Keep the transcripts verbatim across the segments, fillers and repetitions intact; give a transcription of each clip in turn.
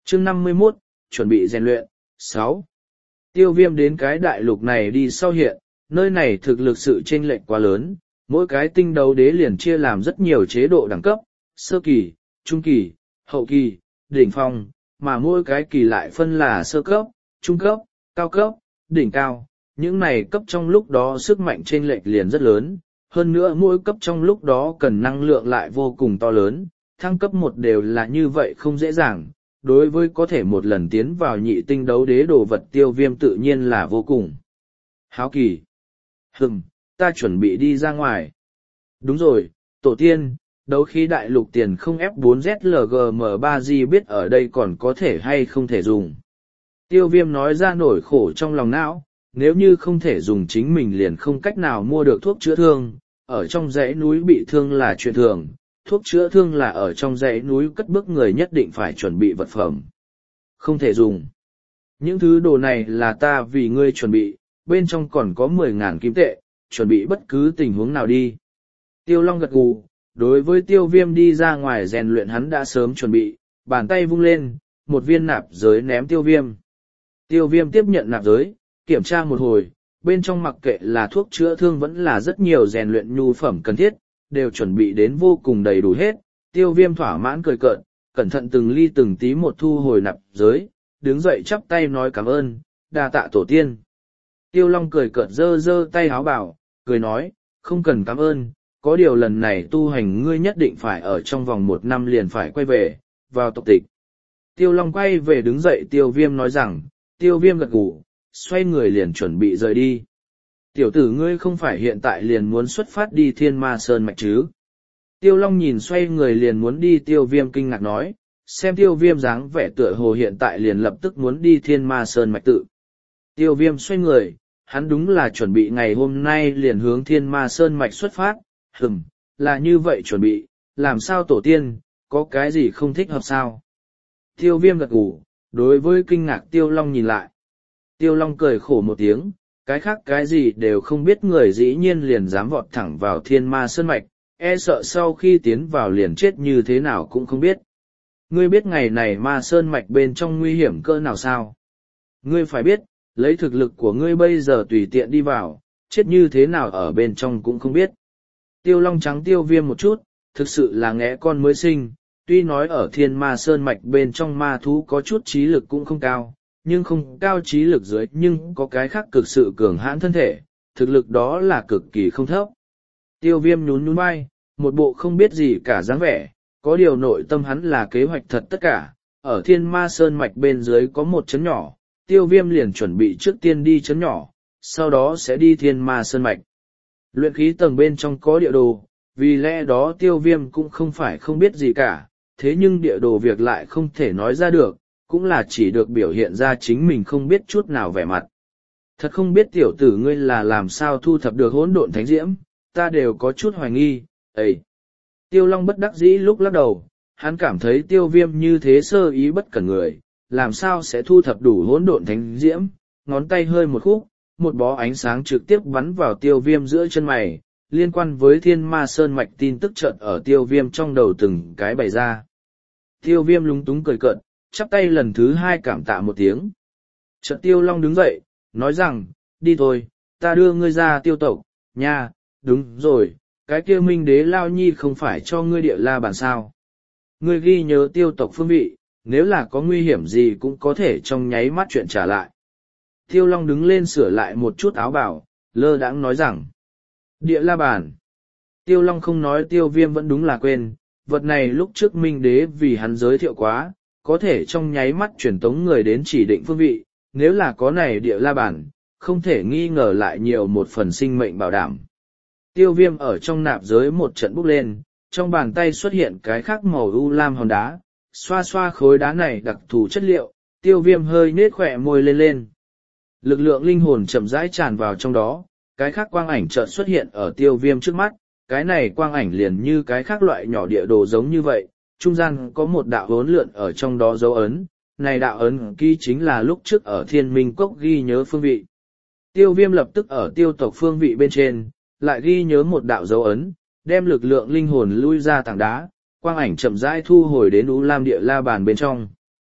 Chương năm mươi mốt, chuẩn bị rèn luyện. Sáu. Tiêu Viêm đến cái đại lục này đi sau hiện, nơi này thực lực sự chênh lệch quá lớn, mỗi cái tinh đấu đế liền chia làm rất nhiều chế độ đẳng cấp, sơ kỳ, trung kỳ, hậu kỳ, đỉnh phong, mà mỗi cái kỳ lại phân là sơ cấp, trung cấp, cao cấp, đỉnh cao. Những này cấp trong lúc đó sức mạnh chênh lệch liền rất lớn, hơn nữa mỗi cấp trong lúc đó cần năng lượng lại vô cùng to lớn, thăng cấp một đều là như vậy không dễ dàng. Đối với có thể một lần tiến vào nhị tinh đấu đế đồ vật Tiêu Viêm tự nhiên là vô cùng háo kỳ. Hừm, ta chuẩn bị đi ra ngoài. Đúng rồi, tổ tiên, đấu khí đại lục tiền không F bốn Z L G M ba G biết ở đây còn có thể hay không thể dùng. Tiêu Viêm nói ra nỗi khổ trong lòng não, nếu như không thể dùng chính mình liền không cách nào mua được thuốc chữa thương, ở trong dãy núi bị thương là chuyện thường. Thuốc chữa thương là ở trong dãy núi cất bước người nhất định phải chuẩn bị vật phẩm. Không thể dùng. Những thứ đồ này là ta vì ngươi chuẩn bị, bên trong còn có mười ngàn kim tệ, chuẩn bị bất cứ tình huống nào đi. Tiêu Long gật gù, đối với Tiêu Viêm đi ra ngoài rèn luyện hắn đã sớm chuẩn bị, bàn tay vung lên, một viên nạp giới ném Tiêu Viêm. Tiêu Viêm tiếp nhận nạp giới, kiểm tra một hồi, bên trong mặc kệ là thuốc chữa thương vẫn là rất nhiều rèn luyện nhu phẩm cần thiết, đều chuẩn bị đến vô cùng đầy đủ hết. Tiêu Viêm thỏa mãn cười cợt, cẩn thận từng ly từng tí một thu hồi nạp giới, đứng dậy chắp tay nói cảm ơn, đa tạ tổ tiên. Tiêu Long cười cợt giơ giơ tay háo bảo, cười nói, không cần cảm ơn, có điều lần này tu hành ngươi nhất định phải ở trong vòng một năm liền phải quay về, vào tộc tịch. Tiêu Long quay về đứng dậy Tiêu Viêm nói rằng, Tiêu Viêm gật gù, xoay người liền chuẩn bị rời đi. Tiểu tử ngươi không phải hiện tại liền muốn xuất phát đi Thiên Ma Sơn Mạch chứ? Tiêu Long nhìn xoay người liền muốn đi Tiêu Viêm kinh ngạc nói, xem Tiêu Viêm dáng vẻ tựa hồ hiện tại liền lập tức muốn đi Thiên Ma Sơn Mạch tự. Tiêu Viêm xoay người, hắn đúng là chuẩn bị ngày hôm nay liền hướng Thiên Ma Sơn Mạch xuất phát, hừm, là như vậy chuẩn bị, làm sao tổ tiên, có cái gì không thích hợp sao? Tiêu Viêm gật gù, đối với kinh ngạc Tiêu Long nhìn lại. Tiêu Long cười khổ một tiếng, cái khác cái gì đều không biết người dĩ nhiên liền dám vọt thẳng vào Thiên Ma Sơn Mạch, e sợ sau khi tiến vào liền chết như thế nào cũng không biết. Ngươi biết ngày này Ma Sơn Mạch bên trong nguy hiểm cỡ nào sao? Ngươi phải biết, lấy thực lực của ngươi bây giờ tùy tiện đi vào, chết như thế nào ở bên trong cũng không biết. Tiêu Long trắng Tiêu Viêm một chút, thực sự là ngẽ con mới sinh, tuy nói ở Thiên Ma Sơn Mạch bên trong ma thú có chút trí lực cũng không cao, nhưng không cao trí lực dưới nhưng có cái khác cực sự cường hãn thân thể, thực lực đó là cực kỳ không thấp. Tiêu Viêm nhún nhún vai, một bộ không biết gì cả dáng vẻ, có điều nội tâm hắn là kế hoạch thật tất cả, ở Thiên Ma Sơn Mạch bên dưới có một trấn nhỏ, Tiêu Viêm liền chuẩn bị trước tiên đi trấn nhỏ, sau đó sẽ đi Thiên Ma Sơn Mạch. Luyện khí tầng bên trong có địa đồ, vì lẽ đó Tiêu Viêm cũng không phải không biết gì cả, thế nhưng địa đồ việc lại không thể nói ra được, cũng là chỉ được biểu hiện ra chính mình không biết chút nào vẻ mặt. Thật không biết tiểu tử ngươi là làm sao thu thập được hỗn độn thánh diễm, ta đều có chút hoài nghi, ấy. Tiêu Long bất đắc dĩ lúc lắc đầu, hắn cảm thấy Tiêu Viêm như thế sơ ý bất cẩn người, làm sao sẽ thu thập đủ hỗn độn thánh diễm, ngón tay hơi một khúc, một bó ánh sáng trực tiếp bắn vào Tiêu Viêm giữa chân mày, liên quan với Thiên Ma Sơn Mạch tin tức chợt ở Tiêu Viêm trong đầu từng cái bày ra. Tiêu Viêm lúng túng cười cợt, chắp tay lần thứ hai cảm tạ một tiếng. Chợt Tiêu Long đứng dậy, nói rằng, đi thôi, ta đưa ngươi ra Tiêu tộc, nha, đúng rồi, cái kia Minh Đế Lao Nhi không phải cho ngươi địa la bàn sao. Ngươi ghi nhớ Tiêu tộc phương vị, nếu là có nguy hiểm gì cũng có thể trong nháy mắt chuyện trả lại. Tiêu Long đứng lên sửa lại một chút áo bào, lơ đãng nói rằng, địa la bàn. Tiêu Long không nói Tiêu Viêm vẫn đúng là quên, vật này lúc trước Minh Đế vì hắn giới thiệu quá, có thể trong nháy mắt truyền tống người đến chỉ định phương vị, nếu là có này địa la bàn, không thể nghi ngờ lại nhiều một phần sinh mệnh bảo đảm. Tiêu Viêm ở trong nạp giới một trận bốc lên, trong bàn tay xuất hiện cái khác màu u lam hòn đá, xoa xoa khối đá này đặc thù chất liệu, Tiêu Viêm hơi nết khỏe môi lên lên. Lực lượng linh hồn chậm rãi tràn vào trong đó, cái khác quang ảnh chợt xuất hiện ở Tiêu Viêm trước mắt, cái này quang ảnh liền như cái khác loại nhỏ địa đồ giống như vậy, trung gian có một đạo hốn lượn ở trong đó dấu ấn, này đạo ấn ký chính là lúc trước ở Thiên Minh Cốc ghi nhớ phương vị. Tiêu Viêm lập tức ở Tiêu tộc phương vị bên trên, lại ghi nhớ một đạo dấu ấn, đem lực lượng linh hồn lui ra tảng đá, quang ảnh chậm rãi thu hồi đến U Lam địa la bàn bên trong.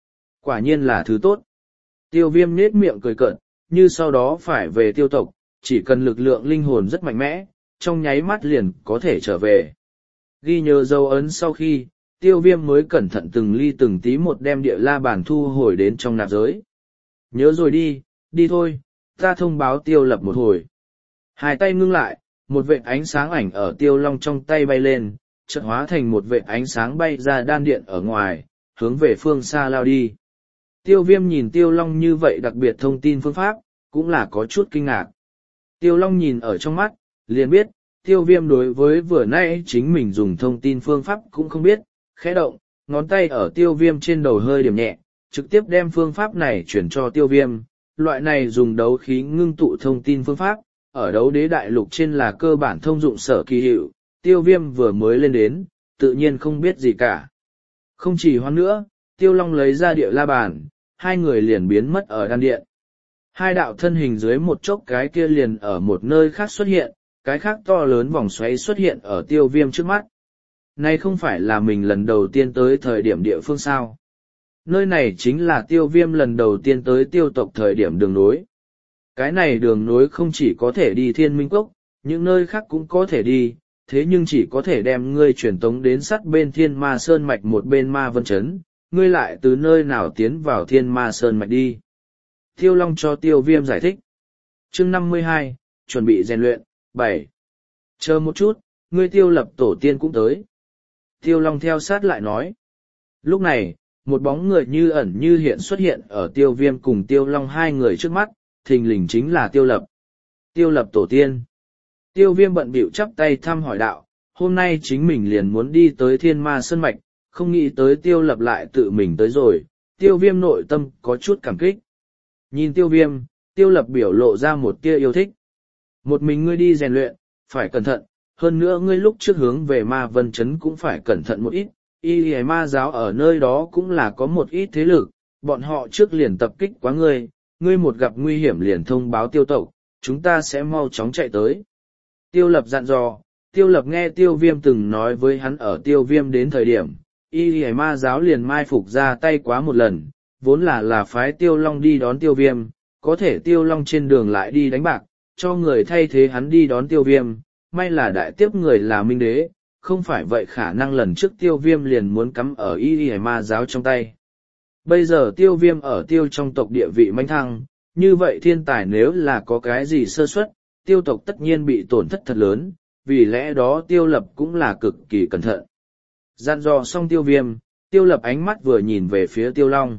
Quả nhiên là thứ tốt. Tiêu viêm nết miệng cười cợt, như sau đó phải về tiêu tộc, chỉ cần lực lượng linh hồn rất mạnh mẽ, trong nháy mắt liền có thể trở về. Ghi nhớ dấu ấn sau khi, tiêu viêm mới cẩn thận từng ly từng tí một đem địa la bàn thu hồi đến trong nạp giới. Nhớ rồi đi, đi thôi, ta thông báo tiêu lập một hồi. Hai tay ngưng lại, một vệt ánh sáng ảnh ở tiêu long trong tay bay lên, chợt hóa thành một vệt ánh sáng bay ra đan điện ở ngoài, hướng về phương xa lao đi. Tiêu viêm nhìn tiêu long như vậy đặc biệt thông tin phương pháp, cũng là có chút kinh ngạc. Tiêu long nhìn ở trong mắt, liền biết, tiêu viêm đối với vừa nãy chính mình dùng thông tin phương pháp cũng không biết, khẽ động, ngón tay ở tiêu viêm trên đầu hơi điểm nhẹ, trực tiếp đem phương pháp này chuyển cho tiêu viêm. Loại này dùng đấu khí ngưng tụ thông tin phương pháp, ở đấu đế đại lục trên là cơ bản thông dụng sở kỳ hiệu, tiêu viêm vừa mới lên đến, tự nhiên không biết gì cả. Không chỉ hoan nữa, tiêu long lấy ra địa la bàn, hai người liền biến mất ở đan điện. Hai đạo thân hình dưới một chốc cái kia liền ở một nơi khác xuất hiện, cái khác to lớn vòng xoáy xuất hiện ở tiêu viêm trước mắt. Này không phải là mình lần đầu tiên tới thời điểm địa phương sao. Nơi này chính là tiêu viêm lần đầu tiên tới tiêu tộc thời điểm đường nối. Cái này đường nối không chỉ có thể đi thiên minh cốc, những nơi khác cũng có thể đi, thế nhưng chỉ có thể đem ngươi truyền tống đến sát bên thiên ma sơn mạch một bên ma vân chấn, ngươi lại từ nơi nào tiến vào thiên ma sơn mạch đi. Tiêu Long cho tiêu viêm giải thích. Chương năm mươi hai, chuẩn bị rèn luyện, bảy. Chờ một chút, ngươi tiêu lập tổ tiên cũng tới. Tiêu Long theo sát lại nói. Lúc này, một bóng người như ẩn như hiện xuất hiện ở tiêu viêm cùng tiêu long hai người trước mắt, thình lình chính là tiêu lập. Tiêu lập tổ tiên. Tiêu viêm bận bịu chắp tay thăm hỏi đạo, hôm nay chính mình liền muốn đi tới thiên ma sơn mạch, không nghĩ tới tiêu lập lại tự mình tới rồi, tiêu viêm nội tâm có chút cảm kích. Nhìn tiêu viêm, tiêu lập biểu lộ ra một tia yêu thích. Một mình ngươi đi rèn luyện, phải cẩn thận, hơn nữa ngươi lúc trước hướng về ma vân chấn cũng phải cẩn thận một ít, y lìa ma giáo ở nơi đó cũng là có một ít thế lực, bọn họ trước liền tập kích quá ngươi, ngươi một gặp nguy hiểm liền thông báo tiêu tộc, chúng ta sẽ mau chóng chạy tới. Tiêu lập dặn dò, tiêu lập nghe tiêu viêm từng nói với hắn ở tiêu viêm đến thời điểm, y lìa ma giáo liền mai phục ra tay quá một lần, vốn là là phái tiêu long đi đón tiêu viêm, có thể tiêu long trên đường lại đi đánh bạc, cho người thay thế hắn đi đón tiêu viêm, may là đại tiếp người là minh đế, không phải vậy khả năng lần trước tiêu viêm liền muốn cắm ở y lìa ma giáo trong tay. Bây giờ tiêu viêm ở tiêu trong tộc địa vị manh thăng, như vậy thiên tài nếu là có cái gì sơ suất, tiêu tộc tất nhiên bị tổn thất thật lớn, vì lẽ đó tiêu lập cũng là cực kỳ cẩn thận. Dặn dò xong tiêu viêm, tiêu lập ánh mắt vừa nhìn về phía tiêu long.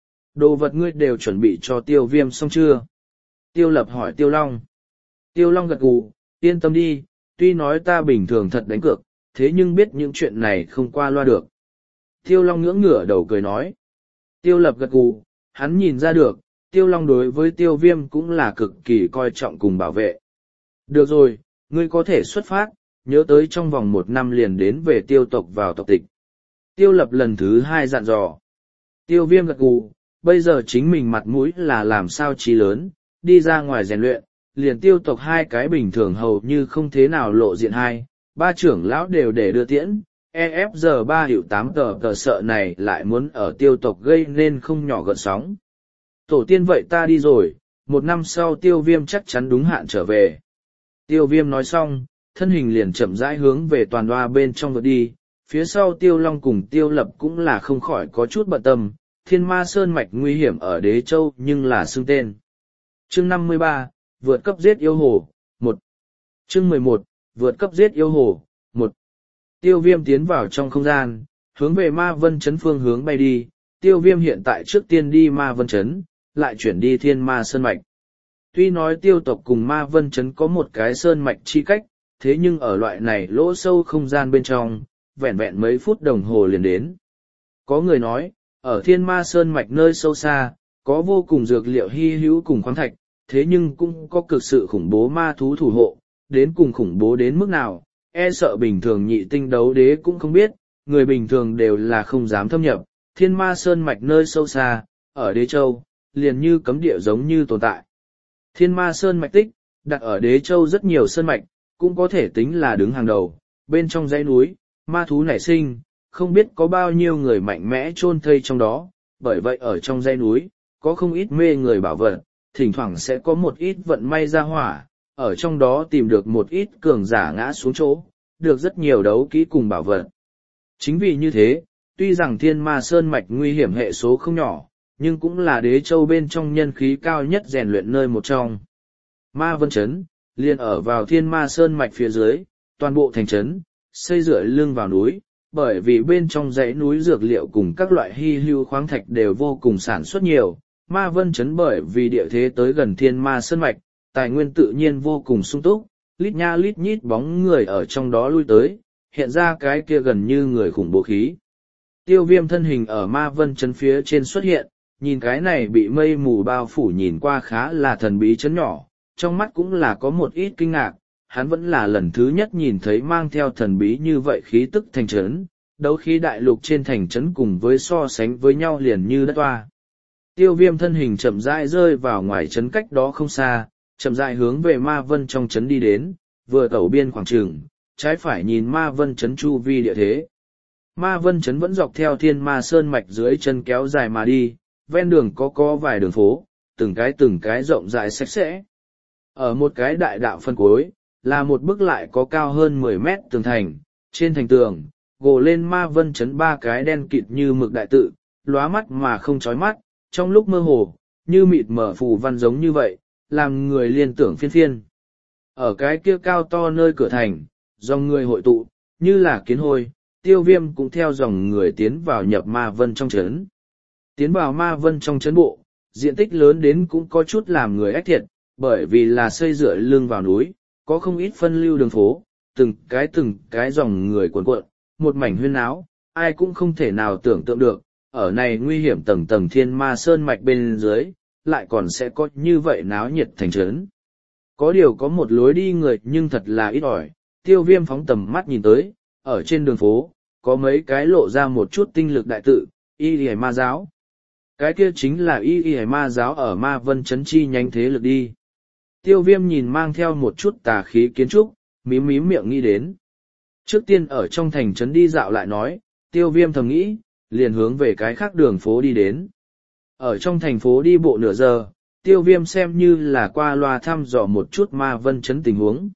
Đồ vật ngươi đều chuẩn bị cho tiêu viêm xong chưa? Tiêu lập hỏi tiêu long. Tiêu long gật gù, yên tâm đi, tuy nói ta bình thường thật đánh cược, thế nhưng biết những chuyện này không qua loa được. Tiêu long ngưỡng ngửa đầu cười nói. Tiêu lập gật gù, hắn nhìn ra được, tiêu long đối với tiêu viêm cũng là cực kỳ coi trọng cùng bảo vệ. Được rồi, ngươi có thể xuất phát, nhớ tới trong vòng một năm liền đến về tiêu tộc vào tộc tịch. Tiêu lập lần thứ hai dặn dò. Tiêu viêm gật gù, bây giờ chính mình mặt mũi là làm sao trí lớn, đi ra ngoài rèn luyện, liền tiêu tộc hai cái bình thường hầu như không thế nào lộ diện hai, ba trưởng lão đều để đưa tiễn, e ép giờ ba hiệu tám tờ tờ sợ này lại muốn ở tiêu tộc gây nên không nhỏ gợn sóng. Tổ tiên vậy ta đi rồi, một năm sau tiêu viêm chắc chắn đúng hạn trở về. Tiêu viêm nói xong, thân hình liền chậm rãi hướng về toàn đoa bên trong vượt đi, phía sau tiêu long cùng tiêu lập cũng là không khỏi có chút bận tâm, thiên ma sơn mạch nguy hiểm ở đế châu nhưng là xưng tên. Chương năm mươi ba, vượt cấp giết yêu hồ, một. Chương mười một, vượt cấp giết yêu hồ, một. Tiêu viêm tiến vào trong không gian, hướng về ma vân chấn phương hướng bay đi, tiêu viêm hiện tại trước tiên đi ma vân chấn, lại chuyển đi thiên ma sơn mạch. Tuy nói tiêu tộc cùng ma vân chấn có một cái sơn mạch chi cách, thế nhưng ở loại này lỗ sâu không gian bên trong, vẹn vẹn mấy phút đồng hồ liền đến. Có người nói, ở thiên ma sơn mạch nơi sâu xa, có vô cùng dược liệu hy hữu cùng khoáng thạch, thế nhưng cũng có cực sự khủng bố ma thú thủ hộ, đến cùng khủng bố đến mức nào, e sợ bình thường nhị tinh đấu đế cũng không biết, người bình thường đều là không dám thâm nhập, thiên ma sơn mạch nơi sâu xa, ở đế châu, liền như cấm địa giống như tồn tại. Thiên ma sơn mạch tích, đặt ở đế châu rất nhiều sơn mạch, cũng có thể tính là đứng hàng đầu, bên trong dãy núi, ma thú nảy sinh, không biết có bao nhiêu người mạnh mẽ chôn thây trong đó, bởi vậy ở trong dãy núi, có không ít mê người bảo vật, thỉnh thoảng sẽ có một ít vận may ra hỏa, ở trong đó tìm được một ít cường giả ngã xuống chỗ, được rất nhiều đấu kỹ cùng bảo vật. Chính vì như thế, tuy rằng thiên ma sơn mạch nguy hiểm hệ số không nhỏ, nhưng cũng là đế châu bên trong nhân khí cao nhất rèn luyện nơi một trong. Ma Vân Trấn, liền ở vào thiên ma sơn mạch phía dưới, toàn bộ thành trấn, xây dựa lưng vào núi, bởi vì bên trong dãy núi dược liệu cùng các loại hy hữu khoáng thạch đều vô cùng sản xuất nhiều. Ma Vân Trấn bởi vì địa thế tới gần thiên ma sơn mạch, tài nguyên tự nhiên vô cùng sung túc, lít nha lít nhít bóng người ở trong đó lui tới, hiện ra cái kia gần như người khủng bố khí. Tiêu Viêm thân hình ở Ma Vân Trấn phía trên xuất hiện, nhìn cái này bị mây mù bao phủ nhìn qua khá là thần bí trấn nhỏ, trong mắt cũng là có một ít kinh ngạc, hắn vẫn là lần thứ nhất nhìn thấy mang theo thần bí như vậy khí tức thành trấn, đấu khí đại lục trên thành trấn cùng với so sánh với nhau liền như đất toa. Tiêu Viêm thân hình chậm rãi rơi vào ngoài trấn cách đó không xa, chậm rãi hướng về Ma Vân trong trấn đi đến, vừa tẩu biên khoảng trường, trái phải nhìn Ma Vân trấn chu vi địa thế. Ma Vân trấn vẫn dọc theo thiên ma sơn mạch dưới chân kéo dài mà đi, ven đường có có vài đường phố, từng cái từng cái rộng rãi sạch sẽ. Ở một cái đại đạo phân cuối, là một bức lại có cao hơn mười mét tường thành, trên thành tường, gồ lên Ma Vân trấn ba cái đen kịt như mực đại tự, lóa mắt mà không chói mắt, trong lúc mơ hồ, như mịt mở phù văn giống như vậy, làm người liên tưởng phiên phiên. Ở cái kia cao to nơi cửa thành, dòng người hội tụ, như là kiến hôi, Tiêu Viêm cũng theo dòng người tiến vào nhập Ma Vân trong trấn. Tiến vào Ma Vân trong trấn bộ, diện tích lớn đến cũng có chút làm người ách thiệt, bởi vì là xây dựa lưng vào núi, có không ít phân lưu đường phố, từng cái từng cái dòng người cuộn cuộn, một mảnh huyên áo, ai cũng không thể nào tưởng tượng được, ở này nguy hiểm tầng tầng thiên ma sơn mạch bên dưới, lại còn sẽ có như vậy náo nhiệt thành trấn. Có điều có một lối đi người nhưng thật là ít ỏi, Tiêu Viêm phóng tầm mắt nhìn tới, ở trên đường phố, có mấy cái lộ ra một chút tinh lực đại tự, Y Lì Ma Giáo. Cái kia chính là Y Lì Ma Giáo ở Ma Vân trấn chi nhánh thế lực đi. Tiêu Viêm nhìn mang theo một chút tà khí kiến trúc, mím mím miệng nghĩ đến. Trước tiên ở trong thành trấn đi dạo lại nói, Tiêu Viêm thầm nghĩ, liền hướng về cái khác đường phố đi đến. Ở trong thành phố đi bộ nửa giờ, Tiêu Viêm xem như là qua loa thăm dò một chút Ma Vân trấn tình huống.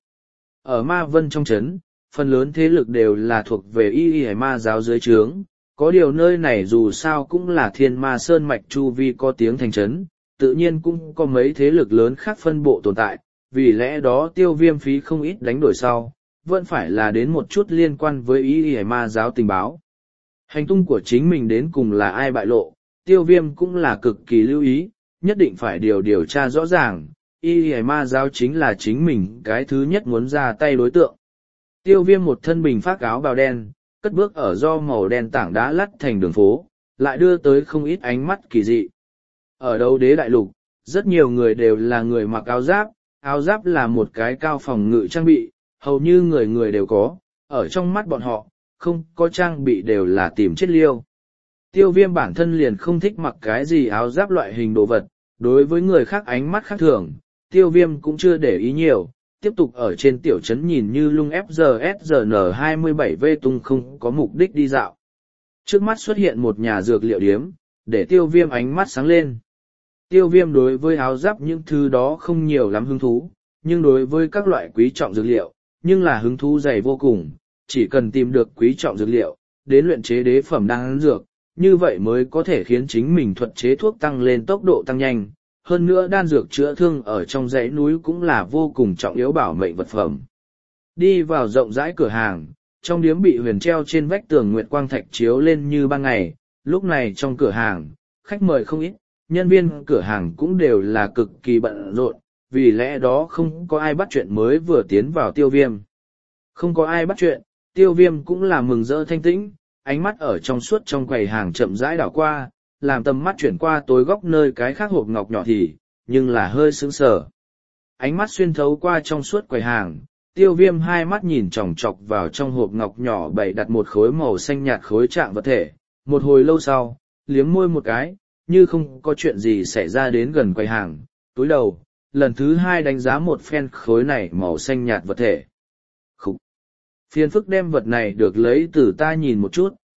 Ở Ma Vân trong trấn, phần lớn thế lực đều là thuộc về Y Y Ma Giáo dưới trướng, có điều nơi này dù sao cũng là thiên ma sơn mạch chu vi có tiếng thành trấn, tự nhiên cũng có mấy thế lực lớn khác phân bộ tồn tại, vì lẽ đó Tiêu Viêm phí không ít đánh đổi sau, vẫn phải là đến một chút liên quan với Y Y Ma Giáo tình báo. Hành tung của chính mình đến cùng là ai bại lộ, Tiêu Viêm cũng là cực kỳ lưu ý, nhất định phải điều điều tra rõ ràng, Y Y Ma Giáo chính là chính mình cái thứ nhất muốn ra tay đối tượng. Tiêu Viêm một thân bình phác áo bào đen, cất bước ở do màu đen tảng đá lắt thành đường phố, lại đưa tới không ít ánh mắt kỳ dị. Ở đấu đế đại lục, rất nhiều người đều là người mặc áo giáp, áo giáp là một cái cao phòng ngự trang bị, hầu như người người đều có, ở trong mắt bọn họ, không có trang bị đều là tìm chết liêu. Tiêu Viêm bản thân liền không thích mặc cái gì áo giáp loại hình đồ vật, đối với người khác ánh mắt khác thường, Tiêu Viêm cũng chưa để ý nhiều, tiếp tục ở trên tiểu trấn nhìn như lung ép giờ ét giờ en hai mươi bảy vê tung không có mục đích đi dạo. Trước mắt xuất hiện một nhà dược liệu điếm, để Tiêu Viêm ánh mắt sáng lên. Tiêu Viêm đối với áo giáp những thứ đó không nhiều lắm hứng thú, nhưng đối với các loại quý trọng dược liệu, nhưng là hứng thú dày vô cùng, chỉ cần tìm được quý trọng dược liệu, đến luyện chế đế phẩm đan dược, như vậy mới có thể khiến chính mình thuật chế thuốc tăng lên tốc độ tăng nhanh. Hơn nữa đan dược chữa thương ở trong dãy núi cũng là vô cùng trọng yếu bảo mệnh vật phẩm. Đi vào rộng rãi cửa hàng, trong điếm bị huyền treo trên vách tường nguyệt quang thạch chiếu lên như ban ngày, lúc này trong cửa hàng, khách mời không ít, nhân viên cửa hàng cũng đều là cực kỳ bận rộn, vì lẽ đó không có ai bắt chuyện mới vừa tiến vào Tiêu Viêm. Không có ai bắt chuyện, Tiêu Viêm cũng là mừng rỡ thanh tĩnh, ánh mắt ở trong suốt trong quầy hàng chậm rãi đảo qua, làm tầm mắt chuyển qua tối góc nơi cái khác hộp ngọc nhỏ thì, nhưng là hơi sững sờ. Ánh mắt xuyên thấu qua trong suốt quầy hàng, Tiêu Viêm hai mắt nhìn chòng chọc vào trong hộp ngọc nhỏ bày đặt một khối màu xanh nhạt khối trạng vật thể, một hồi lâu sau, liếm môi một cái, như không có chuyện gì xảy ra đến gần quầy hàng, túi đầu, lần thứ hai đánh giá một phen khối này màu xanh nhạt vật thể. Khúc! Phiền phức đem vật này được lấy từ ta nhìn một chút.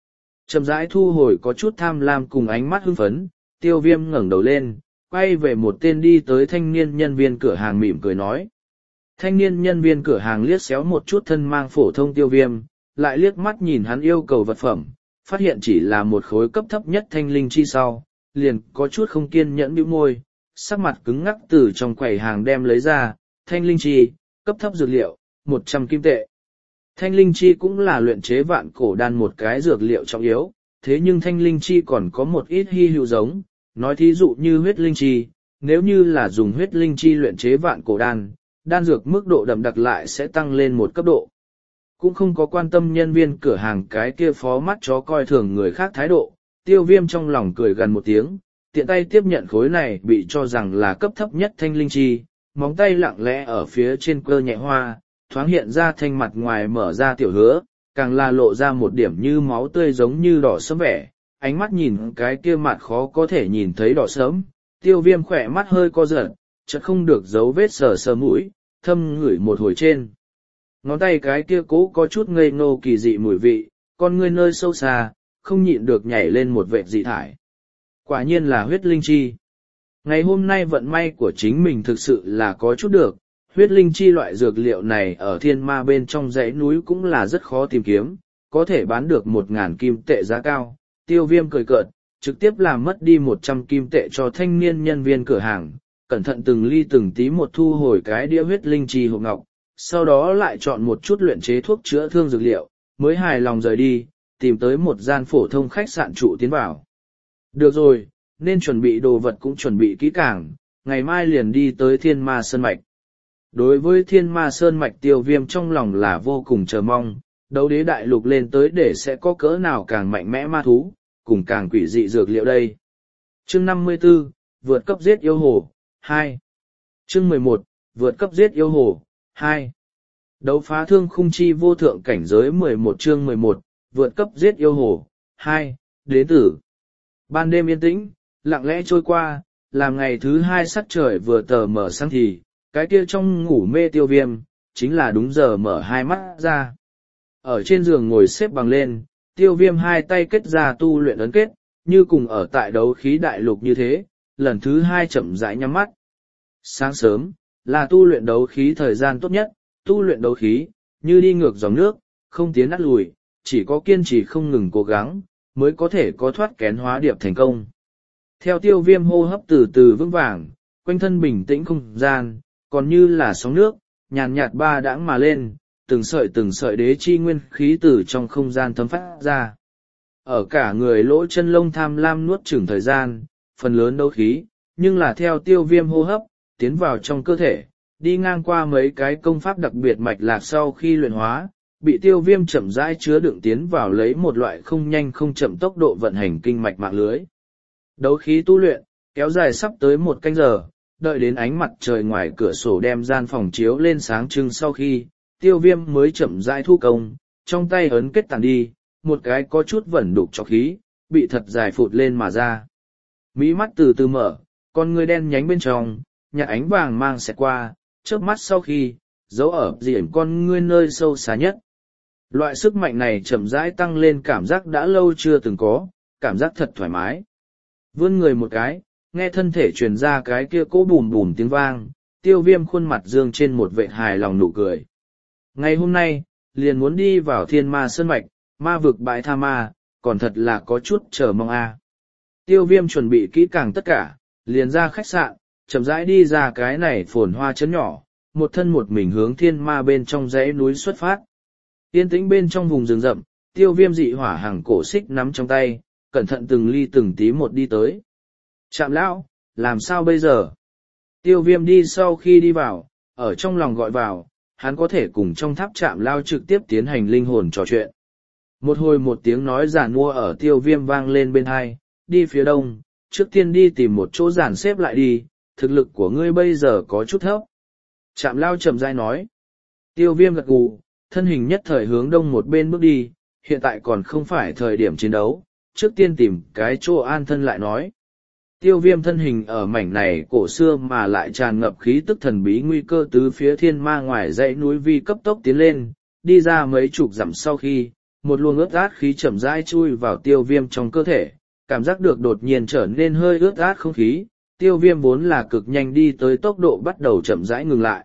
Chậm rãi thu hồi có chút tham lam cùng ánh mắt hưng phấn, tiêu viêm ngẩng đầu lên, quay về một tên đi tới thanh niên nhân viên cửa hàng mỉm cười nói. Thanh niên nhân viên cửa hàng liếc xéo một chút thân mang phổ thông tiêu viêm, lại liếc mắt nhìn hắn yêu cầu vật phẩm, phát hiện chỉ là một khối cấp thấp nhất thanh linh chi sau, liền có chút không kiên nhẫn bĩu môi, sắc mặt cứng ngắc từ trong quầy hàng đem lấy ra, thanh linh chi, cấp thấp dược liệu, một trăm kim tệ. Thanh linh chi cũng là luyện chế vạn cổ đan một cái dược liệu trọng yếu, thế nhưng thanh linh chi còn có một ít hy hữu giống, nói thí dụ như huyết linh chi, nếu như là dùng huyết linh chi luyện chế vạn cổ đan, đan dược mức độ đậm đặc lại sẽ tăng lên một cấp độ. Cũng không có quan tâm nhân viên cửa hàng cái kia phó mắt chó coi thường người khác thái độ, tiêu viêm trong lòng cười gần một tiếng, tiện tay tiếp nhận khối này bị cho rằng là cấp thấp nhất thanh linh chi, móng tay lặng lẽ ở phía trên cơ nhẹ hoa, thoáng hiện ra thanh mặt ngoài mở ra tiểu hứa, càng là lộ ra một điểm như máu tươi giống như đỏ sớm vẻ, ánh mắt nhìn cái kia mặt khó có thể nhìn thấy đỏ sớm, tiêu viêm khỏe mắt hơi co giật, chợt không được dấu vết sờ sờ mũi, thâm ngửi một hồi trên. Ngón tay cái kia cố có chút ngây ngô kỳ dị mùi vị, con ngươi nơi sâu xa, không nhịn được nhảy lên một vệt dị thải. Quả nhiên là huyết linh chi. Ngày hôm nay vận may của chính mình thực sự là có chút được, huyết linh chi loại dược liệu này ở thiên ma bên trong dãy núi cũng là rất khó tìm kiếm, có thể bán được một ngàn kim tệ giá cao. Tiêu viêm cười cợt, trực tiếp làm mất đi một trăm kim tệ cho thanh niên nhân viên cửa hàng, cẩn thận từng ly từng tí một thu hồi cái đĩa huyết linh chi hộp ngọc, sau đó lại chọn một chút luyện chế thuốc chữa thương dược liệu, mới hài lòng rời đi, tìm tới một gian phổ thông khách sạn trụ tiến vào. Được rồi, nên chuẩn bị đồ vật cũng chuẩn bị kỹ càng, ngày mai liền đi tới thiên ma sơn mạch. Đối với thiên ma sơn mạch tiêu viêm trong lòng là vô cùng chờ mong, đấu đế đại lục lên tới để sẽ có cỡ nào càng mạnh mẽ ma thú, cùng càng quỷ dị dược liệu đây. Chương năm mươi 54, vượt cấp giết yêu hồ, hai. Chương mười một, vượt cấp giết yêu hồ, hai. Đấu phá thương khung chi vô thượng cảnh giới mười một chương mười một, vượt cấp giết yêu hồ, hai. Đế tử. Ban đêm yên tĩnh, lặng lẽ trôi qua, làm ngày thứ hai sắc trời vừa tờ mở sáng thì, cái kia trong ngủ mê tiêu viêm, chính là đúng giờ mở hai mắt ra. Ở trên giường ngồi xếp bằng lên, tiêu viêm hai tay kết ra tu luyện ấn kết, như cùng ở tại đấu khí đại lục như thế, lần thứ hai chậm rãi nhắm mắt. Sáng sớm, là tu luyện đấu khí thời gian tốt nhất, tu luyện đấu khí, như đi ngược dòng nước, không tiến nát lùi, chỉ có kiên trì không ngừng cố gắng, mới có thể có thoát kén hóa điệp thành công. Theo tiêu viêm hô hấp từ từ vững vàng, quanh thân bình tĩnh không gian, còn như là sóng nước, nhàn nhạt ba đãng mà lên, từng sợi từng sợi đế chi nguyên khí từ trong không gian thấm phát ra. Ở cả người lỗ chân lông tham lam nuốt chửng thời gian, phần lớn đấu khí, nhưng là theo tiêu viêm hô hấp, tiến vào trong cơ thể, đi ngang qua mấy cái công pháp đặc biệt mạch lạc sau khi luyện hóa, bị tiêu viêm chậm rãi chứa đựng tiến vào lấy một loại không nhanh không chậm tốc độ vận hành kinh mạch mạng lưới. Đấu khí tu luyện, kéo dài sắp tới một canh giờ, đợi đến ánh mặt trời ngoài cửa sổ đem gian phòng chiếu lên sáng trưng sau khi, tiêu viêm mới chậm rãi thu công, trong tay ấn kết tàn đi, một cái có chút vẩn đục cho khí, bị thật dài phụt lên mà ra. Mí mắt từ từ mở, con người đen nhánh bên trong, nhạt ánh vàng mang xẹt qua, chớp mắt sau khi, giấu ở diện con ngươi nơi sâu xa nhất. Loại sức mạnh này chậm rãi tăng lên cảm giác đã lâu chưa từng có, cảm giác thật thoải mái. Vươn người một cái, nghe thân thể truyền ra cái kia cỗ bùm bùm tiếng vang, tiêu viêm khuôn mặt dương trên một vệ hài lòng nụ cười. Ngày hôm nay, liền muốn đi vào thiên ma sơn mạch, ma vực bãi tha ma, còn thật là có chút chờ mong a. Tiêu viêm chuẩn bị kỹ càng tất cả, liền ra khách sạn, chậm rãi đi ra cái này phồn hoa chấn nhỏ, một thân một mình hướng thiên ma bên trong dãy núi xuất phát. Yên tĩnh bên trong vùng rừng rậm, tiêu viêm dị hỏa hàng cổ xích nắm trong tay, cẩn thận từng ly từng tí một đi tới. Trạm lão, làm sao bây giờ? Tiêu viêm đi sau khi đi vào, ở trong lòng gọi vào, hắn có thể cùng trong tháp trạm lao trực tiếp tiến hành linh hồn trò chuyện. Một hồi một tiếng nói giản mua ở tiêu viêm vang lên bên hai, đi phía đông, trước tiên đi tìm một chỗ giản xếp lại đi, thực lực của ngươi bây giờ có chút thấp. Trạm lao chậm rãi nói. Tiêu viêm gật gù, thân hình nhất thời hướng đông một bên bước đi, hiện tại còn không phải thời điểm chiến đấu, trước tiên tìm cái chỗ an thân lại nói. Tiêu viêm thân hình ở mảnh này cổ xưa mà lại tràn ngập khí tức thần bí nguy cơ tứ phía thiên ma ngoài dãy núi vi cấp tốc tiến lên, đi ra mấy chục dặm sau khi, một luồng ướt át khí chậm rãi chui vào tiêu viêm trong cơ thể, cảm giác được đột nhiên trở nên hơi ướt át không khí, tiêu viêm vốn là cực nhanh đi tới tốc độ bắt đầu chậm rãi ngừng lại.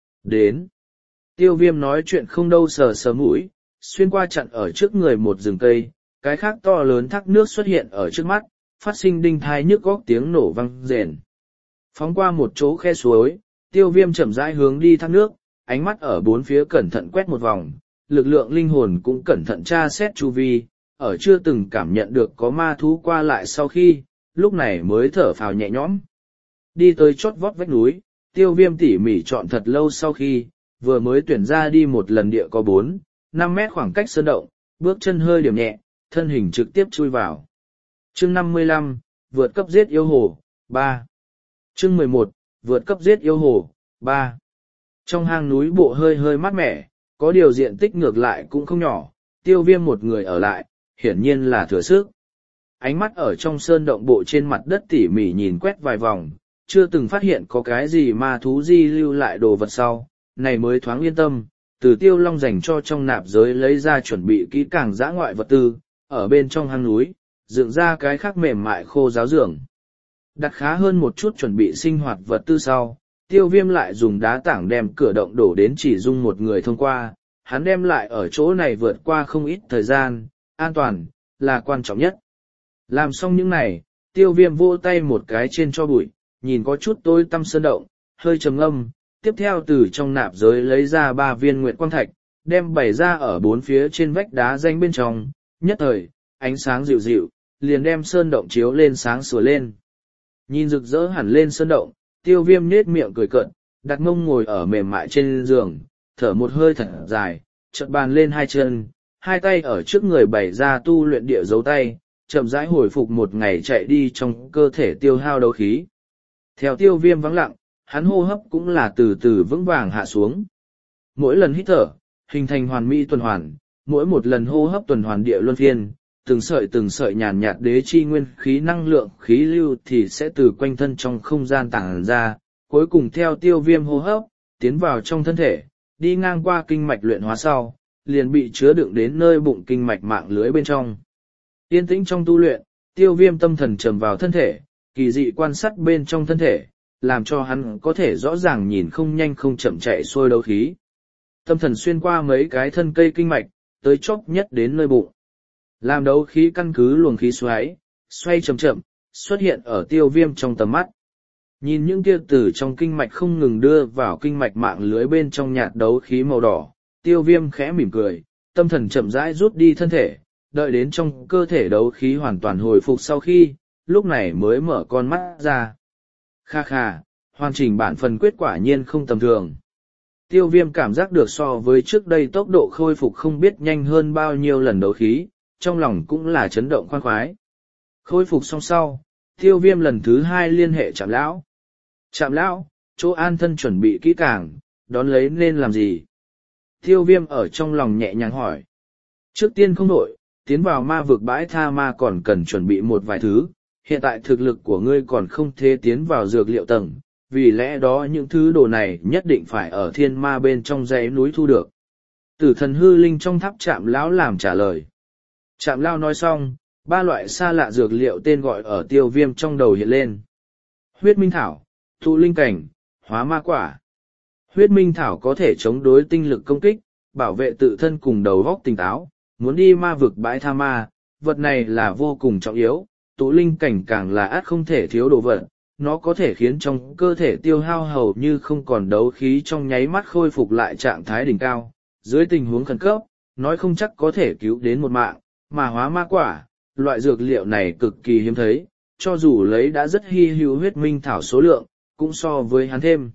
Đến. Tiêu viêm nói chuyện không đâu sờ sờ mũi, xuyên qua chặn ở trước người một rừng cây, cái khác to lớn thác nước xuất hiện ở trước mắt, phát sinh đinh thai nhức góc tiếng nổ vang rền. Phóng qua một chỗ khe suối, tiêu viêm chậm rãi hướng đi thác nước, ánh mắt ở bốn phía cẩn thận quét một vòng, lực lượng linh hồn cũng cẩn thận tra xét chu vi, ở chưa từng cảm nhận được có ma thú qua lại sau khi, lúc này mới thở phào nhẹ nhõm. Đi tới chót vót vách núi, tiêu viêm tỉ mỉ chọn thật lâu sau khi, vừa mới tuyển ra đi một lần địa có bốn, năm mét khoảng cách sơn động, bước chân hơi điểm nhẹ, thân hình trực tiếp chui vào. Chương năm mươi lăm, vượt cấp giết yêu hồ, ba. Chương mười một, vượt cấp giết yêu hồ, ba. Trong hang núi bộ hơi hơi mát mẻ, có điều diện tích ngược lại cũng không nhỏ, tiêu viêm một người ở lại, hiển nhiên là thừa sức. Ánh mắt ở trong sơn động bộ trên mặt đất tỉ mỉ nhìn quét vài vòng, chưa từng phát hiện có cái gì ma thú di lưu lại đồ vật sau, này mới thoáng yên tâm, từ tiêu long dành cho trong nạp giới lấy ra chuẩn bị kỹ càng dã ngoại vật tư, ở bên trong hang núi, dựng ra cái khác mềm mại khô giáo dưỡng. Đặt khá hơn một chút chuẩn bị sinh hoạt vật tư sau, tiêu viêm lại dùng đá tảng đem cửa động đổ đến chỉ dung một người thông qua, hắn đem lại ở chỗ này vượt qua không ít thời gian, an toàn, là quan trọng nhất. Làm xong những này, tiêu viêm vỗ tay một cái trên cho bụi, nhìn có chút tối tăm sơn động, hơi trầm ngâm, tiếp theo từ trong nạp giới lấy ra ba viên nguyệt quang thạch, đem bày ra ở bốn phía trên vách đá danh bên trong, nhất thời, ánh sáng dịu dịu, liền đem sơn động chiếu lên sáng sủa lên. Nhìn rực rỡ hẳn lên sơn động, tiêu viêm nết miệng cười cợt, đặt mông ngồi ở mềm mại trên giường, thở một hơi thật dài, chợt bàn lên hai chân, hai tay ở trước người bày ra tu luyện địa dấu tay, chậm rãi hồi phục một ngày chạy đi trong cơ thể tiêu hao đấu khí. Theo tiêu viêm vắng lặng, hắn hô hấp cũng là từ từ vững vàng hạ xuống. Mỗi lần hít thở, hình thành hoàn mỹ tuần hoàn, mỗi một lần hô hấp tuần hoàn địa luân phiên, từng sợi từng sợi nhàn nhạt đế chi nguyên khí năng lượng khí lưu thì sẽ từ quanh thân trong không gian tản ra, cuối cùng theo tiêu viêm hô hấp, tiến vào trong thân thể, đi ngang qua kinh mạch luyện hóa sau, liền bị chứa đựng đến nơi bụng kinh mạch mạng lưới bên trong. Yên tĩnh trong tu luyện, tiêu viêm tâm thần trầm vào thân thể, kỳ dị quan sát bên trong thân thể, làm cho hắn có thể rõ ràng nhìn không nhanh không chậm chạy xuôi đấu khí. Tâm thần xuyên qua mấy cái thân cây kinh mạch, tới chóp nhất đến nơi bụng. Làm đấu khí căn cứ luồng khí xoáy, xoay chậm chậm, xuất hiện ở tiêu viêm trong tầm mắt. Nhìn những kia từ trong kinh mạch không ngừng đưa vào kinh mạch mạng lưới bên trong nhạt đấu khí màu đỏ, tiêu viêm khẽ mỉm cười, tâm thần chậm rãi rút đi thân thể, đợi đến trong cơ thể đấu khí hoàn toàn hồi phục sau khi, lúc này mới mở con mắt ra. Kha kha, hoàn chỉnh bản phần kết quả nhiên không tầm thường. Tiêu viêm cảm giác được so với trước đây tốc độ khôi phục không biết nhanh hơn bao nhiêu lần đấu khí, trong lòng cũng là chấn động khoan khoái. Khôi phục xong sau, tiêu viêm lần thứ hai liên hệ Trạm lão. Trạm lão, chỗ an thân chuẩn bị kỹ càng, đón lấy nên làm gì? Tiêu viêm ở trong lòng nhẹ nhàng hỏi. Trước tiên không đổi, tiến vào ma vực bãi tha ma còn cần chuẩn bị một vài thứ, hiện tại thực lực của ngươi còn không thể tiến vào dược liệu tầng, vì lẽ đó những thứ đồ này nhất định phải ở thiên ma bên trong dãy núi thu được. Tử thần hư linh trong tháp Trạm lão làm trả lời. Trạm lão nói xong, ba loại xa lạ dược liệu tên gọi ở tiêu viêm trong đầu hiện lên. Huyết minh thảo, thụ linh cảnh, hóa ma quả. Huyết minh thảo có thể chống đối tinh lực công kích, bảo vệ tự thân cùng đầu óc tỉnh táo, muốn đi ma vực bãi tha ma, vật này là vô cùng trọng yếu, tụ linh cảnh càng là át không thể thiếu đồ vật, nó có thể khiến trong cơ thể tiêu hao hầu như không còn đấu khí trong nháy mắt khôi phục lại trạng thái đỉnh cao, dưới tình huống khẩn cấp, nói không chắc có thể cứu đến một mạng, mà hóa ma quả, loại dược liệu này cực kỳ hiếm thấy, cho dù lấy đã rất hy hữu huyết minh thảo số lượng, cũng so với hắn thêm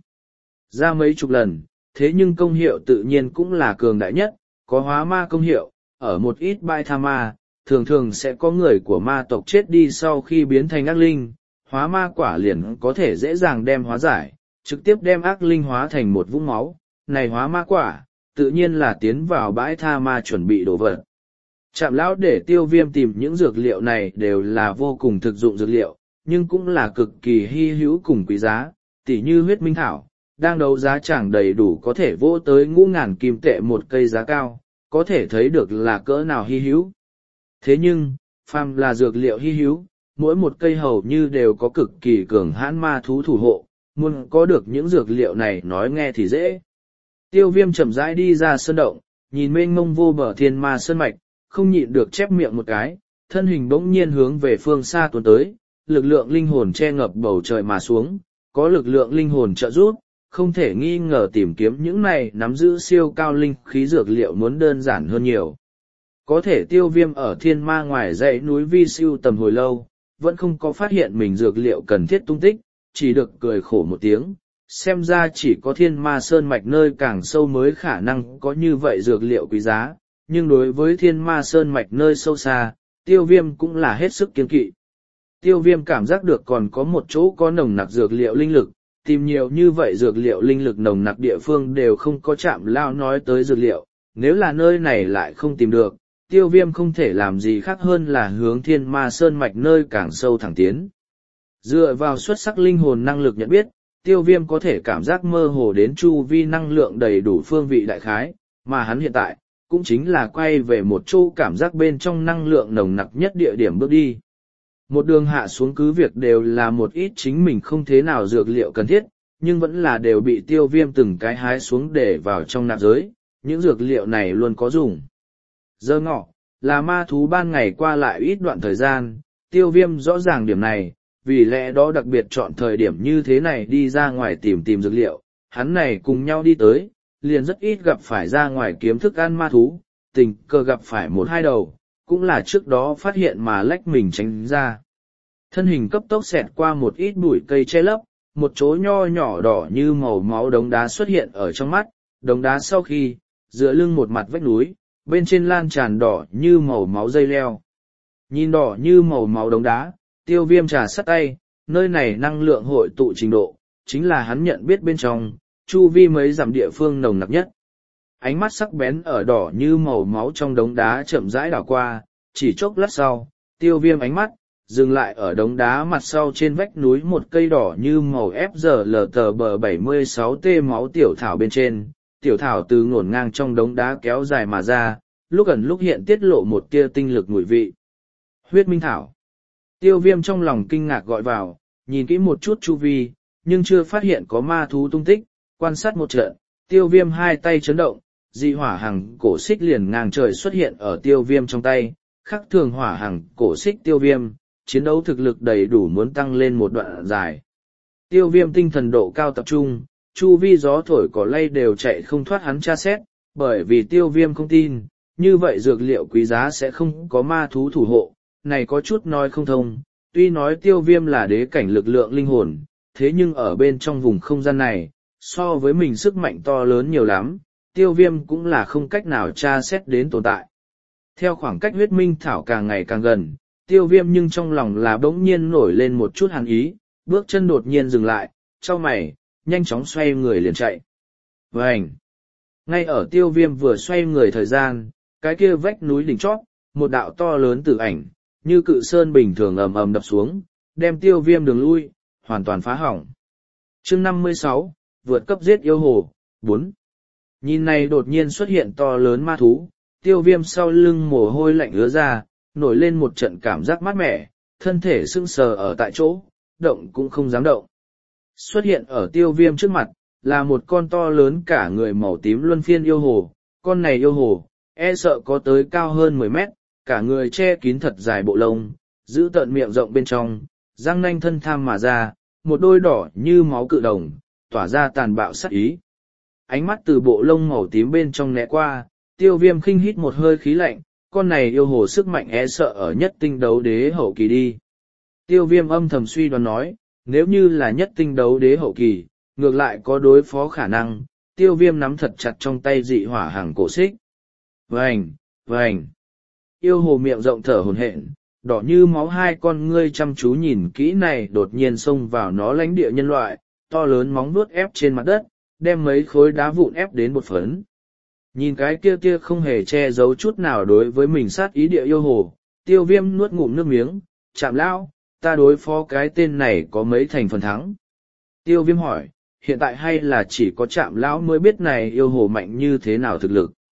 ra mấy chục lần, thế nhưng công hiệu tự nhiên cũng là cường đại nhất, có hóa ma công hiệu, ở một ít bãi tha ma, thường thường sẽ có người của ma tộc chết đi sau khi biến thành ác linh, hóa ma quả liền có thể dễ dàng đem hóa giải, trực tiếp đem ác linh hóa thành một vũng máu, này hóa ma quả, tự nhiên là tiến vào bãi tha ma chuẩn bị đồ vật. Trạm lão để tiêu viêm tìm những dược liệu này đều là vô cùng thực dụng dược liệu, nhưng cũng là cực kỳ hy hữu cùng quý giá, tỉ như huyết minh thảo, đang đấu giá chẳng đầy đủ có thể vỗ tới ngũ ngàn kim tệ một cây giá cao, có thể thấy được là cỡ nào hy hữu. Thế nhưng, phàm là dược liệu hy hữu, mỗi một cây hầu như đều có cực kỳ cường hãn ma thú thủ hộ, muốn có được những dược liệu này nói nghe thì dễ. Tiêu viêm chậm rãi đi ra sơn động, nhìn mênh mông vô bờ thiên ma sơn mạch, không nhịn được chép miệng một cái, thân hình bỗng nhiên hướng về phương xa tuôn tới, lực lượng linh hồn che ngập bầu trời mà xuống, có lực lượng linh hồn trợ giúp, không thể nghi ngờ tìm kiếm những này nắm giữ siêu cao linh khí dược liệu muốn đơn giản hơn nhiều. Có thể tiêu viêm ở thiên ma ngoài dãy núi vi siêu tầm hồi lâu, vẫn không có phát hiện mình dược liệu cần thiết tung tích, chỉ được cười khổ một tiếng. Xem ra chỉ có thiên ma sơn mạch nơi càng sâu mới khả năng có như vậy dược liệu quý giá, nhưng đối với thiên ma sơn mạch nơi sâu xa, tiêu viêm cũng là hết sức kiên kỵ. Tiêu viêm cảm giác được còn có một chỗ có nồng nặc dược liệu linh lực, tìm nhiều như vậy dược liệu linh lực nồng nặc địa phương đều không có chạm lao nói tới dược liệu, nếu là nơi này lại không tìm được, tiêu viêm không thể làm gì khác hơn là hướng thiên ma sơn mạch nơi càng sâu thẳng tiến. Dựa vào xuất sắc linh hồn năng lực nhận biết, tiêu viêm có thể cảm giác mơ hồ đến chu vi năng lượng đầy đủ phương vị đại khái, mà hắn hiện tại, cũng chính là quay về một chỗ cảm giác bên trong năng lượng nồng nặc nhất địa điểm bước đi. Một đường hạ xuống cứ việc đều là một ít chính mình không thế nào dược liệu cần thiết, nhưng vẫn là đều bị tiêu viêm từng cái hái xuống để vào trong nạp giới, những dược liệu này luôn có dùng. Giờ ngọ, là ma thú ban ngày qua lại ít đoạn thời gian, tiêu viêm rõ ràng điểm này, vì lẽ đó đặc biệt chọn thời điểm như thế này đi ra ngoài tìm tìm dược liệu, hắn này cùng nhau đi tới, liền rất ít gặp phải ra ngoài kiếm thức ăn ma thú, tình cờ gặp phải một hai đầu, cũng là trước đó phát hiện mà lách mình tránh ra. Thân hình cấp tốc xẹt qua một ít bụi cây che lấp, một chỗ nho nhỏ đỏ như màu máu đống đá xuất hiện ở trong mắt, đống đá sau khi, dựa lưng một mặt vách núi, bên trên lan tràn đỏ như màu máu dây leo. Nhìn đỏ như màu máu đống đá, tiêu viêm trà sắt tay, nơi này năng lượng hội tụ trình độ, chính là hắn nhận biết bên trong, chu vi mấy dặm địa phương nồng nặc nhất. Ánh mắt sắc bén ở đỏ như màu máu trong đống đá chậm rãi đảo qua, chỉ chốc lát sau, tiêu viêm ánh mắt, dừng lại ở đống đá mặt sau trên vách núi một cây đỏ như màu ép giờ lờ tờ bờ bảy mươi sáu t máu tiểu thảo bên trên, tiểu thảo từ ngổn ngang trong đống đá kéo dài mà ra, lúc ẩn lúc hiện tiết lộ một tia tinh lực mùi vị. Huyết minh thảo. Tiêu viêm trong lòng kinh ngạc gọi vào, nhìn kỹ một chút chu vi, nhưng chưa phát hiện có ma thú tung tích, quan sát một trận, tiêu viêm hai tay chấn động, dị hỏa hằng cổ xích liền ngang trời xuất hiện ở tiêu viêm trong tay, khắc thường hỏa hằng cổ xích tiêu viêm, chiến đấu thực lực đầy đủ muốn tăng lên một đoạn dài. Tiêu viêm tinh thần độ cao tập trung, chu vi gió thổi cỏ lay đều chạy không thoát hắn tra xét, bởi vì tiêu viêm không tin, như vậy dược liệu quý giá sẽ không có ma thú thủ hộ, này có chút nói không thông, tuy nói tiêu viêm là đế cảnh lực lượng linh hồn, thế nhưng ở bên trong vùng không gian này, so với mình sức mạnh to lớn nhiều lắm, tiêu viêm cũng là không cách nào tra xét đến tồn tại. Theo khoảng cách huyết minh thảo càng ngày càng gần, tiêu viêm nhưng trong lòng là bỗng nhiên nổi lên một chút hàn ý, bước chân đột nhiên dừng lại, chau mày, nhanh chóng xoay người liền chạy. Vânh! Ngay ở tiêu viêm vừa xoay người thời gian, cái kia vách núi đỉnh chót, một đạo to lớn tử ảnh, như cự sơn bình thường ầm ầm đập xuống, đem tiêu viêm đường lui, hoàn toàn phá hỏng. Chương năm mươi sáu, vượt cấp giết yêu hồ, bốn. Nhìn này đột nhiên xuất hiện to lớn ma thú, tiêu viêm sau lưng mồ hôi lạnh ứa ra, nổi lên một trận cảm giác mát mẻ, thân thể sưng sờ ở tại chỗ, động cũng không dám động. Xuất hiện ở tiêu viêm trước mặt, là một con to lớn cả người màu tím luân phiên yêu hồ, con này yêu hồ, e sợ có tới cao hơn mười mét, cả người che kín thật dài bộ lông, giữ tợn miệng rộng bên trong, răng nanh thân tham mà ra, một đôi đỏ như máu cự đồng, tỏa ra tàn bạo sát ý. Ánh mắt từ bộ lông màu tím bên trong né qua, tiêu viêm khinh hít một hơi khí lạnh, con này yêu hồ sức mạnh e sợ ở nhất tinh đấu đế hậu kỳ đi. Tiêu viêm âm thầm suy đoán nói, nếu như là nhất tinh đấu đế hậu kỳ, ngược lại có đối phó khả năng, tiêu viêm nắm thật chặt trong tay dị hỏa hàng cổ xích. Vành, vành. Yêu hồ miệng rộng thở hổn hển, đỏ như máu hai con ngươi chăm chú nhìn kỹ này đột nhiên xông vào nó lãnh địa nhân loại, to lớn móng vuốt ép trên mặt đất, đem mấy khối đá vụn ép đến bột phấn. Nhìn cái kia kia không hề che giấu chút nào đối với mình sát ý địa yêu hồ, tiêu viêm nuốt ngụm nước miếng, chạm lão, ta đối phó cái tên này có mấy thành phần thắng. Tiêu viêm hỏi, hiện tại hay là chỉ có chạm lão mới biết này yêu hồ mạnh như thế nào thực lực.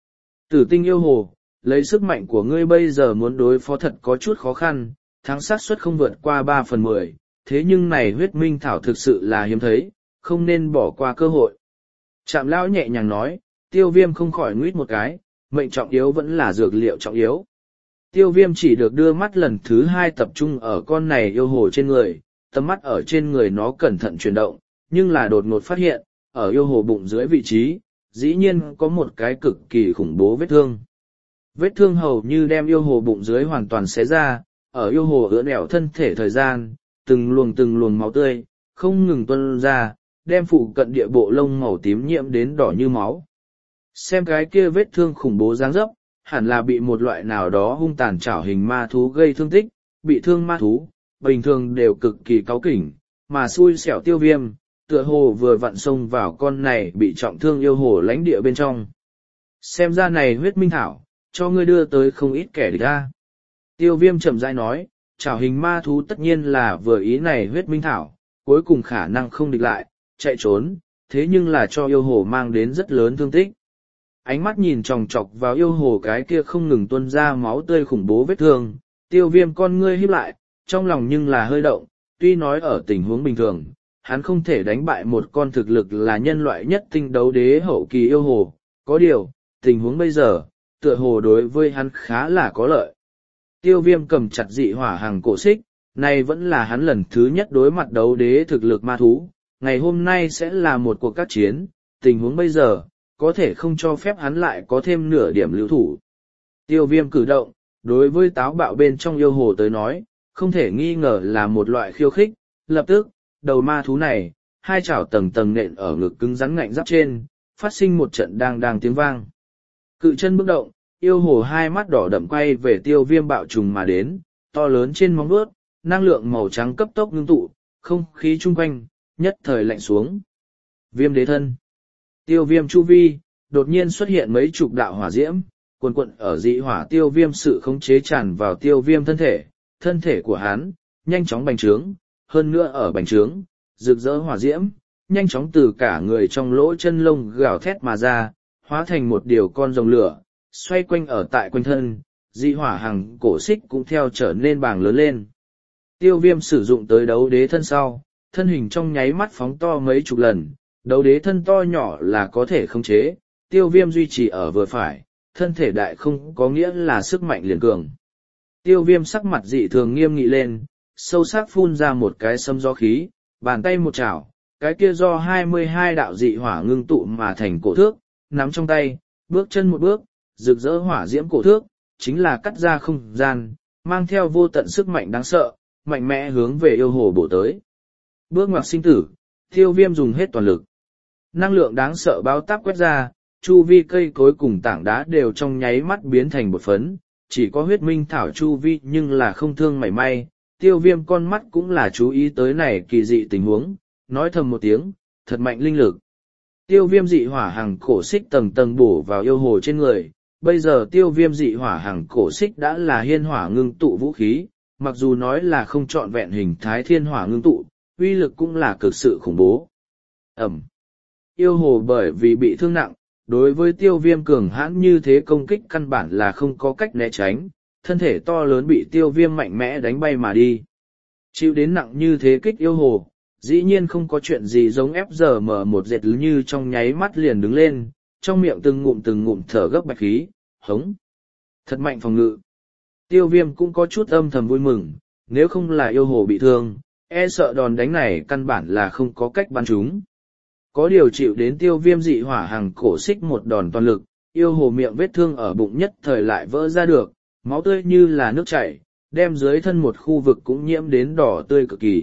Tử tinh yêu hồ, lấy sức mạnh của ngươi bây giờ muốn đối phó thật có chút khó khăn, thắng xác suất không vượt qua ba phần mười, thế nhưng này huyết minh thảo thực sự là hiếm thấy, không nên bỏ qua cơ hội. Trạm lão nhẹ nhàng nói, tiêu viêm không khỏi nguyết một cái, mệnh trọng yếu vẫn là dược liệu trọng yếu. Tiêu viêm chỉ được đưa mắt lần thứ hai tập trung ở con này yêu hồ trên người, tầm mắt ở trên người nó cẩn thận chuyển động, nhưng là đột ngột phát hiện, ở yêu hồ bụng dưới vị trí, dĩ nhiên có một cái cực kỳ khủng bố vết thương. Vết thương hầu như đem yêu hồ bụng dưới hoàn toàn xé ra, ở yêu hồ ưỡn ẻo thân thể thời gian, từng luồng từng luồng máu tươi, không ngừng tuôn ra, đem phụ cận địa bộ lông màu tím nhiễm đến đỏ như máu. Xem cái kia vết thương khủng bố dáng dấp, hẳn là bị một loại nào đó hung tàn trảo hình ma thú gây thương tích, bị thương ma thú, bình thường đều cực kỳ cáu kỉnh, mà xui xẻo tiêu viêm, tựa hồ vừa vặn xông vào con này bị trọng thương yêu hồ lãnh địa bên trong. Xem ra này huyết minh thảo, cho ngươi đưa tới không ít kẻ địch ra. Tiêu viêm chậm rãi nói, trảo hình ma thú tất nhiên là vừa ý này huyết minh thảo, cuối cùng khả năng không địch lại, chạy trốn, thế nhưng là cho yêu hồ mang đến rất lớn thương tích. Ánh mắt nhìn chòng chọc vào yêu hồ cái kia không ngừng tuôn ra máu tươi khủng bố vết thương, tiêu viêm con ngươi híp lại, trong lòng nhưng là hơi động, tuy nói ở tình huống bình thường, hắn không thể đánh bại một con thực lực là nhân loại nhất tinh đấu đế hậu kỳ yêu hồ, có điều, tình huống bây giờ, tựa hồ đối với hắn khá là có lợi. Tiêu viêm cầm chặt dị hỏa hàng cổ xích, này vẫn là hắn lần thứ nhất đối mặt đấu đế thực lực ma thú, ngày hôm nay sẽ là một cuộc các chiến, tình huống bây giờ, có thể không cho phép hắn lại có thêm nửa điểm lưu thủ. Tiêu viêm cử động, đối với táo bạo bên trong yêu hồ tới nói, không thể nghi ngờ là một loại khiêu khích, lập tức, đầu ma thú này, hai chảo tầng tầng nện ở ngực cứng rắn ngạnh giáp trên, phát sinh một trận đang đang tiếng vang. Cự chân bước động, yêu hồ hai mắt đỏ đậm quay về tiêu viêm bạo trùng mà đến, to lớn trên móng vuốt, năng lượng màu trắng cấp tốc ngưng tụ, không khí chung quanh, nhất thời lạnh xuống. Viêm đế thân. Tiêu viêm chu vi, đột nhiên xuất hiện mấy chục đạo hỏa diễm, quần quận ở dị hỏa tiêu viêm sự khống chế tràn vào tiêu viêm thân thể, thân thể của hắn, nhanh chóng bành trướng, hơn nữa ở bành trướng, rực rỡ hỏa diễm, nhanh chóng từ cả người trong lỗ chân lông gào thét mà ra, hóa thành một điều con rồng lửa, xoay quanh ở tại quanh thân, dị hỏa hàng cổ xích cũng theo trở nên bàng lớn lên. Tiêu viêm sử dụng tới đấu đế thân sau, thân hình trong nháy mắt phóng to mấy chục lần, đấu đế thân to nhỏ là có thể khống chế, tiêu viêm duy trì ở vừa phải, thân thể đại không có nghĩa là sức mạnh liền cường. Tiêu viêm sắc mặt dị thường nghiêm nghị lên, sâu sắc phun ra một cái sấm gió khí, bàn tay một chảo, cái kia do hai mươi hai đạo dị hỏa ngưng tụ mà thành cổ thước, nắm trong tay, bước chân một bước, rực rỡ hỏa diễm cổ thước, chính là cắt ra không gian, mang theo vô tận sức mạnh đáng sợ, mạnh mẽ hướng về yêu hồ bổ tới. Bước ngoặt sinh tử, tiêu viêm dùng hết toàn lực. Năng lượng đáng sợ báo táp quét ra, chu vi cây cối cùng tảng đá đều trong nháy mắt biến thành bột phấn, chỉ có huyết minh thảo chu vi nhưng là không thương mảy may. Tiêu viêm con mắt cũng là chú ý tới này kỳ dị tình huống, nói thầm một tiếng, thật mạnh linh lực. Tiêu viêm dị hỏa hàng cổ xích tầng tầng bổ vào yêu hồ trên người, bây giờ tiêu viêm dị hỏa hàng cổ xích đã là hiên hỏa ngưng tụ vũ khí, mặc dù nói là không trọn vẹn hình thái thiên hỏa ngưng tụ, uy lực cũng là cực sự khủng bố. Ẩm. Yêu hồ bởi vì bị thương nặng, đối với tiêu viêm cường hãn như thế công kích căn bản là không có cách né tránh, thân thể to lớn bị tiêu viêm mạnh mẽ đánh bay mà đi. Chịu đến nặng như thế kích yêu hồ, dĩ nhiên không có chuyện gì giống ép giờ mở một dệt như trong nháy mắt liền đứng lên, trong miệng từng ngụm từng ngụm thở gấp bạch khí, hống. Thật mạnh phòng ngự. Tiêu viêm cũng có chút âm thầm vui mừng, nếu không là yêu hồ bị thương, e sợ đòn đánh này căn bản là không có cách bắn chúng. Có điều chịu đến tiêu viêm dị hỏa hàng cổ xích một đòn toàn lực, yêu hồ miệng vết thương ở bụng nhất thời lại vỡ ra được, máu tươi như là nước chảy, đem dưới thân một khu vực cũng nhiễm đến đỏ tươi cực kỳ.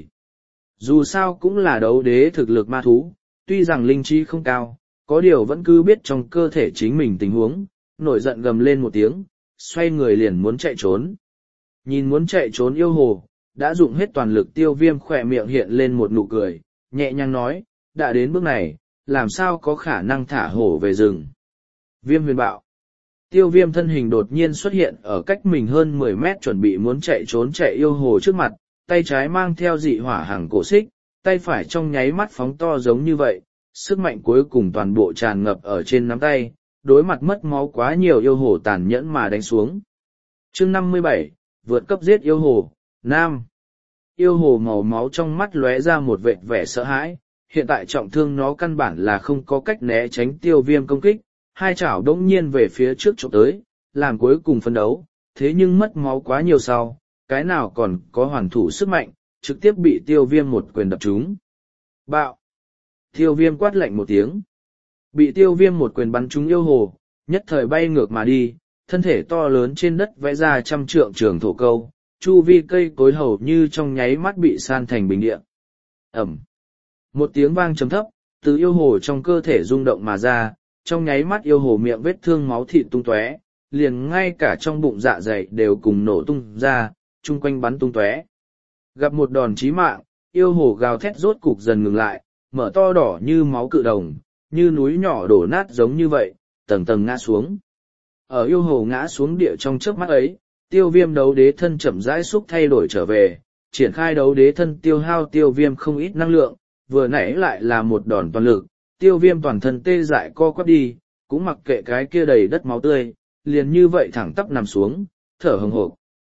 Dù sao cũng là đấu đế thực lực ma thú, tuy rằng linh trí không cao, có điều vẫn cứ biết trong cơ thể chính mình tình huống, nổi giận gầm lên một tiếng, xoay người liền muốn chạy trốn. Nhìn muốn chạy trốn yêu hồ, đã dụng hết toàn lực tiêu viêm khỏe miệng hiện lên một nụ cười, nhẹ nhàng nói, đã đến bước này, làm sao có khả năng thả hổ về rừng. Viêm huyền bạo. Tiêu viêm thân hình đột nhiên xuất hiện ở cách mình hơn mười mét chuẩn bị muốn chạy trốn chạy yêu hồ trước mặt, tay trái mang theo dị hỏa hàng cổ xích, tay phải trong nháy mắt phóng to giống như vậy, sức mạnh cuối cùng toàn bộ tràn ngập ở trên nắm tay, đối mặt mất máu quá nhiều yêu hồ tàn nhẫn mà đánh xuống. Chương năm mươi bảy, vượt cấp giết yêu hồ, Nam. Yêu hồ màu máu trong mắt lóe ra một vệt vẻ sợ hãi, hiện tại trọng thương nó căn bản là không có cách né tránh Tiêu Viêm công kích, hai chảo đống nhiên về phía trước chụp tới, làm cuối cùng phân đấu, thế nhưng mất máu quá nhiều sau, cái nào còn có hoàn thủ sức mạnh, trực tiếp bị Tiêu Viêm một quyền đập trúng. Bạo! Tiêu Viêm quát lạnh một tiếng. Bị Tiêu Viêm một quyền bắn trúng yêu hồ, nhất thời bay ngược mà đi, thân thể to lớn trên đất vẽ ra trăm trượng trường thổ câu, chu vi cây cối hầu như trong nháy mắt bị san thành bình địa. Ẩm! Một tiếng vang trầm thấp, từ yêu hồ trong cơ thể rung động mà ra, trong nháy mắt yêu hồ miệng vết thương máu thịt tung tóe, liền ngay cả trong bụng dạ dày đều cùng nổ tung ra, chung quanh bắn tung tóe. Gặp một đòn chí mạng, yêu hồ gào thét rốt cục dần ngừng lại, mở to đỏ như máu cự đồng, như núi nhỏ đổ nát giống như vậy, tầng tầng ngã xuống. Ở yêu hồ ngã xuống địa trong chớp mắt ấy, Tiêu Viêm đấu đế thân chậm rãi xúc thay đổi trở về, triển khai đấu đế thân tiêu hao Tiêu Viêm không ít năng lượng, vừa nãy lại là một đòn toàn lực, Tiêu Viêm toàn thân tê dại co quắp đi, cũng mặc kệ cái kia đầy đất máu tươi, liền như vậy thẳng tắp nằm xuống, thở hừng hộp.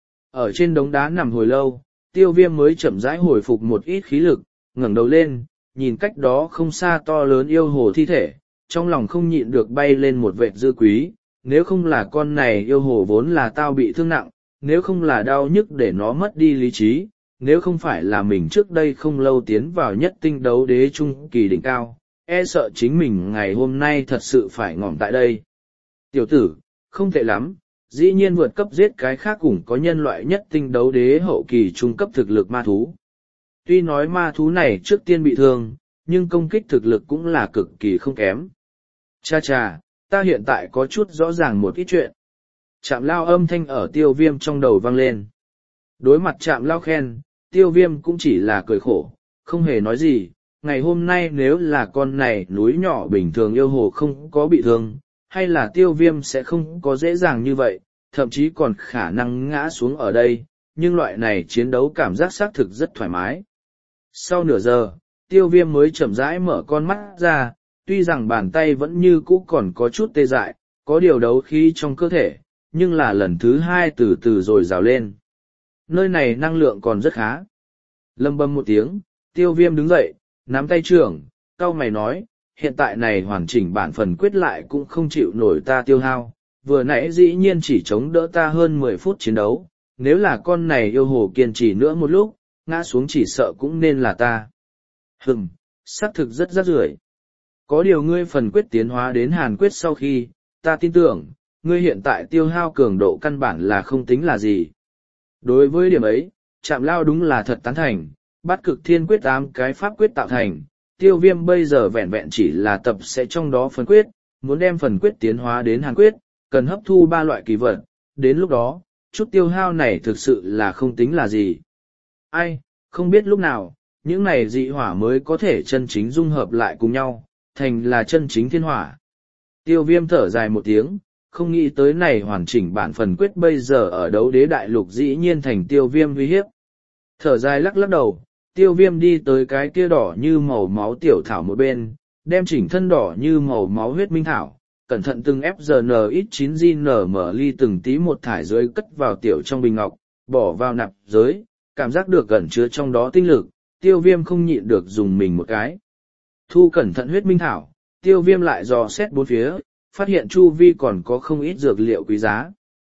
Ở trên đống đá nằm hồi lâu, Tiêu Viêm mới chậm rãi hồi phục một ít khí lực, ngẩng đầu lên, nhìn cách đó không xa to lớn yêu hồ thi thể, trong lòng không nhịn được bay lên một vệt dư quý, nếu không là con này yêu hồ vốn là tao bị thương nặng, nếu không là đau nhức để nó mất đi lý trí, nếu không phải là mình trước đây không lâu tiến vào nhất tinh đấu đế trung kỳ đỉnh cao, e sợ chính mình ngày hôm nay thật sự phải ngỏm tại đây. Tiểu tử, không tệ lắm, dĩ nhiên vượt cấp giết cái khác cũng có nhân loại nhất tinh đấu đế hậu kỳ trung cấp thực lực ma thú. Tuy nói ma thú này trước tiên bị thương, nhưng công kích thực lực cũng là cực kỳ không kém. Cha cha, ta hiện tại có chút rõ ràng một ít chuyện. Trạm lao âm thanh ở Tiêu Viêm trong đầu vang lên. Đối mặt Trạm lao khen, Tiêu Viêm cũng chỉ là cười khổ, không hề nói gì. Ngày hôm nay nếu là con này núi nhỏ bình thường yêu hồ không có bị thương, hay là Tiêu Viêm sẽ không có dễ dàng như vậy, thậm chí còn khả năng ngã xuống ở đây, nhưng loại này chiến đấu cảm giác xác thực rất thoải mái. Sau nửa giờ, Tiêu Viêm mới chậm rãi mở con mắt ra, tuy rằng bàn tay vẫn như cũ còn có chút tê dại, có điều đấu khí trong cơ thể, nhưng là lần thứ hai từ từ rồi rào lên. Nơi này năng lượng còn rất khá. Lâm bầm một tiếng, Tiêu Viêm đứng dậy, nắm tay trưởng, cau mày nói, hiện tại này hoàn chỉnh bản phần quyết lại cũng không chịu nổi ta tiêu hao, vừa nãy dĩ nhiên chỉ chống đỡ ta hơn mười phút chiến đấu, nếu là con này yêu hồ kiên trì nữa một lúc, ngã xuống chỉ sợ cũng nên là ta. Hừm, xác thực rất rác rưởi. Có điều ngươi phần quyết tiến hóa đến hàn quyết sau khi, ta tin tưởng, ngươi hiện tại tiêu hao cường độ căn bản là không tính là gì. Đối với điểm ấy, Trạm Lao đúng là thật tán thành, bát cực thiên quyết tám cái pháp quyết tạo thành, Tiêu Viêm bây giờ vẹn vẹn chỉ là tập sẽ trong đó phần quyết, muốn đem phần quyết tiến hóa đến hàn quyết, cần hấp thu ba loại kỳ vật, đến lúc đó, chút tiêu hao này thực sự là không tính là gì. Ai, không biết lúc nào, những này dị hỏa mới có thể chân chính dung hợp lại cùng nhau, thành là chân chính thiên hỏa. Tiêu Viêm thở dài một tiếng, không nghĩ tới này hoàn chỉnh bản phần quyết bây giờ ở đấu đế đại lục dĩ nhiên thành Tiêu Viêm uy hiếp. Thở dài lắc lắc đầu, Tiêu Viêm đi tới cái kia đỏ như màu máu tiểu thảo một bên, đem chỉnh thân đỏ như màu máu huyết minh thảo, cẩn thận từng ép giờ en ít chín gi en mở ly từng tí một thải dưới cất vào tiểu trong bình ngọc, bỏ vào nạp giới, cảm giác được gần chứa trong đó tinh lực, Tiêu Viêm không nhịn được dùng mình một cái. Thu cẩn thận huyết minh thảo, Tiêu Viêm lại dò xét bốn phía, phát hiện chu vi còn có không ít dược liệu quý giá.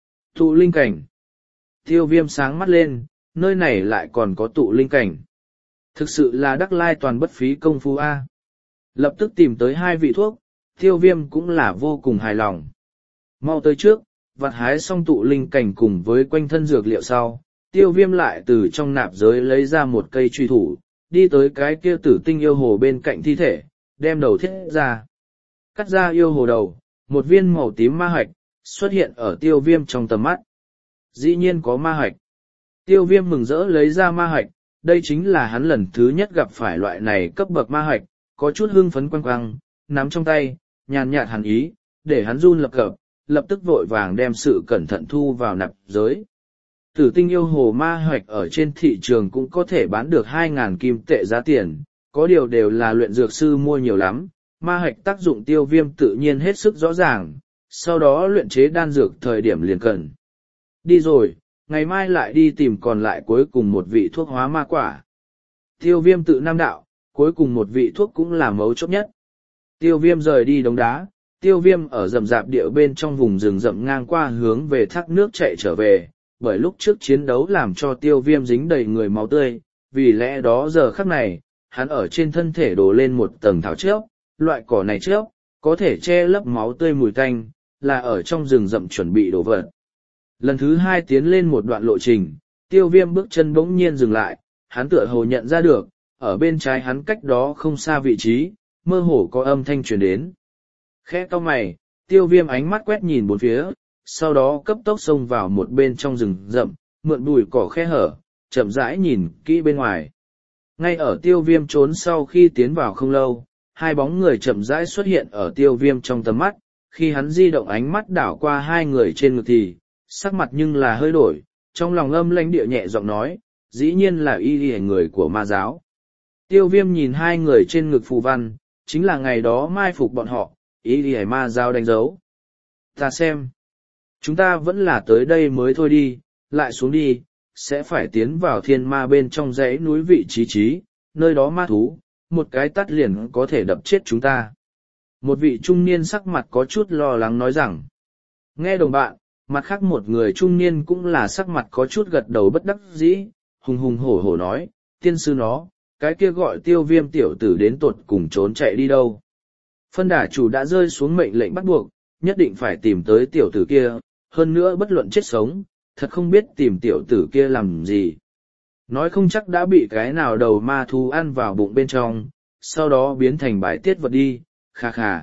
Tụ linh cảnh. Tiêu Viêm sáng mắt lên, nơi này lại còn có tụ linh cảnh. Thực sự là đắc lai toàn bất phí công phu A. Lập tức tìm tới hai vị thuốc, Tiêu Viêm cũng là vô cùng hài lòng. Mau tới trước, vặt hái xong tụ linh cảnh cùng với quanh thân dược liệu sau, Tiêu Viêm lại từ trong nạp giới lấy ra một cây truy thủ, đi tới cái kia tử tinh yêu hồ bên cạnh thi thể, đem đầu thiết ra. Cắt ra yêu hồ đầu, một viên màu tím ma hạch, xuất hiện ở Tiêu Viêm trong tầm mắt. Dĩ nhiên có ma hạch. Tiêu Viêm mừng rỡ lấy ra ma hạch, đây chính là hắn lần thứ nhất gặp phải loại này cấp bậc ma hạch, có chút hưng phấn quăng quăng, nắm trong tay, nhàn nhạt hàn ý, để hắn run lập cập, lập tức vội vàng đem sự cẩn thận thu vào nạp giới. Tử tinh yêu hồ ma hạch ở trên thị trường cũng có thể bán được hai ngàn kim tệ giá tiền, có điều đều là luyện dược sư mua nhiều lắm, ma hạch tác dụng Tiêu Viêm tự nhiên hết sức rõ ràng, sau đó luyện chế đan dược thời điểm liền cần. Đi rồi, ngày mai lại đi tìm còn lại cuối cùng một vị thuốc hóa ma quả. Tiêu viêm tự nam đạo, cuối cùng một vị thuốc cũng là mấu chốt nhất. Tiêu viêm rời đi đống đá, tiêu viêm ở rậm rạp địa bên trong vùng rừng rậm ngang qua hướng về thác nước chạy trở về, bởi lúc trước chiến đấu làm cho tiêu viêm dính đầy người máu tươi, vì lẽ đó giờ khắc này, hắn ở trên thân thể đổ lên một tầng thảo trước, loại cỏ này trước, có thể che lấp máu tươi mùi tanh, là ở trong rừng rậm chuẩn bị đổ vật. Lần thứ hai tiến lên một đoạn lộ trình, tiêu viêm bước chân bỗng nhiên dừng lại, hắn tựa hồ nhận ra được, ở bên trái hắn cách đó không xa vị trí, mơ hồ có âm thanh truyền đến. Khẽ cau mày, tiêu viêm ánh mắt quét nhìn bốn phía, sau đó cấp tốc xông vào một bên trong rừng rậm, mượn bụi cỏ khe hở, chậm rãi nhìn kỹ bên ngoài. Ngay ở tiêu viêm trốn sau khi tiến vào không lâu, hai bóng người chậm rãi xuất hiện ở tiêu viêm trong tầm mắt, khi hắn di động ánh mắt đảo qua hai người trên ngực thì, sắc mặt nhưng là hơi đổi, trong lòng âm lãnh địa nhẹ giọng nói, dĩ nhiên là y y người của ma giáo. Tiêu viêm nhìn hai người trên ngực phù văn, chính là ngày đó mai phục bọn họ, y y ma giáo đánh dấu. Ta xem, chúng ta vẫn là tới đây mới thôi đi, lại xuống đi, sẽ phải tiến vào thiên ma bên trong dãy núi vị trí trí, nơi đó ma thú, một cái tắt liền có thể đập chết chúng ta. Một vị trung niên sắc mặt có chút lo lắng nói rằng, nghe đồng bạn, mặt khác một người trung niên cũng là sắc mặt có chút gật đầu bất đắc dĩ, hùng hùng hổ hổ nói, tiên sư nó, cái kia gọi tiêu viêm tiểu tử đến tột cùng trốn chạy đi đâu. Phân đà chủ đã rơi xuống mệnh lệnh bắt buộc, nhất định phải tìm tới tiểu tử kia, hơn nữa bất luận chết sống, thật không biết tìm tiểu tử kia làm gì. Nói không chắc đã bị cái nào đầu ma thú ăn vào bụng bên trong, sau đó biến thành bài tiết vật đi, khà khà.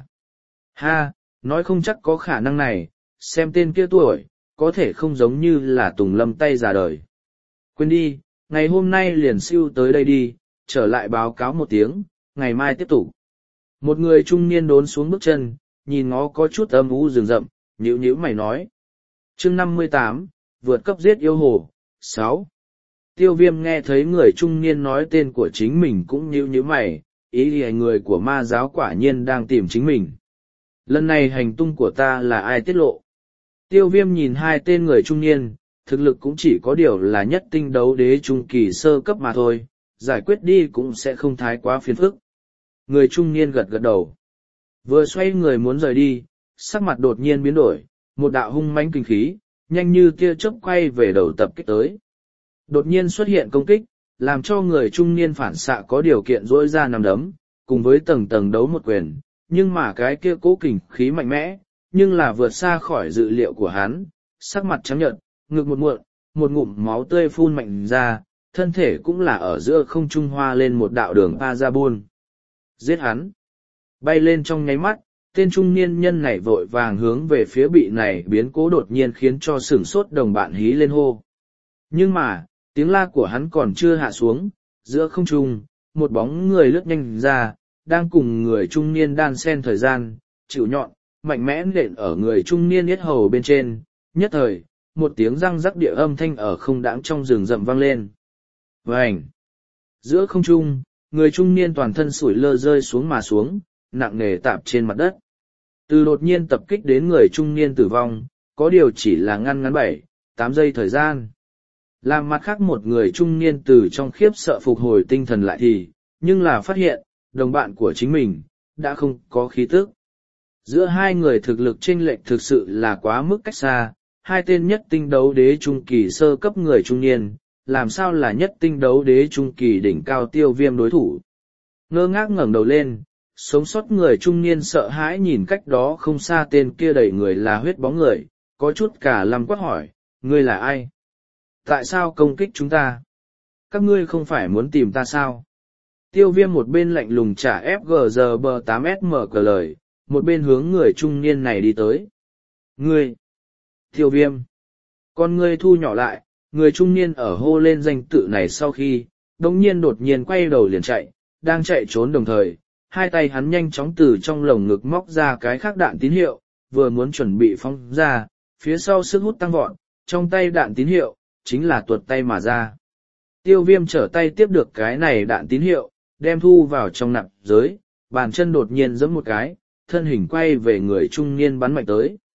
Ha, nói không chắc có khả năng này, xem tên kia tuổi, có thể không giống như là Tùng Lâm tay già đời. Quên đi, ngày hôm nay liền siêu tới đây đi, trở lại báo cáo một tiếng, ngày mai tiếp tục. Một người trung niên đốn xuống bước chân, nhìn ngó có chút âm u rừng rậm, nhíu nhíu mày nói. Chương năm mươi tám, vượt cấp giết yêu hồ, sáu. Tiêu viêm nghe thấy người trung niên nói tên của chính mình cũng nhíu nhíu mày, ý thì người của ma giáo quả nhiên đang tìm chính mình. Lần này hành tung của ta là ai tiết lộ? Tiêu viêm nhìn hai tên người trung niên, thực lực cũng chỉ có điều là nhất tinh đấu đế trung kỳ sơ cấp mà thôi, giải quyết đi cũng sẽ không thái quá phiền phức. Người trung niên gật gật đầu. Vừa xoay người muốn rời đi, sắc mặt đột nhiên biến đổi, một đạo hung mãnh kinh khí, nhanh như tia chớp quay về đầu tập kích tới. Đột nhiên xuất hiện công kích, làm cho người trung niên phản xạ có điều kiện rỗi ra nằm đấm, cùng với tầng tầng đấu một quyền, nhưng mà cái kia cố kình khí mạnh mẽ, nhưng là vượt xa khỏi dự liệu của hắn, sắc mặt trắng nhợt, ngực một muộn, một ngụm máu tươi phun mạnh ra, thân thể cũng là ở giữa không trung hoa lên một đạo đường pa ra buôn. Giết hắn! Bay lên trong nháy mắt, tên trung niên nhân này vội vàng hướng về phía bị này biến cố đột nhiên khiến cho sửng sốt đồng bạn hí lên hô. Nhưng mà, tiếng la của hắn còn chưa hạ xuống, giữa không trung, một bóng người lướt nhanh ra, đang cùng người trung niên đan xen thời gian, chịu nhọn, mạnh mẽ nện ở người trung niên yết hầu bên trên, nhất thời, một tiếng răng rắc địa âm thanh ở không đãng trong rừng rậm vang lên. Vành! Giữa không trung, người trung niên toàn thân sủi lơ rơi xuống mà xuống, nặng nề tạp trên mặt đất. Từ đột nhiên tập kích đến người trung niên tử vong, có điều chỉ là ngăn ngắn bảy, tám giây thời gian. Làm mặt khác một người trung niên từ trong khiếp sợ phục hồi tinh thần lại thì, nhưng là phát hiện, đồng bạn của chính mình, đã không có khí tức. Giữa hai người thực lực chênh lệch thực sự là quá mức cách xa, hai tên nhất tinh đấu đế trung kỳ sơ cấp người trung niên, làm sao là nhất tinh đấu đế trung kỳ đỉnh cao tiêu viêm đối thủ. Ngơ ngác ngẩng đầu lên, sống sót người trung niên sợ hãi nhìn cách đó không xa tên kia đẩy người là huyết bóng người, có chút cả lăm quát hỏi, ngươi là ai? Tại sao công kích chúng ta? Các ngươi không phải muốn tìm ta sao? Tiêu viêm một bên lạnh lùng trả ép giê giê bê tám ét em cờ lời, một bên hướng người trung niên này đi tới. Ngươi! Tiêu viêm! Con ngươi thu nhỏ lại, người trung niên ở hô lên danh tự này sau khi, đồng nhiên đột nhiên quay đầu liền chạy, đang chạy trốn đồng thời, hai tay hắn nhanh chóng từ trong lồng ngực móc ra cái khác đạn tín hiệu, vừa muốn chuẩn bị phóng ra, phía sau sức hút tăng vọt, trong tay đạn tín hiệu, chính là tuột tay mà ra. Tiêu viêm trở tay tiếp được cái này đạn tín hiệu, đem thu vào trong nạp giới, bàn chân đột nhiên giẫm một cái, thân hình quay về người trung niên bắn mạnh tới.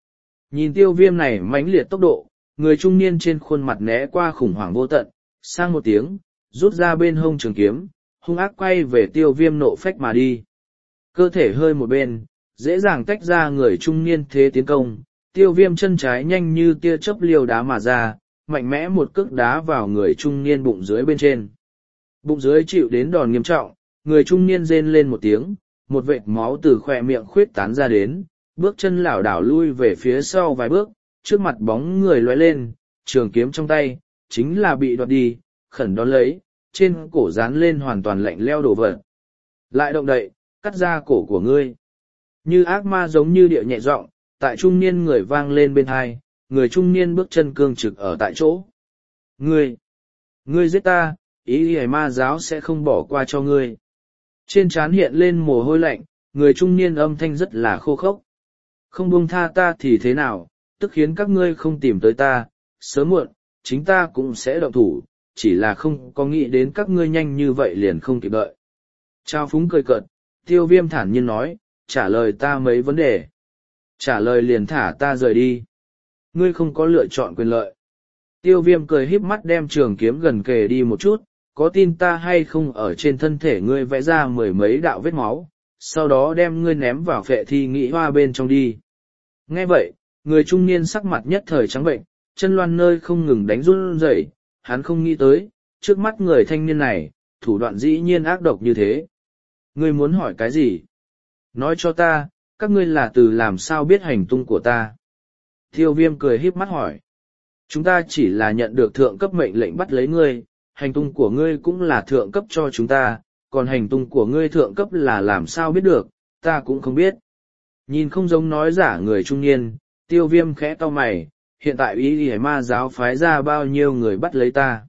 Nhìn tiêu viêm này mãnh liệt tốc độ, người trung niên trên khuôn mặt né qua khủng hoảng vô tận, sang một tiếng, rút ra bên hông trường kiếm, hung ác quay về tiêu viêm nộ phách mà đi. Cơ thể hơi một bên, dễ dàng tách ra người trung niên thế tiến công, tiêu viêm chân trái nhanh như tia chớp liều đá mà ra, mạnh mẽ một cước đá vào người trung niên bụng dưới bên trên. Bụng dưới chịu đến đòn nghiêm trọng, người trung niên rên lên một tiếng, một vệt máu từ khỏe miệng khuyết tán ra đến, bước chân lảo đảo lui về phía sau vài bước, trước mặt bóng người lóe lên, trường kiếm trong tay, chính là bị đoạt đi, khẩn đón lấy, trên cổ dán lên hoàn toàn lạnh leo đổ vật. Lại động đậy, cắt ra cổ của ngươi. Như ác ma giống như điệu nhẹ giọng, tại trung niên người vang lên bên hai, người trung niên bước chân cương trực ở tại chỗ. Ngươi, ngươi giết ta, ý hề ma giáo sẽ không bỏ qua cho ngươi. Trên trán hiện lên mồ hôi lạnh, người trung niên âm thanh rất là khô khốc. Không buông tha ta thì thế nào, tức khiến các ngươi không tìm tới ta, sớm muộn, chính ta cũng sẽ động thủ, chỉ là không có nghĩ đến các ngươi nhanh như vậy liền không kịp đợi. Trao phúng cười cợt, tiêu viêm thản nhiên nói, trả lời ta mấy vấn đề. Trả lời liền thả ta rời đi. Ngươi không có lựa chọn quyền lợi. Tiêu viêm cười híp mắt đem trường kiếm gần kề đi một chút, có tin ta hay không ở trên thân thể ngươi vẽ ra mười mấy đạo vết máu, sau đó đem ngươi ném vào phệ thi nghĩ hoa bên trong đi. Nghe vậy, người trung niên sắc mặt nhất thời trắng bệnh, chân loan nơi không ngừng đánh run rẩy, hắn không nghĩ tới, trước mắt người thanh niên này, thủ đoạn dĩ nhiên ác độc như thế. Ngươi muốn hỏi cái gì? Nói cho ta, các ngươi là từ làm sao biết hành tung của ta? Tiêu viêm cười híp mắt hỏi. Chúng ta chỉ là nhận được thượng cấp mệnh lệnh bắt lấy ngươi, hành tung của ngươi cũng là thượng cấp cho chúng ta, còn hành tung của ngươi thượng cấp là làm sao biết được, ta cũng không biết. Nhìn không giống nói giả người trung niên, tiêu viêm khẽ cau mày, hiện tại ý ý ma giáo phái ra bao nhiêu người bắt lấy ta.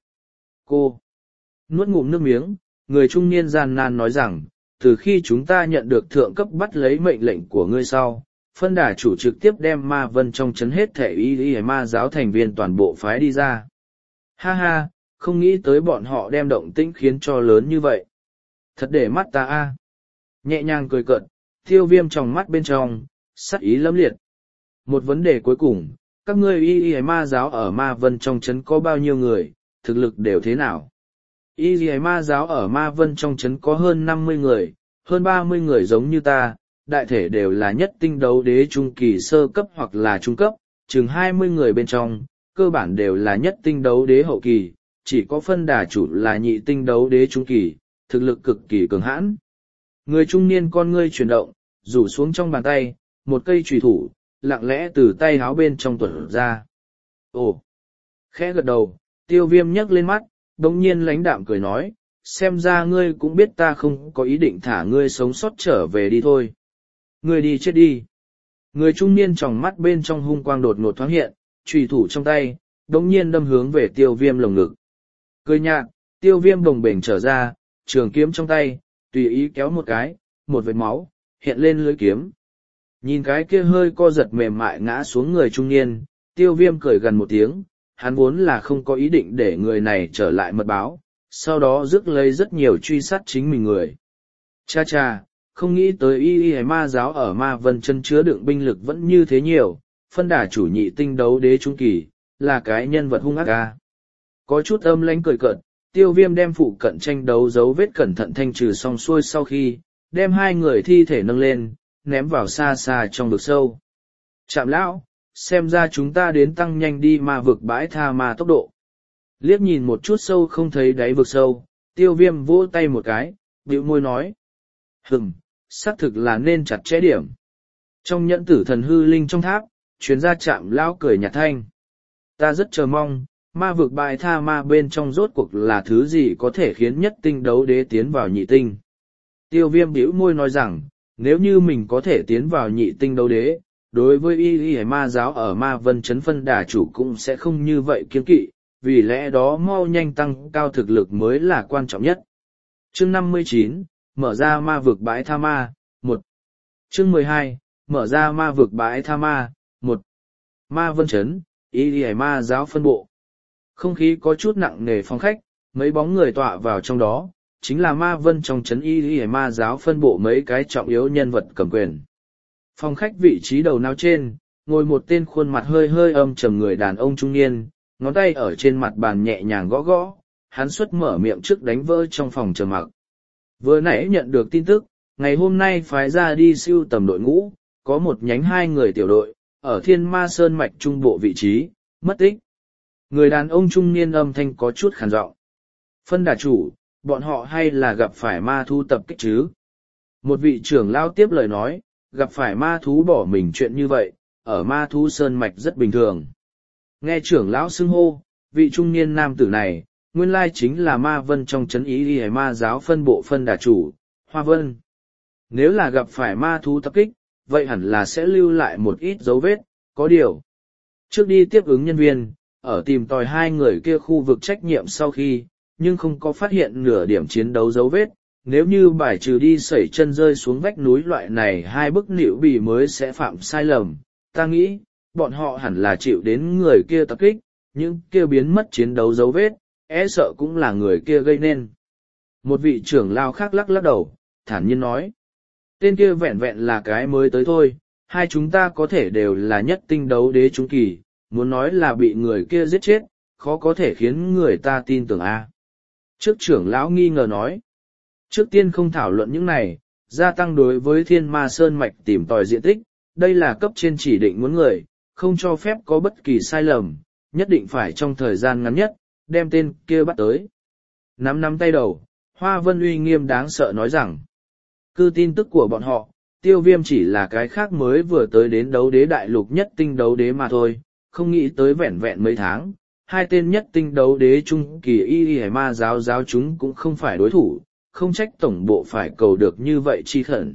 Cô nuốt ngụm nước miếng, người trung niên gian nan nói rằng, từ khi chúng ta nhận được thượng cấp bắt lấy mệnh lệnh của ngươi sau, phân đà chủ trực tiếp đem ma vân trong chấn hết thể ý ý ma giáo thành viên toàn bộ phái đi ra. Ha ha, không nghĩ tới bọn họ đem động tĩnh khiến cho lớn như vậy. Thật để mắt ta a. Nhẹ nhàng cười cợt, tiêu viêm trong mắt bên trong, sắc ý lâm liệt. Một vấn đề cuối cùng, các ngươi y y ma giáo ở ma vân trong trấn có bao nhiêu người, thực lực đều thế nào? Y y ma giáo ở ma vân trong trấn có hơn năm mươi người, hơn ba mươi người giống như ta, đại thể đều là nhất tinh đấu đế trung kỳ sơ cấp hoặc là trung cấp, chừng hai mươi người bên trong, cơ bản đều là nhất tinh đấu đế hậu kỳ, chỉ có phân đà chủ là nhị tinh đấu đế trung kỳ, thực lực cực kỳ cường hãn. Người trung niên con ngươi chuyển động, rủ xuống trong bàn tay, một cây chùy thủ, lặng lẽ từ tay háo bên trong tuột ra. Ồ! Khẽ gật đầu, tiêu viêm nhấc lên mắt, đồng nhiên lãnh đạm cười nói, xem ra ngươi cũng biết ta không có ý định thả ngươi sống sót trở về đi thôi. Ngươi đi chết đi. Người trung niên tròng mắt bên trong hung quang đột ngột thoáng hiện, chùy thủ trong tay, đồng nhiên đâm hướng về tiêu viêm lồng ngực. Cười nhạt, tiêu viêm bồng bềnh trở ra, trường kiếm trong tay, tùy ý kéo một cái, một vệt máu, hiện lên lưỡi kiếm. Nhìn cái kia hơi co giật mềm mại ngã xuống người trung niên, tiêu viêm cười gần một tiếng, hắn vốn là không có ý định để người này trở lại mật báo, sau đó rước lấy rất nhiều truy sát chính mình người. Cha cha, không nghĩ tới y y ma giáo ở ma vân chân chứa đựng binh lực vẫn như thế nhiều, phân đà chủ nhị tinh đấu đế trung kỳ, là cái nhân vật hung ác ca. Có chút âm lãnh cười cợt, tiêu viêm đem phụ cận tranh đấu dấu vết cẩn thận thanh trừ xong xuôi sau khi, đem hai người thi thể nâng lên, ném vào xa xa trong vực sâu. Trạm lão, xem ra chúng ta đến tăng nhanh đi ma vực bãi tha ma tốc độ. Liếc nhìn một chút sâu không thấy đáy vực sâu, tiêu viêm vỗ tay một cái, bĩu môi nói. Hừm, xác thực là nên chặt chẽ điểm. Trong nhẫn tử thần hư linh trong tháp, chuyến ra Trạm lão cười nhạt thanh. Ta rất chờ mong, ma vực bãi tha ma bên trong rốt cuộc là thứ gì có thể khiến nhất tinh đấu đế tiến vào nhị tinh. Tiêu viêm bĩu môi nói rằng, nếu như mình có thể tiến vào nhị tinh đấu đế, đối với y y ma giáo ở ma vân chấn phân đà chủ cũng sẽ không như vậy kiên kỵ, vì lẽ đó mau nhanh tăng cao thực lực mới là quan trọng nhất. Chương năm mươi chín, mở ra ma vực bãi tha ma, một. Chương mười hai, mở ra ma vực bãi tha ma, một. Ma vân chấn, y y ma giáo phân bộ. Không khí có chút nặng nề phòng khách, mấy bóng người tọa vào trong đó, chính là ma vân trong chấn y y ma giáo phân bộ mấy cái trọng yếu nhân vật cầm quyền. Phòng khách vị trí đầu não trên, ngồi một tên khuôn mặt hơi hơi âm trầm người đàn ông trung niên, ngón tay ở trên mặt bàn nhẹ nhàng gõ gõ, hắn xuất mở miệng trước đánh vỡ trong phòng trầm mặc. Vừa nãy nhận được tin tức, ngày hôm nay phái ra đi siêu tầm đội ngũ, có một nhánh hai người tiểu đội, ở Thiên Ma Sơn mạch trung bộ vị trí, mất tích. Người đàn ông trung niên âm thanh có chút khàn giọng. Phân đà chủ, bọn họ hay là gặp phải ma thú tập kích chứ? Một vị trưởng lao tiếp lời nói, gặp phải ma thú bỏ mình chuyện như vậy, ở ma thú Sơn mạch rất bình thường. Nghe trưởng lão xưng hô, vị trung niên nam tử này, nguyên lai chính là Ma Vân trong chấn ý đi ma giáo phân bộ phân đà chủ, Hoa Vân. Nếu là gặp phải ma thú tập kích, vậy hẳn là sẽ lưu lại một ít dấu vết, có điều. Trước đi tiếp ứng nhân viên, ở tìm tòi hai người kia khu vực trách nhiệm sau khi, nhưng không có phát hiện nửa điểm chiến đấu dấu vết. Nếu như bài trừ đi sẩy chân rơi xuống vách núi loại này hai bức nịu bì mới sẽ phạm sai lầm, ta nghĩ, bọn họ hẳn là chịu đến người kia tập kích, những kia biến mất chiến đấu dấu vết, e sợ cũng là người kia gây nên. Một vị trưởng lao khác lắc lắc đầu, thản nhiên nói. Tên kia vẹn vẹn là cái mới tới thôi, hai chúng ta có thể đều là nhất tinh đấu đế trung kỳ, muốn nói là bị người kia giết chết, khó có thể khiến người ta tin tưởng a. Trước trưởng lão nghi ngờ nói. Trước tiên không thảo luận những này, gia tăng đối với Thiên Ma Sơn mạch tìm tòi diện tích, đây là cấp trên chỉ định muốn người, không cho phép có bất kỳ sai lầm, nhất định phải trong thời gian ngắn nhất, đem tên kia bắt tới. Nắm nắm tay đầu, Hoa Vân uy nghiêm đáng sợ nói rằng, cư tin tức của bọn họ, Tiêu Viêm chỉ là cái khác mới vừa tới đến đấu đế đại lục nhất tinh đấu đế mà thôi, không nghĩ tới vẹn vẹn mấy tháng, hai tên nhất tinh đấu đế trung kỳ y y ma giáo giáo chúng cũng không phải đối thủ, không trách tổng bộ phải cầu được như vậy chi khẩn.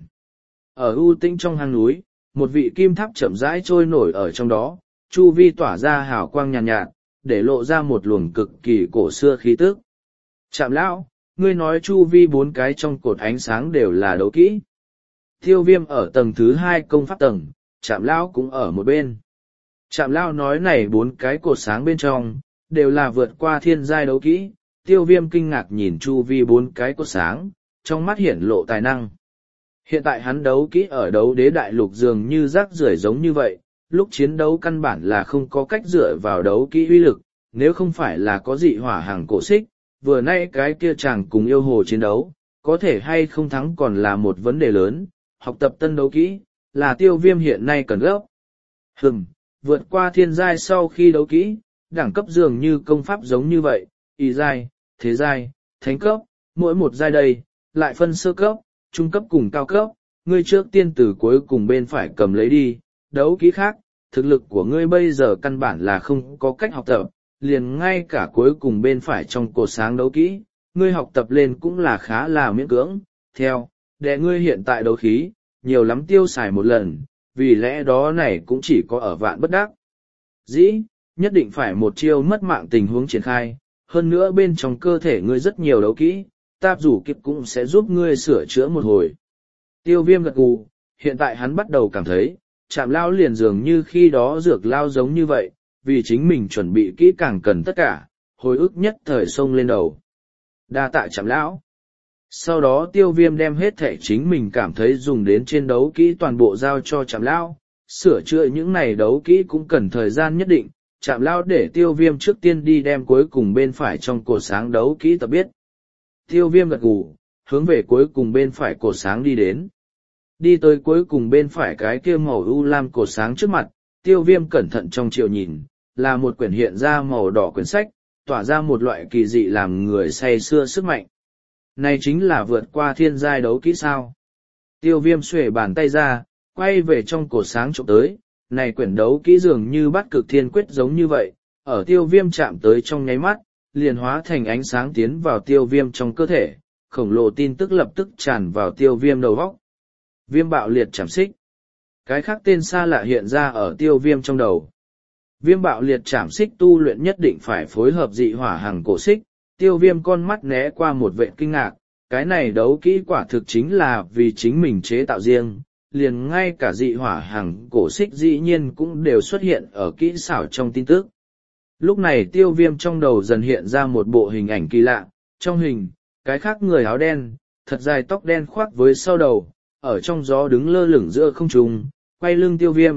Ở ưu tĩnh trong hang núi, một vị kim tháp chậm rãi trôi nổi ở trong đó, chu vi tỏa ra hào quang nhàn nhạt, nhạt, để lộ ra một luồng cực kỳ cổ xưa khí tức. Trạm lão, ngươi nói chu vi bốn cái trong cột ánh sáng đều là đấu kỹ. Tiêu Viêm ở tầng thứ hai công pháp tầng, Trạm lão cũng ở một bên. Trạm lão nói này bốn cái cột sáng bên trong, đều là vượt qua thiên giai đấu kỹ. Tiêu Viêm kinh ngạc nhìn chu vi bốn cái cột sáng, trong mắt hiển lộ tài năng. Hiện tại hắn đấu kỹ ở đấu đế đại lục dường như rác rưởi giống như vậy, lúc chiến đấu căn bản là không có cách dựa vào đấu kỹ uy lực, nếu không phải là có dị hỏa hàng cổ xích, vừa nay cái kia chàng cùng yêu hồ chiến đấu, có thể hay không thắng còn là một vấn đề lớn, học tập tân đấu kỹ, là Tiêu Viêm hiện nay cần gấp. Hừm, vượt qua thiên giai sau khi đấu kỹ, đẳng cấp dường như công pháp giống như vậy, y giai, thế giai, thánh cấp, mỗi một giai đây, lại phân sơ cấp, trung cấp cùng cao cấp, ngươi trước tiên từ cuối cùng bên phải cầm lấy đi, đấu kỹ khác, thực lực của ngươi bây giờ căn bản là không có cách học tập, liền ngay cả cuối cùng bên phải trong cột sáng đấu kỹ, ngươi học tập lên cũng là khá là miễn cưỡng, theo, để ngươi hiện tại đấu khí, nhiều lắm tiêu xài một lần, vì lẽ đó này cũng chỉ có ở vạn bất đắc. Dĩ, nhất định phải một chiêu mất mạng tình huống triển khai, hơn nữa bên trong cơ thể ngươi rất nhiều đấu kỹ, tạp rủ kịp cũng sẽ giúp ngươi sửa chữa một hồi. Tiêu Viêm gật gù, hiện tại hắn bắt đầu cảm thấy, Trạm Lao liền dường như khi đó dược lao giống như vậy, vì chính mình chuẩn bị kỹ càng cần tất cả, hồi ức nhất thời xông lên đầu. Đa tạ Trạm Lão. Sau đó Tiêu Viêm đem hết thể chính mình cảm thấy dùng đến trên đấu kỹ toàn bộ giao cho Trạm Lão, sửa chữa những này đấu kỹ cũng cần thời gian nhất định, Trạm Lão để Tiêu Viêm trước tiên đi đem cuối cùng bên phải trong cột sáng đấu kỹ tập biết. Tiêu Viêm gật gù, hướng về cuối cùng bên phải cột sáng đi đến. Đi tới cuối cùng bên phải cái kia màu u lam cột sáng trước mặt, Tiêu Viêm cẩn thận trong chiều nhìn, là một quyển hiện ra màu đỏ quyển sách, tỏa ra một loại kỳ dị làm người say sưa sức mạnh. Này chính là vượt qua thiên giai đấu kỹ sao. Tiêu Viêm xuề bàn tay ra, quay về trong cột sáng trộm tới, này quyển đấu kỹ dường như bắt cực thiên quyết giống như vậy, ở Tiêu Viêm chạm tới trong nháy mắt, liền hóa thành ánh sáng tiến vào Tiêu Viêm trong cơ thể, khổng lồ tin tức lập tức tràn vào Tiêu Viêm đầu óc. Viêm bạo liệt chạm xích. Cái khác tên xa lạ hiện ra ở Tiêu Viêm trong đầu. Viêm bạo liệt chạm xích tu luyện nhất định phải phối hợp dị hỏa hàng cổ xích. Tiêu Viêm con mắt né qua một vệ kinh ngạc, cái này đấu kỹ quả thực chính là vì chính mình chế tạo riêng, liền ngay cả dị hỏa hàng cổ xích dĩ nhiên cũng đều xuất hiện ở kỹ xảo trong tin tức. Lúc này Tiêu Viêm trong đầu dần hiện ra một bộ hình ảnh kỳ lạ, trong hình, cái khác người áo đen, thật dài tóc đen khoác với sau đầu, ở trong gió đứng lơ lửng giữa không trung, quay lưng Tiêu Viêm,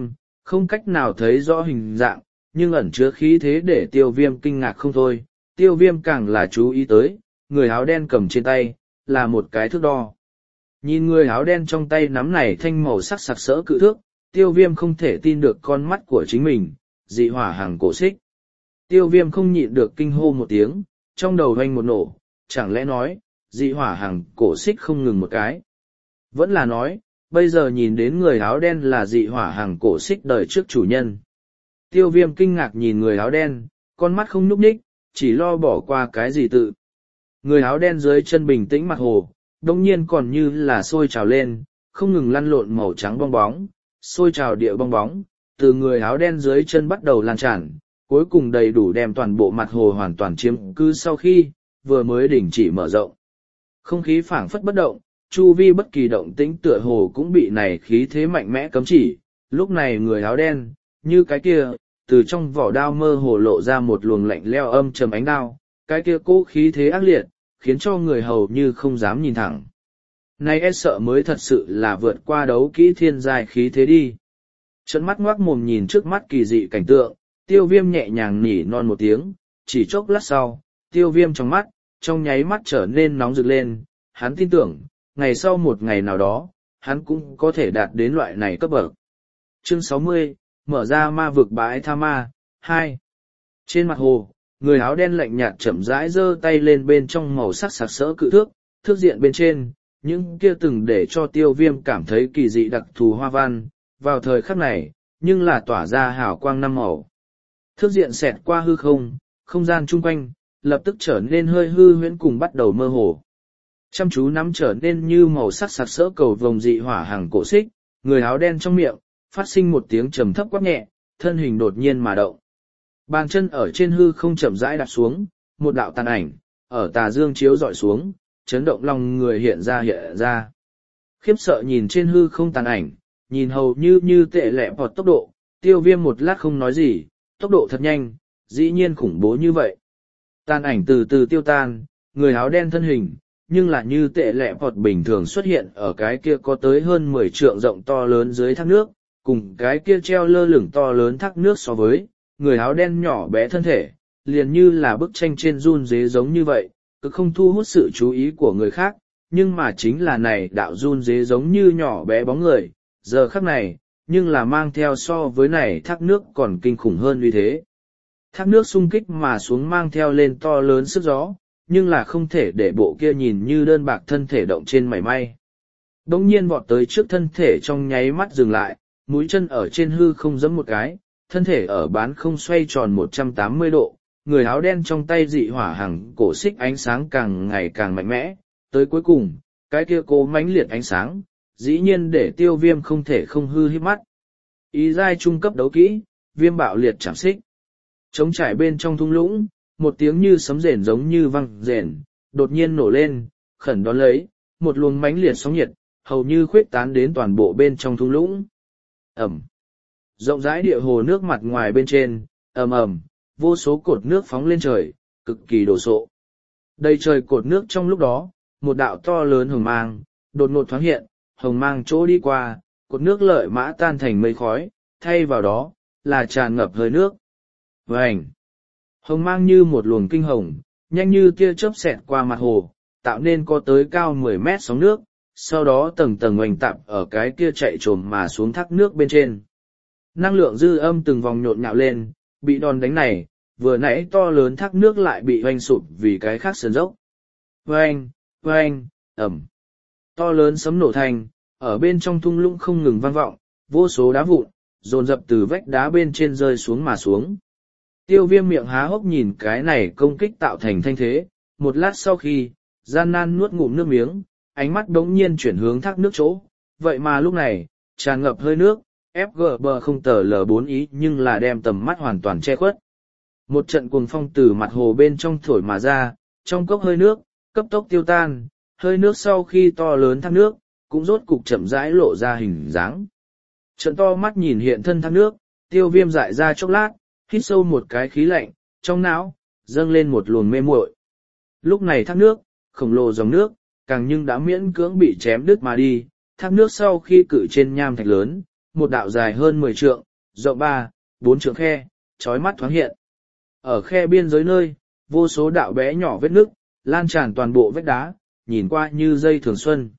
không cách nào thấy rõ hình dạng, nhưng ẩn chứa khí thế để tiêu viêm kinh ngạc không thôi. Tiêu viêm càng là chú ý tới, người áo đen cầm trên tay, là một cái thước đo. Nhìn người áo đen trong tay nắm này thanh màu sắc sặc sỡ cự thước, tiêu viêm không thể tin được con mắt của chính mình, dị hỏa hàng cổ xích. Tiêu viêm không nhịn được kinh hô một tiếng, trong đầu hoanh một nổ, chẳng lẽ nói, dị hỏa hàng cổ xích không ngừng một cái. Vẫn là nói, bây giờ nhìn đến người áo đen là dị hỏa hàng cổ xích đời trước chủ nhân. Tiêu viêm kinh ngạc nhìn người áo đen, con mắt không nhúc nhích, chỉ lo bỏ qua cái gì tự. Người áo đen dưới chân bình tĩnh mặt hồ, đông nhiên còn như là sôi trào lên, không ngừng lăn lộn màu trắng bong bóng, sôi trào địa bong bóng, từ người áo đen dưới chân bắt đầu lan tràn, cuối cùng đầy đủ đem toàn bộ mặt hồ hoàn toàn chiếm cứ sau khi, vừa mới đình chỉ mở rộng. Không khí phảng phất bất động, chu vi bất kỳ động tĩnh tựa hồ cũng bị này khí thế mạnh mẽ cấm chỉ, lúc này người áo đen, như cái kia, từ trong vỏ đao mơ hồ lộ ra một luồng lạnh leo âm trầm ánh đao, cái kia cố khí thế ác liệt, khiến cho người hầu như không dám nhìn thẳng. Này e sợ mới thật sự là vượt qua đấu kỹ thiên giai khí thế đi. Trận mắt ngoác mồm nhìn trước mắt kỳ dị cảnh tượng, tiêu viêm nhẹ nhàng nỉ non một tiếng, chỉ chốc lát sau, tiêu viêm trong mắt, trong nháy mắt trở nên nóng rực lên, hắn tin tưởng, ngày sau một ngày nào đó, hắn cũng có thể đạt đến loại này cấp bậc. Chương sáu mươi, mở ra ma vực bãi tha ma, hai. Trên mặt hồ, người áo đen lạnh nhạt chậm rãi giơ tay lên bên trong màu sắc sặc sỡ cự thước, thước diện bên trên, những kia từng để cho tiêu viêm cảm thấy kỳ dị đặc thù hoa văn, vào thời khắc này, nhưng là tỏa ra hào quang năm màu. Thước diện xẹt qua hư không, không gian chung quanh, lập tức trở nên hơi hư huyễn cùng bắt đầu mơ hồ. Chăm chú nắm trở nên như màu sắc sặc sỡ cầu vồng dị hỏa hàng cổ xích, người áo đen trong miệng, phát sinh một tiếng trầm thấp quát nhẹ, thân hình đột nhiên mà động. Bàn chân ở trên hư không chậm rãi đặt xuống, một đạo tàn ảnh, ở tà dương chiếu dọi xuống, chấn động lòng người hiện ra hiện ra. Khiếp sợ nhìn trên hư không tàn ảnh, nhìn hầu như như tệ lẹ vọt tốc độ, tiêu viêm một lát không nói gì, tốc độ thật nhanh, dĩ nhiên khủng bố như vậy. Tàn ảnh từ từ tiêu tan, người áo đen thân hình, nhưng là như tệ lẹ vọt bình thường xuất hiện ở cái kia có tới hơn mười trượng rộng to lớn dưới thác nước, cùng cái kia treo lơ lửng to lớn thác nước so với, người áo đen nhỏ bé thân thể, liền như là bức tranh trên run dế giống như vậy, cứ không thu hút sự chú ý của người khác, nhưng mà chính là này đạo run dế giống như nhỏ bé bóng người, giờ khắc này, nhưng là mang theo so với này thác nước còn kinh khủng hơn như thế. Thác nước xung kích mà xuống mang theo lên to lớn sức gió, nhưng là không thể để bộ kia nhìn như đơn bạc thân thể động trên mảy may. Đống nhiên vọt tới trước thân thể trong nháy mắt dừng lại, mũi chân ở trên hư không giẫm một cái, thân thể ở bán không xoay tròn một trăm tám mươi độ, người áo đen trong tay dị hỏa hàng cổ xích ánh sáng càng ngày càng mạnh mẽ, tới cuối cùng, cái kia cố mãnh liệt ánh sáng, dĩ nhiên để tiêu viêm không thể không hư híp mắt. Ý giai trung cấp đấu kỹ, viêm bạo liệt chạm xích. Trống trải bên trong thung lũng, một tiếng như sấm rền giống như văng rền, đột nhiên nổ lên, khẩn đón lấy, một luồng mãnh liệt sóng nhiệt, hầu như khuyết tán đến toàn bộ bên trong thung lũng. Ẩm. Rộng rãi địa hồ nước mặt ngoài bên trên, ầm ầm, vô số cột nước phóng lên trời, cực kỳ đồ sộ. Đầy trời cột nước trong lúc đó, một đạo to lớn hồng mang, đột ngột thoáng hiện, hồng mang chỗ đi qua, cột nước lợi mã tan thành mây khói, thay vào đó, là tràn ngập hơi nước. Vành! Hồng mang như một luồng kinh hồng, nhanh như tia chớp xẹt qua mặt hồ, tạo nên có tới cao mười mét sóng nước, sau đó tầng tầng oanh tạp ở cái kia chạy trồm mà xuống thác nước bên trên. Năng lượng dư âm từng vòng nhộn nhạo lên, bị đòn đánh này, vừa nãy to lớn thác nước lại bị oanh sụp vì cái khác sườn dốc. Oanh, oanh, ẩm. To lớn sấm nổ thành, ở bên trong thung lũng không ngừng vang vọng, vô số đá vụn, dồn dập từ vách đá bên trên rơi xuống mà xuống. Tiêu viêm miệng há hốc nhìn cái này công kích tạo thành thanh thế, một lát sau khi, gian nan nuốt ngụm nước miếng, ánh mắt đống nhiên chuyển hướng thác nước chỗ, vậy mà lúc này, tràn ngập hơi nước, ép giê bê không tờ lờ bốn ý nhưng là đem tầm mắt hoàn toàn che khuất. Một trận cuồng phong từ mặt hồ bên trong thổi mà ra, trong cốc hơi nước, cấp tốc tiêu tan, hơi nước sau khi to lớn thác nước, cũng rốt cục chậm rãi lộ ra hình dáng. Trận to mắt nhìn hiện thân thác nước, tiêu viêm dại ra chốc lát, hít sâu một cái khí lạnh, trong não, dâng lên một luồng mê muội. Lúc này thác nước, khổng lồ dòng nước, càng nhưng đã miễn cưỡng bị chém đứt mà đi, thác nước sau khi cự trên nham thạch lớn, một đạo dài hơn mười trượng, rộng ba, bốn trượng khe, trói mắt thoáng hiện. Ở khe biên giới nơi, vô số đạo bé nhỏ vết nước, lan tràn toàn bộ vách đá, nhìn qua như dây thường xuân.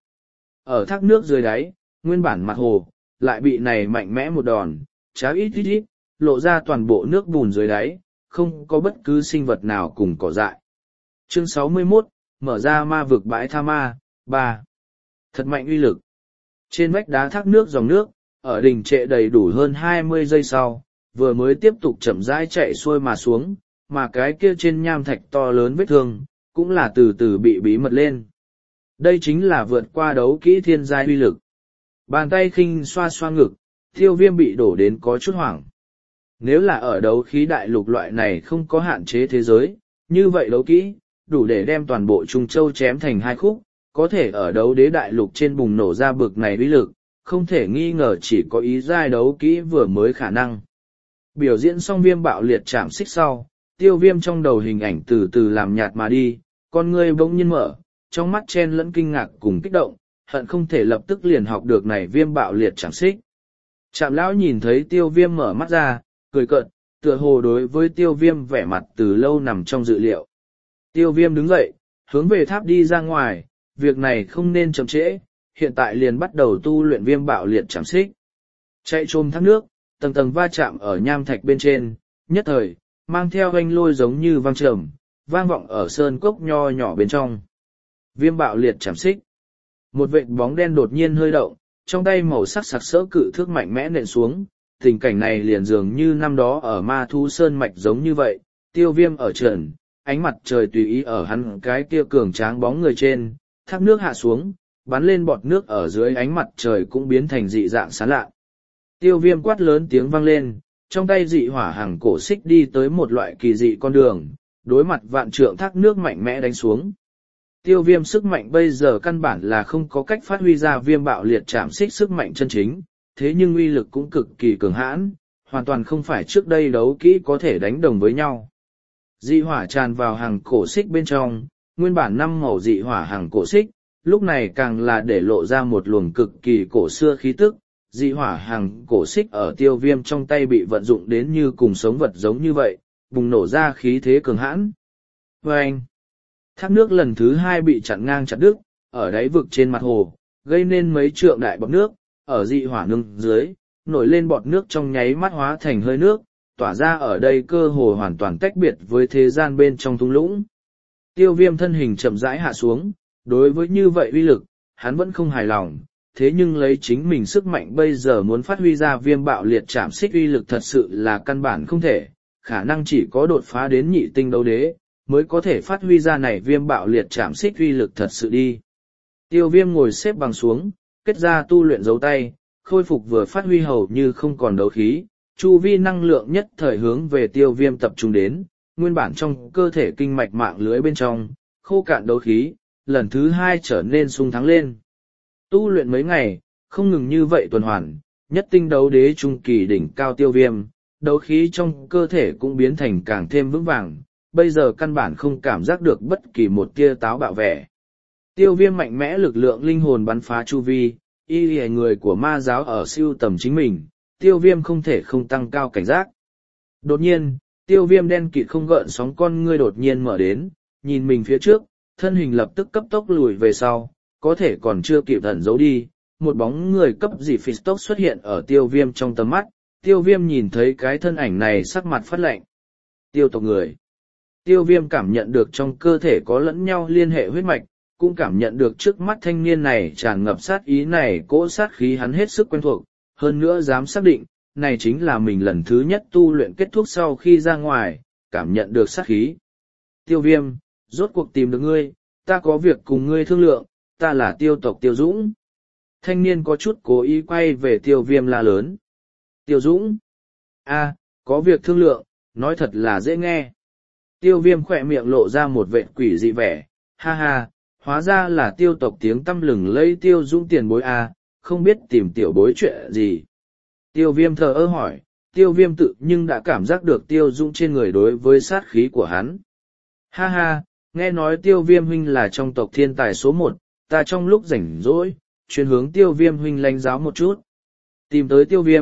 Ở thác nước dưới đáy, nguyên bản mặt hồ, lại bị này mạnh mẽ một đòn, cháo ít ít ít, lộ ra toàn bộ nước bùn dưới đáy, không có bất cứ sinh vật nào cùng cỏ dại. Chương sáu mươi mốt, mở ra ma vực bãi tha ma, ba. Thật mạnh uy lực. Trên vách đá thác nước dòng nước, ở đỉnh trệ đầy đủ hơn hai mươi giây sau, vừa mới tiếp tục chậm rãi chạy xuôi mà xuống, mà cái kia trên nham thạch to lớn vết thương, cũng là từ từ bị bí mật lên. Đây chính là vượt qua đấu kỹ thiên giai uy lực. Bàn tay khinh xoa xoa ngực, Tiêu Viêm bị đổ đến có chút hoảng. Nếu là ở đấu khí đại lục loại này không có hạn chế thế giới, như vậy đấu kỹ, đủ để đem toàn bộ Trung Châu chém thành hai khúc, có thể ở đấu đế đại lục trên bùng nổ ra bực này uy lực, không thể nghi ngờ chỉ có ý giai đấu kỹ vừa mới khả năng. Biểu diễn xong Viêm bạo liệt chạm xích sau, Tiêu Viêm trong đầu hình ảnh từ từ làm nhạt mà đi, con ngươi bỗng nhiên mở, trong mắt chen lẫn kinh ngạc cùng kích động, hận không thể lập tức liền học được này Viêm bạo liệt chạm xích. Trạm lão nhìn thấy Tiêu Viêm mở mắt ra, cười cợt, tựa hồ đối với Tiêu Viêm vẻ mặt từ lâu nằm trong dự liệu. Tiêu Viêm đứng dậy, hướng về tháp đi ra ngoài, việc này không nên chậm trễ, hiện tại liền bắt đầu tu luyện Viêm bạo liệt chạm xích. Chạy trồm thác nước, tầng tầng va chạm ở nham thạch bên trên, nhất thời, mang theo oanh lôi giống như vang trầm, vang vọng ở sơn cốc nho nhỏ bên trong. Viêm bạo liệt chạm xích. Một vệt bóng đen đột nhiên hơi động, trong tay màu sắc sặc sỡ cự thước mạnh mẽ nện xuống, tình cảnh này liền dường như năm đó ở ma thú sơn mạch giống như vậy, Tiêu Viêm ở trần, ánh mặt trời tùy ý ở hắn cái kia cường tráng bóng người trên, thác nước hạ xuống, bắn lên bọt nước ở dưới ánh mặt trời cũng biến thành dị dạng sáng lạ. Tiêu Viêm quát lớn tiếng vang lên, trong tay dị hỏa hàng cổ xích đi tới một loại kỳ dị con đường, đối mặt vạn trượng thác nước mạnh mẽ đánh xuống. Tiêu Viêm sức mạnh bây giờ căn bản là không có cách phát huy ra Viêm bạo liệt chạm xích sức mạnh chân chính, thế nhưng uy lực cũng cực kỳ cường hãn, hoàn toàn không phải trước đây đấu kỹ có thể đánh đồng với nhau. Dị hỏa tràn vào hàng cổ xích bên trong, nguyên bản năm màu dị hỏa hàng cổ xích, lúc này càng là để lộ ra một luồng cực kỳ cổ xưa khí tức, dị hỏa hàng cổ xích ở Tiêu Viêm trong tay bị vận dụng đến như cùng sống vật giống như vậy, bùng nổ ra khí thế cường hãn. Và anh, thác nước lần thứ hai bị chặn ngang chặt đứt, ở đáy vực trên mặt hồ, gây nên mấy trượng đại bọt nước, ở dị hỏa nương dưới, nổi lên bọt nước trong nháy mắt hóa thành hơi nước, tỏa ra ở đây cơ hồ hoàn toàn tách biệt với thế gian bên trong thung lũng. Tiêu Viêm thân hình chậm rãi hạ xuống, đối với như vậy uy lực, hắn vẫn không hài lòng, thế nhưng lấy chính mình sức mạnh bây giờ muốn phát huy ra Viêm bạo liệt chạm xích uy lực thật sự là căn bản không thể, khả năng chỉ có đột phá đến nhị tinh đấu đế, mới có thể phát huy ra này Viêm bạo liệt chạm xích uy lực thật sự đi. Tiêu Viêm ngồi xếp bằng xuống, kết ra tu luyện dấu tay, khôi phục vừa phát huy hầu như không còn đấu khí, chu vi năng lượng nhất thời hướng về Tiêu Viêm tập trung đến, nguyên bản trong cơ thể kinh mạch mạng lưới bên trong, khô cạn đấu khí, lần thứ hai trở nên sung thắng lên. Tu luyện mấy ngày, không ngừng như vậy tuần hoàn, nhất tinh đấu đế trung kỳ đỉnh cao Tiêu Viêm, đấu khí trong cơ thể cũng biến thành càng thêm vững vàng, bây giờ căn bản không cảm giác được bất kỳ một tia táo bạo vẻ. Tiêu Viêm mạnh mẽ lực lượng linh hồn bắn phá chu vi, y lìa người của ma giáo ở siêu tầm chính mình, Tiêu Viêm không thể không tăng cao cảnh giác. Đột nhiên, Tiêu Viêm đen kịt không gợn sóng con ngươi đột nhiên mở đến, nhìn mình phía trước, thân hình lập tức cấp tốc lùi về sau, có thể còn chưa kịp ẩn giấu đi, một bóng người cấp dị phì tốc xuất hiện ở Tiêu Viêm trong tầm mắt, Tiêu Viêm nhìn thấy cái thân ảnh này sắc mặt phát lạnh. Tiêu tộc người. Tiêu Viêm cảm nhận được trong cơ thể có lẫn nhau liên hệ huyết mạch, cũng cảm nhận được trước mắt thanh niên này tràn ngập sát ý này, cỗ sát khí hắn hết sức quen thuộc, hơn nữa dám xác định, này chính là mình lần thứ nhất tu luyện kết thúc sau khi ra ngoài, cảm nhận được sát khí. Tiêu Viêm, rốt cuộc tìm được ngươi, ta có việc cùng ngươi thương lượng, ta là Tiêu tộc Tiêu Dũng. Thanh niên có chút cố ý quay về Tiêu Viêm la lớn. Tiêu Dũng? A, có việc thương lượng, nói thật là dễ nghe. Tiêu Viêm khỏe miệng lộ ra một vệt quỷ dị vẻ, ha ha, hóa ra là Tiêu tộc tiếng tăm lừng lây Tiêu Dũng tiền bối A, không biết tìm tiểu bối chuyện gì. Tiêu Viêm thờ ơ hỏi, Tiêu Viêm tự nhưng đã cảm giác được Tiêu Dũng trên người đối với sát khí của hắn. Ha ha, nghe nói Tiêu Viêm huynh là trong tộc thiên tài số một, ta trong lúc rảnh rỗi, chuyên hướng Tiêu Viêm huynh lãnh giáo một chút. Tìm tới Tiêu Viêm,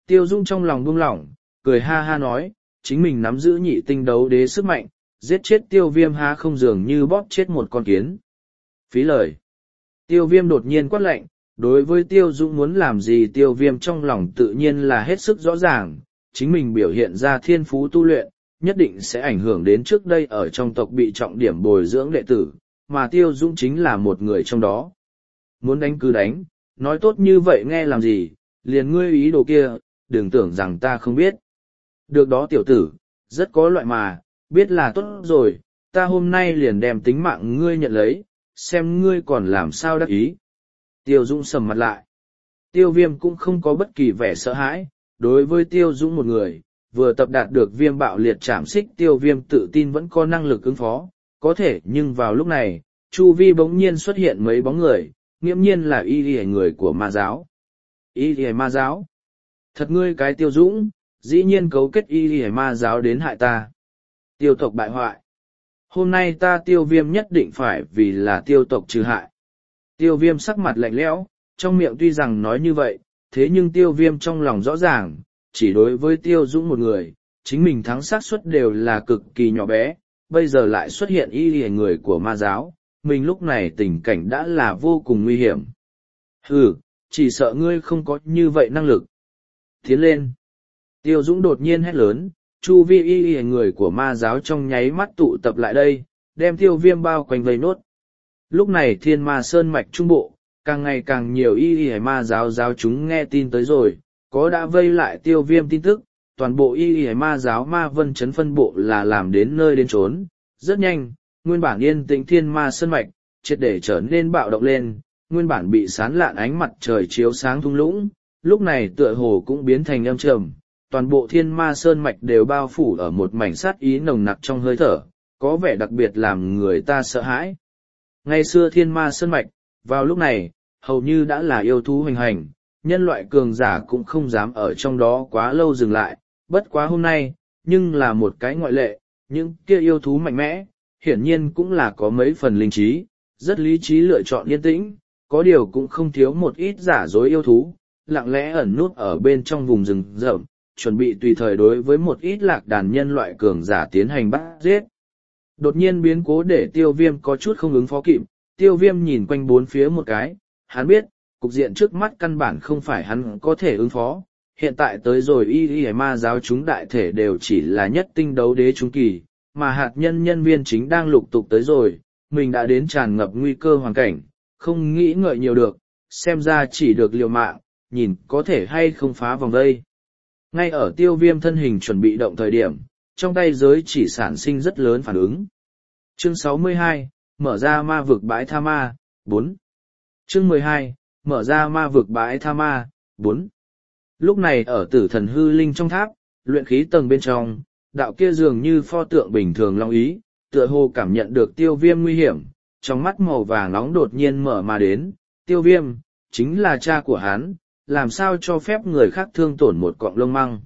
Tiêu Dũng trong lòng buông lỏng, cười ha ha nói, chính mình nắm giữ nhị tinh đấu đế sức mạnh, giết chết tiêu viêm há không dường như bóp chết một con kiến. Phí lời. Tiêu viêm đột nhiên quát lạnh, đối với tiêu dũng muốn làm gì tiêu viêm trong lòng tự nhiên là hết sức rõ ràng, chính mình biểu hiện ra thiên phú tu luyện, nhất định sẽ ảnh hưởng đến trước đây ở trong tộc bị trọng điểm bồi dưỡng đệ tử, mà tiêu dũng chính là một người trong đó. Muốn đánh cứ đánh, nói tốt như vậy nghe làm gì, liền ngươi ý đồ kia, đừng tưởng rằng ta không biết. Được đó tiểu tử, rất có loại mà, biết là tốt rồi, ta hôm nay liền đem tính mạng ngươi nhận lấy, xem ngươi còn làm sao đắc ý. Tiêu Dũng sầm mặt lại. Tiêu viêm cũng không có bất kỳ vẻ sợ hãi, đối với Tiêu Dũng một người, vừa tập đạt được viêm bạo liệt chạm xích tiêu viêm tự tin vẫn có năng lực ứng phó, có thể nhưng vào lúc này, chu vi bỗng nhiên xuất hiện mấy bóng người, nghiễm nhiên là y lìa người của ma giáo. Y lìa ma giáo? Thật ngươi cái Tiêu Dũng, dĩ nhiên cấu kết y lìa ma giáo đến hại ta. Tiêu tộc bại hoại. Hôm nay ta tiêu viêm nhất định phải vì là tiêu tộc trừ hại. Tiêu viêm sắc mặt lạnh lẽo, trong miệng tuy rằng nói như vậy, thế nhưng tiêu viêm trong lòng rõ ràng, chỉ đối với tiêu dũng một người, chính mình thắng xác suất đều là cực kỳ nhỏ bé, bây giờ lại xuất hiện y lìa người của ma giáo, mình lúc này tình cảnh đã là vô cùng nguy hiểm. Hừ, chỉ sợ ngươi không có như vậy năng lực. Tiến lên. Tiêu dũng đột nhiên hét lớn, chu vi y y người của ma giáo trong nháy mắt tụ tập lại đây, đem tiêu viêm bao quanh vây nốt. Lúc này thiên ma sơn mạch trung bộ, càng ngày càng nhiều y y ma giáo giáo chúng nghe tin tới rồi, có đã vây lại tiêu viêm tin tức, toàn bộ y y ma giáo ma vân chấn phân bộ là làm đến nơi đến trốn. Rất nhanh, nguyên bản yên tĩnh thiên ma sơn mạch, triệt để trở nên bạo động lên, nguyên bản bị sán lạn ánh mặt trời chiếu sáng thung lũng, lúc này tựa hồ cũng biến thành âm trầm. Toàn bộ thiên ma sơn mạch đều bao phủ ở một mảnh sát ý nồng nặc trong hơi thở, có vẻ đặc biệt làm người ta sợ hãi. Ngày xưa thiên ma sơn mạch, vào lúc này, hầu như đã là yêu thú hoành hành, nhân loại cường giả cũng không dám ở trong đó quá lâu dừng lại, bất quá hôm nay, nhưng là một cái ngoại lệ, những kia yêu thú mạnh mẽ, hiển nhiên cũng là có mấy phần linh trí, rất lý trí lựa chọn yên tĩnh, có điều cũng không thiếu một ít giả dối yêu thú, lặng lẽ ẩn nút ở bên trong vùng rừng rậm, chuẩn bị tùy thời đối với một ít lạc đàn nhân loại cường giả tiến hành bắt giết. Đột nhiên biến cố để tiêu viêm có chút không ứng phó kịp, tiêu viêm nhìn quanh bốn phía một cái, hắn biết, cục diện trước mắt căn bản không phải hắn có thể ứng phó, hiện tại tới rồi y y ma giáo chúng đại thể đều chỉ là nhất tinh đấu đế trung kỳ, mà hạt nhân nhân viên chính đang lục tục tới rồi, mình đã đến tràn ngập nguy cơ hoàn cảnh, không nghĩ ngợi nhiều được, xem ra chỉ được liều mạng, nhìn có thể hay không phá vòng vây. Ngay ở tiêu viêm thân hình chuẩn bị động thời điểm, trong tay giới chỉ sản sinh rất lớn phản ứng. Chương sáu mươi hai, mở ra ma vực bãi tha ma, bốn. Chương mười hai, mở ra ma vực bãi tha ma, bốn. Lúc này ở tử thần hư linh trong tháp, luyện khí tầng bên trong, đạo kia dường như pho tượng bình thường long ý, tựa hồ cảm nhận được tiêu viêm nguy hiểm, trong mắt màu vàng nóng đột nhiên mở mà đến, tiêu viêm, chính là cha của hắn. Làm sao cho phép người khác thương tổn một cọng lông măng.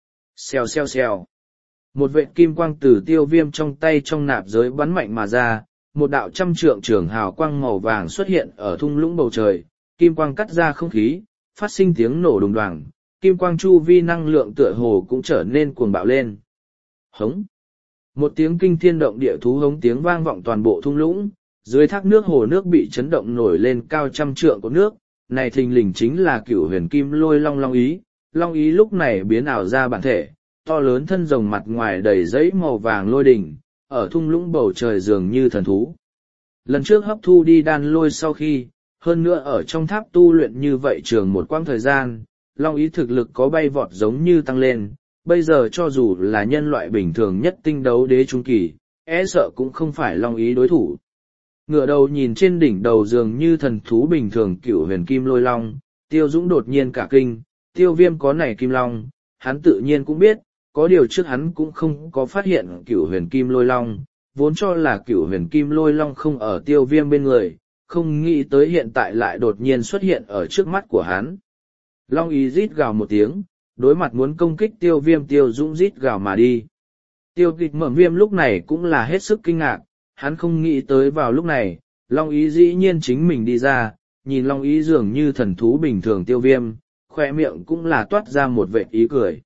Xèo xèo xèo. Một vệt kim quang từ tiêu viêm trong tay trong nạp giới bắn mạnh mà ra, một đạo trăm trượng trường hào quang màu vàng xuất hiện ở thung lũng bầu trời, kim quang cắt ra không khí, phát sinh tiếng nổ đùng đoàng, kim quang chu vi năng lượng tựa hồ cũng trở nên cuồng bạo lên. Hống. Một tiếng kinh thiên động địa thú hống tiếng vang vọng toàn bộ thung lũng, dưới thác nước hồ nước bị chấn động nổi lên cao trăm trượng của nước. Này thình lình chính là cửu huyền kim lôi long long ý, long ý lúc này biến ảo ra bản thể, to lớn thân rồng mặt ngoài đầy giấy màu vàng lôi đỉnh, ở thung lũng bầu trời dường như thần thú. Lần trước hấp thu đi đan lôi sau khi, hơn nữa ở trong tháp tu luyện như vậy trường một quãng thời gian, long ý thực lực có bay vọt giống như tăng lên, bây giờ cho dù là nhân loại bình thường nhất tinh đấu đế trung kỳ, e sợ cũng không phải long ý đối thủ. Ngửa đầu nhìn trên đỉnh đầu dường như thần thú bình thường cửu huyền kim lôi long, tiêu dũng đột nhiên cả kinh, tiêu viêm có này kim long, hắn tự nhiên cũng biết, có điều trước hắn cũng không có phát hiện cửu huyền kim lôi long, vốn cho là cửu huyền kim lôi long không ở tiêu viêm bên người, không nghĩ tới hiện tại lại đột nhiên xuất hiện ở trước mắt của hắn. Long ý rít gào một tiếng, đối mặt muốn công kích tiêu viêm tiêu dũng rít gào mà đi. Tiêu kịch mở viêm lúc này cũng là hết sức kinh ngạc. Hắn không nghĩ tới vào lúc này, Long Ý dĩ nhiên chính mình đi ra, nhìn Long Ý dường như thần thú bình thường tiêu viêm, khoe miệng cũng là toát ra một vệt ý cười.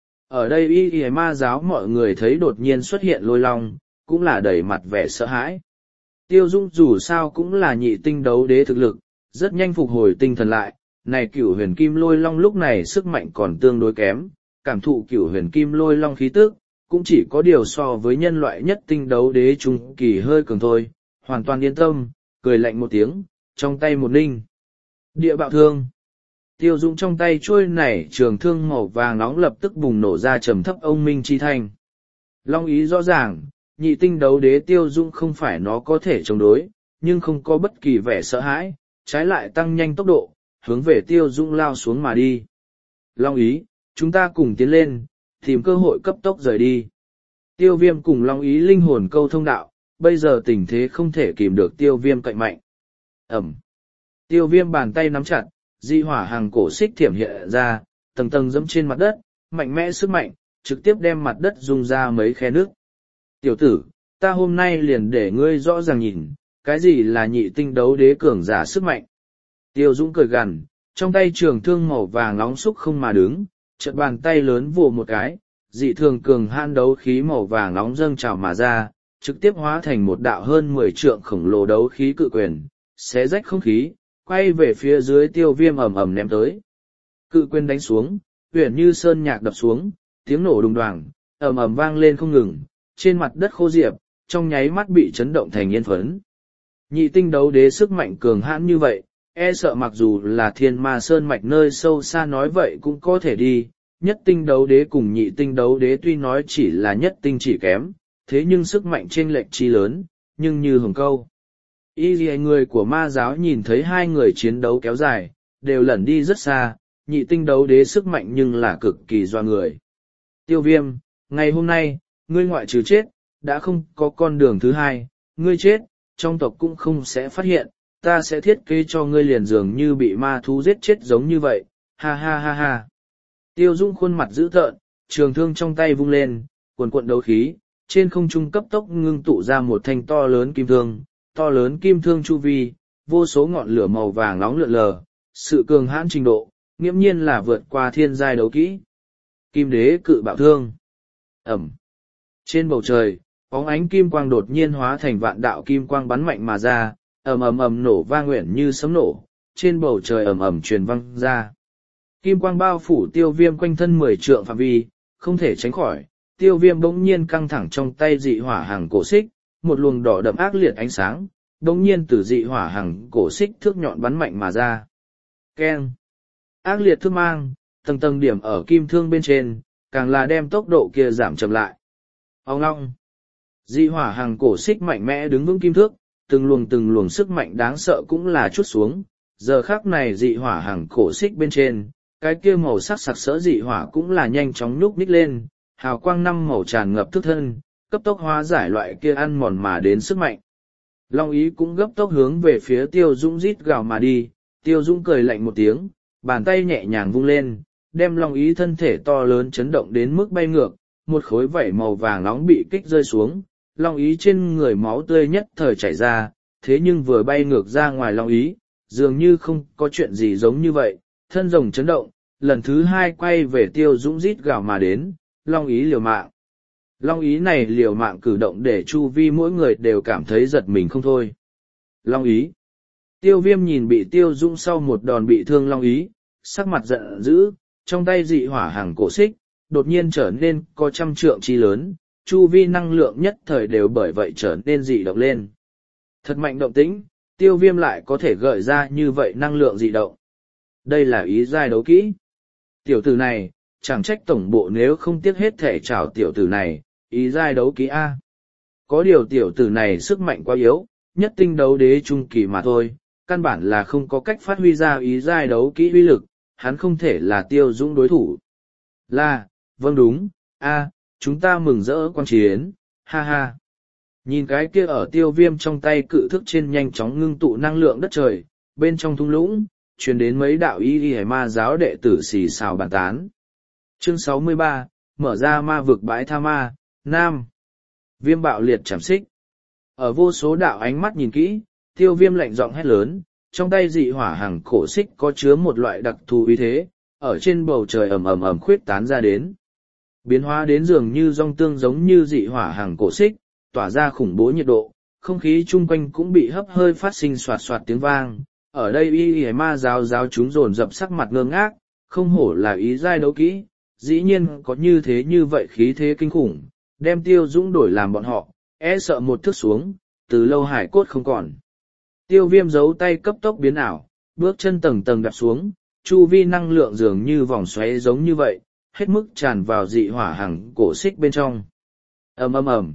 Ở đây y y ma giáo mọi người thấy đột nhiên xuất hiện lôi long, cũng là đầy mặt vẻ sợ hãi. Tiêu Dung dù sao cũng là nhị tinh đấu đế thực lực, rất nhanh phục hồi tinh thần lại, này cửu huyền kim lôi long lúc này sức mạnh còn tương đối kém, cảm thụ cửu huyền kim lôi long khí tức, cũng chỉ có điều so với nhân loại nhất tinh đấu đế trung kỳ hơi cường thôi, hoàn toàn yên tâm, cười lạnh một tiếng, trong tay một ninh. Địa bạo thương. Tiêu Dung trong tay trôi nảy trường thương màu vàng nóng lập tức bùng nổ ra trầm thấp ông minh chi thanh. Long ý rõ ràng, nhị tinh đấu đế Tiêu Dung không phải nó có thể chống đối, nhưng không có bất kỳ vẻ sợ hãi, trái lại tăng nhanh tốc độ, hướng về Tiêu Dung lao xuống mà đi. Long ý, chúng ta cùng tiến lên, tìm cơ hội cấp tốc rời đi. Tiêu Viêm cùng Long ý linh hồn câu thông đạo, bây giờ tình thế không thể kìm được Tiêu Viêm cạnh mạnh. Ẩm. Tiêu Viêm bàn tay nắm chặt, dị hỏa hàng cổ xích thiểm hiện ra, tầng tầng dẫm trên mặt đất, mạnh mẽ sức mạnh, trực tiếp đem mặt đất rung ra mấy khe nước. Tiểu tử, ta hôm nay liền để ngươi rõ ràng nhìn, cái gì là nhị tinh đấu đế cường giả sức mạnh. Tiêu Dũng cười gằn, trong tay trường thương màu vàng nóng xúc không mà đứng, chợt bàn tay lớn vồ một cái, dị thường cường han đấu khí màu vàng nóng dâng trào mà ra, trực tiếp hóa thành một đạo hơn mười trượng khổng lồ đấu khí cự quyền, xé rách không khí, quay về phía dưới Tiêu Viêm ầm ầm ném tới. Cự quyền đánh xuống, huyền như sơn nhạc đập xuống, tiếng nổ đùng đoàng, ầm ầm vang lên không ngừng, trên mặt đất khô diệp, trong nháy mắt bị chấn động thành yên phấn. Nhị tinh đấu đế sức mạnh cường hãn như vậy, e sợ mặc dù là thiên ma sơn mạch nơi sâu xa nói vậy cũng có thể đi, nhất tinh đấu đế cùng nhị tinh đấu đế tuy nói chỉ là nhất tinh chỉ kém, thế nhưng sức mạnh chênh lệch chi lớn, nhưng như hồng câu. Y dì người của ma giáo nhìn thấy hai người chiến đấu kéo dài, đều lẩn đi rất xa, nhị tinh đấu đế sức mạnh nhưng là cực kỳ doa người. Tiêu Viêm, ngày hôm nay, ngươi ngoại trừ chết, đã không có con đường thứ hai, ngươi chết, trong tộc cũng không sẽ phát hiện, ta sẽ thiết kế cho ngươi liền dường như bị ma thú giết chết giống như vậy, ha ha ha ha. Tiêu Dung khuôn mặt dữ tợn, trường thương trong tay vung lên, cuồn cuộn đấu khí, trên không trung cấp tốc ngưng tụ ra một thanh to lớn kim thương, to lớn kim thương chu vi, vô số ngọn lửa màu vàng nóng lượn lờ, sự cường hãn trình độ, nghiễm nhiên là vượt qua thiên giai đấu kỹ. Kim đế cự bạo thương. Ẩm. Trên bầu trời, bóng ánh kim quang đột nhiên hóa thành vạn đạo kim quang bắn mạnh mà ra, ầm ầm ầm nổ vang nguyện như sấm nổ, trên bầu trời ầm ầm truyền vang ra. Kim quang bao phủ Tiêu Viêm quanh thân mười trượng phạm vi, không thể tránh khỏi, Tiêu Viêm bỗng nhiên căng thẳng trong tay dị hỏa hàng cổ xích, một luồng đỏ đậm ác liệt ánh sáng, bỗng nhiên từ dị hỏa hàng cổ xích thước nhọn bắn mạnh mà ra. Keng! Ác liệt thước mang, tầng tầng điểm ở kim thương bên trên, càng là đem tốc độ kia giảm chậm lại. Ông long! Dị hỏa hàng cổ xích mạnh mẽ đứng vững kim thước, từng luồng từng luồng sức mạnh đáng sợ cũng là chút xuống. Giờ khắc này dị hỏa hàng cổ xích bên trên, cái kia màu sắc sặc sỡ dị hỏa cũng là nhanh chóng nhúc nhích lên, hào quang năm màu tràn ngập thức thân, cấp tốc hóa giải loại kia ăn mòn mà đến sức mạnh. Long ý cũng gấp tốc hướng về phía Tiêu Dũng rít gào mà đi, Tiêu Dũng cười lạnh một tiếng, bàn tay nhẹ nhàng vung lên, đem Long ý thân thể to lớn chấn động đến mức bay ngược, một khối vảy màu vàng nóng bị kích rơi xuống, Long ý trên người máu tươi nhất thời chảy ra, thế nhưng vừa bay ngược ra ngoài Long ý, dường như không có chuyện gì giống như vậy, thân rồng chấn động, lần thứ hai quay về Tiêu Dũng rít gào mà đến, Long ý liều mạng. Long ý này liều mạng cử động để chu vi mỗi người đều cảm thấy giật mình không thôi. Long ý. Tiêu Viêm nhìn bị Tiêu Dũng sau một đòn bị thương Long ý, sắc mặt giận dữ, trong tay dị hỏa hàng cổ xích, đột nhiên trở nên có trăm trượng chi lớn, chu vi năng lượng nhất thời đều bởi vậy trở nên dị động lên. Thật mạnh động tĩnh, Tiêu Viêm lại có thể gợi ra như vậy năng lượng dị động. Đây là ý giai đấu kỹ. Tiểu tử này, chẳng trách tổng bộ nếu không tiếc hết thể trảo tiểu tử này, ý giai đấu kỹ A. Có điều tiểu tử này sức mạnh quá yếu, nhất tinh đấu đế trung kỳ mà thôi, căn bản là không có cách phát huy ra ý giai đấu kỹ uy lực, hắn không thể là Tiêu Dũng đối thủ. Là, vâng đúng, A, chúng ta mừng rỡ quan chiến, ha ha. Nhìn cái kia ở Tiêu Viêm trong tay cự thức trên nhanh chóng ngưng tụ năng lượng đất trời, bên trong thung lũng, truyền đến mấy đạo y y ma giáo đệ tử xì xào bàn tán. Chương sáu mươi ba, mở ra ma vực bãi tha ma, Nam. Viêm bạo liệt chảm xích. Ở vô số đạo ánh mắt nhìn kỹ, Tiêu Viêm lạnh giọng hét lớn, trong tay dị hỏa hàng cổ xích có chứa một loại đặc thù uy thế, ở trên bầu trời ầm ầm ầm khuyết tán ra đến. Biến hóa đến dường như rong tương giống như dị hỏa hàng cổ xích, tỏa ra khủng bố nhiệt độ, không khí chung quanh cũng bị hấp hơi phát sinh soạt soạt tiếng vang. Ở đây y y ma giáo giáo chúng dồn dập sắc mặt ngơ ngác, không hổ là ý giai đấu kỹ, dĩ nhiên có như thế như vậy khí thế kinh khủng, đem Tiêu Dũng đổi làm bọn họ, e sợ một thước xuống, từ lâu hải cốt không còn. Tiêu Viêm giấu tay cấp tốc biến ảo, bước chân tầng tầng đạp xuống, chu vi năng lượng dường như vòng xoáy giống như vậy, hết mức tràn vào dị hỏa hàng cổ xích bên trong. Ầm ầm ầm,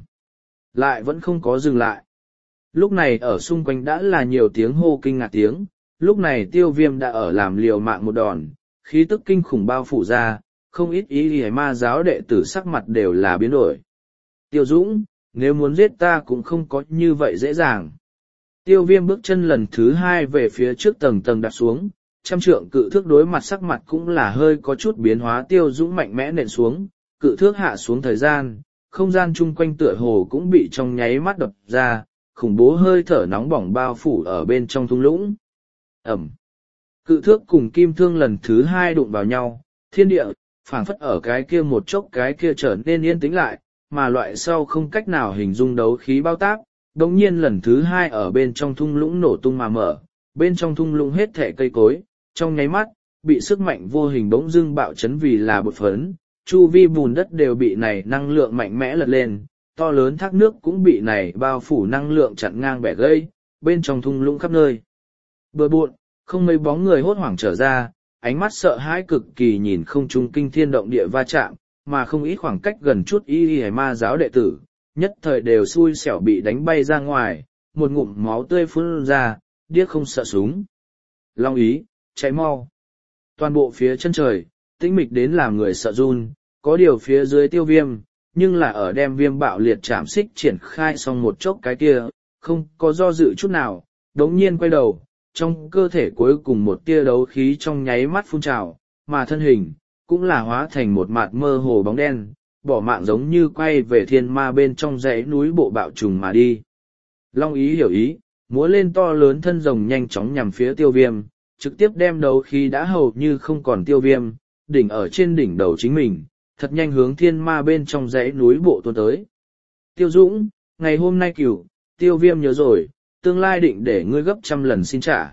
lại vẫn không có dừng lại. Lúc này ở xung quanh đã là nhiều tiếng hô kinh ngạc tiếng, lúc này Tiêu Viêm đã ở làm liều mạng một đòn, khí tức kinh khủng bao phủ ra, không ít ý y ma giáo đệ tử sắc mặt đều là biến đổi. Tiêu Dũng, nếu muốn giết ta cũng không có như vậy dễ dàng. Tiêu Viêm bước chân lần thứ hai về phía trước tầng tầng đạp xuống, trăm trượng cự thước đối mặt sắc mặt cũng là hơi có chút biến hóa. Tiêu Dũng mạnh mẽ nện xuống, cự thước hạ xuống thời gian, không gian chung quanh tựa hồ cũng bị trong nháy mắt đập ra, khủng bố hơi thở nóng bỏng bao phủ ở bên trong thung lũng. Ẩm. Cự thước cùng kim thương lần thứ hai đụng vào nhau, thiên địa, phảng phất ở cái kia một chốc cái kia trở nên yên tĩnh lại, mà loại sau không cách nào hình dung đấu khí bao tác, đồng nhiên lần thứ hai ở bên trong thung lũng nổ tung mà mở, bên trong thung lũng hết thẻ cây cối, trong nháy mắt, bị sức mạnh vô hình bỗng dưng bạo chấn vì là bột phấn, chu vi bùn đất đều bị này năng lượng mạnh mẽ lật lên, to lớn thác nước cũng bị này bao phủ năng lượng chặn ngang bẻ gãy, bên trong thung lũng khắp nơi. Bừa bộn, không mấy bóng người hốt hoảng trở ra, ánh mắt sợ hãi cực kỳ nhìn không trung kinh thiên động địa va chạm, mà không ít khoảng cách gần chút y y ma giáo đệ tử, nhất thời đều xui xẻo bị đánh bay ra ngoài, một ngụm máu tươi phun ra, điếc không sợ súng. Long Ý, chạy mau. Toàn bộ phía chân trời, tĩnh mịch đến làm người sợ run, có điều phía dưới Tiêu Viêm, nhưng là ở đem viêm bạo liệt chạm xích triển khai xong một chốc cái kia, không có do dự chút nào, đống nhiên quay đầu, trong cơ thể cuối cùng một tia đấu khí trong nháy mắt phun trào, mà thân hình, cũng là hóa thành một mạt mơ hồ bóng đen, bỏ mạng giống như quay về thiên ma bên trong dãy núi bộ bạo trùng mà đi. Long Ý hiểu ý, múa lên to lớn thân rồng nhanh chóng nhằm phía Tiêu Viêm, trực tiếp đem đấu khí đã hầu như không còn Tiêu Viêm, đỉnh ở trên đỉnh đầu chính mình, thật nhanh hướng thiên ma bên trong dãy núi bộ tuôn tới. Tiêu Dũng, ngày hôm nay cửu, Tiêu Viêm nhớ rồi, tương lai định để ngươi gấp trăm lần xin trả.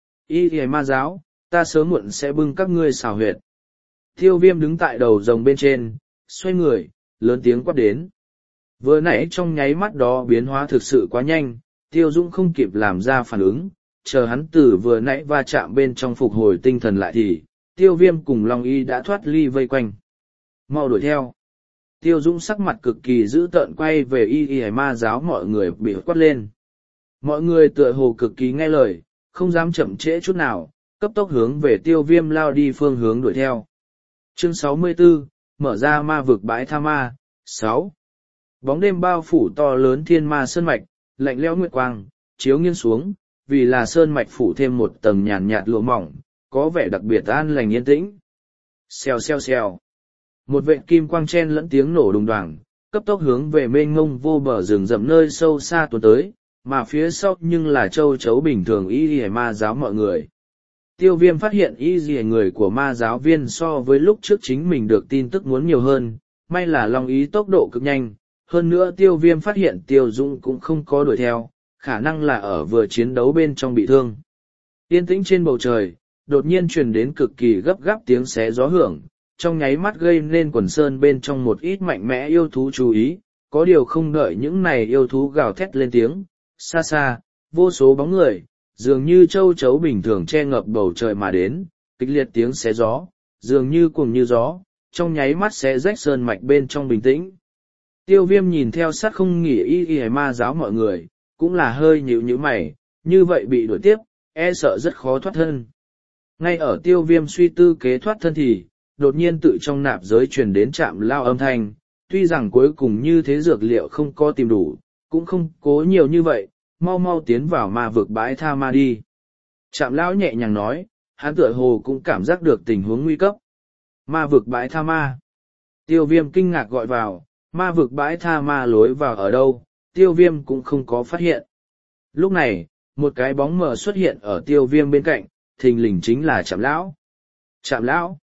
Y thề ma giáo, ta sớm muộn sẽ bưng các ngươi xào huyệt. Tiêu Viêm đứng tại đầu rồng bên trên, xoay người, lớn tiếng quát đến. Vừa nãy trong nháy mắt đó biến hóa thực sự quá nhanh, Tiêu Dũng không kịp làm ra phản ứng, chờ hắn từ vừa nãy va chạm bên trong phục hồi tinh thần lại thì, Tiêu Viêm cùng Long Y đã thoát ly vây quanh. Mau đuổi theo. Tiêu Dũng sắc mặt cực kỳ dữ tợn quay về y y ma giáo, mọi người bị quát lên. Mọi người tựa hồ cực kỳ nghe lời, không dám chậm trễ chút nào, cấp tốc hướng về Tiêu Viêm lao đi phương hướng đuổi theo. Chương sáu mươi tư, mở ra ma vực bãi tha ma. sáu. Bóng đêm bao phủ to lớn thiên ma sơn mạch, lạnh lẽo nguyệt quang, chiếu nghiêng xuống, vì là sơn mạch phủ thêm một tầng nhàn nhạt lụa mỏng, có vẻ đặc biệt an lành yên tĩnh. Xèo xèo xèo. Một vệt kim quang chen lẫn tiếng nổ đùng đoàng, cấp tốc hướng về mênh ngông vô bờ rừng rậm nơi sâu xa tuần tới, mà phía sau nhưng là châu chấu bình thường y y ma giáo mọi người. Tiêu Viêm phát hiện y y người của ma giáo viên so với lúc trước chính mình được tin tức muốn nhiều hơn, may là Long Ý tốc độ cực nhanh, hơn nữa Tiêu Viêm phát hiện Tiêu Dũng cũng không có đuổi theo, khả năng là ở vừa chiến đấu bên trong bị thương. Yên tĩnh trên bầu trời, đột nhiên truyền đến cực kỳ gấp gáp tiếng xé gió hưởng, trong nháy mắt gây nên quần sơn bên trong một ít mạnh mẽ yêu thú chú ý, có điều không đợi những này yêu thú gào thét lên tiếng, xa xa, vô số bóng người, dường như châu chấu bình thường che ngập bầu trời mà đến, kịch liệt tiếng xé gió, dường như cuồng như gió, trong nháy mắt xé rách sơn mạch bên trong bình tĩnh. Tiêu Viêm nhìn theo sát không nghỉ y y ma giáo mọi người, cũng là hơi nhíu nhíu mày, như vậy bị đuổi tiếp, e sợ rất khó thoát thân. Ngay ở Tiêu Viêm suy tư kế thoát thân thì, đột nhiên tự trong nạp giới truyền đến chạm lao âm thanh, tuy rằng cuối cùng như thế dược liệu không có tìm đủ, cũng không cố nhiều như vậy, mau mau tiến vào ma vực bãi tha ma đi. Chạm lão nhẹ nhàng nói, hắn tựa hồ cũng cảm giác được tình huống nguy cấp. Ma vực bãi tha ma. Tiêu Viêm kinh ngạc gọi vào, ma vực bãi tha ma lối vào ở đâu, Tiêu Viêm cũng không có phát hiện. Lúc này, một cái bóng mờ xuất hiện ở Tiêu Viêm bên cạnh, thình lình chính là Trạm lão. Trạm lão.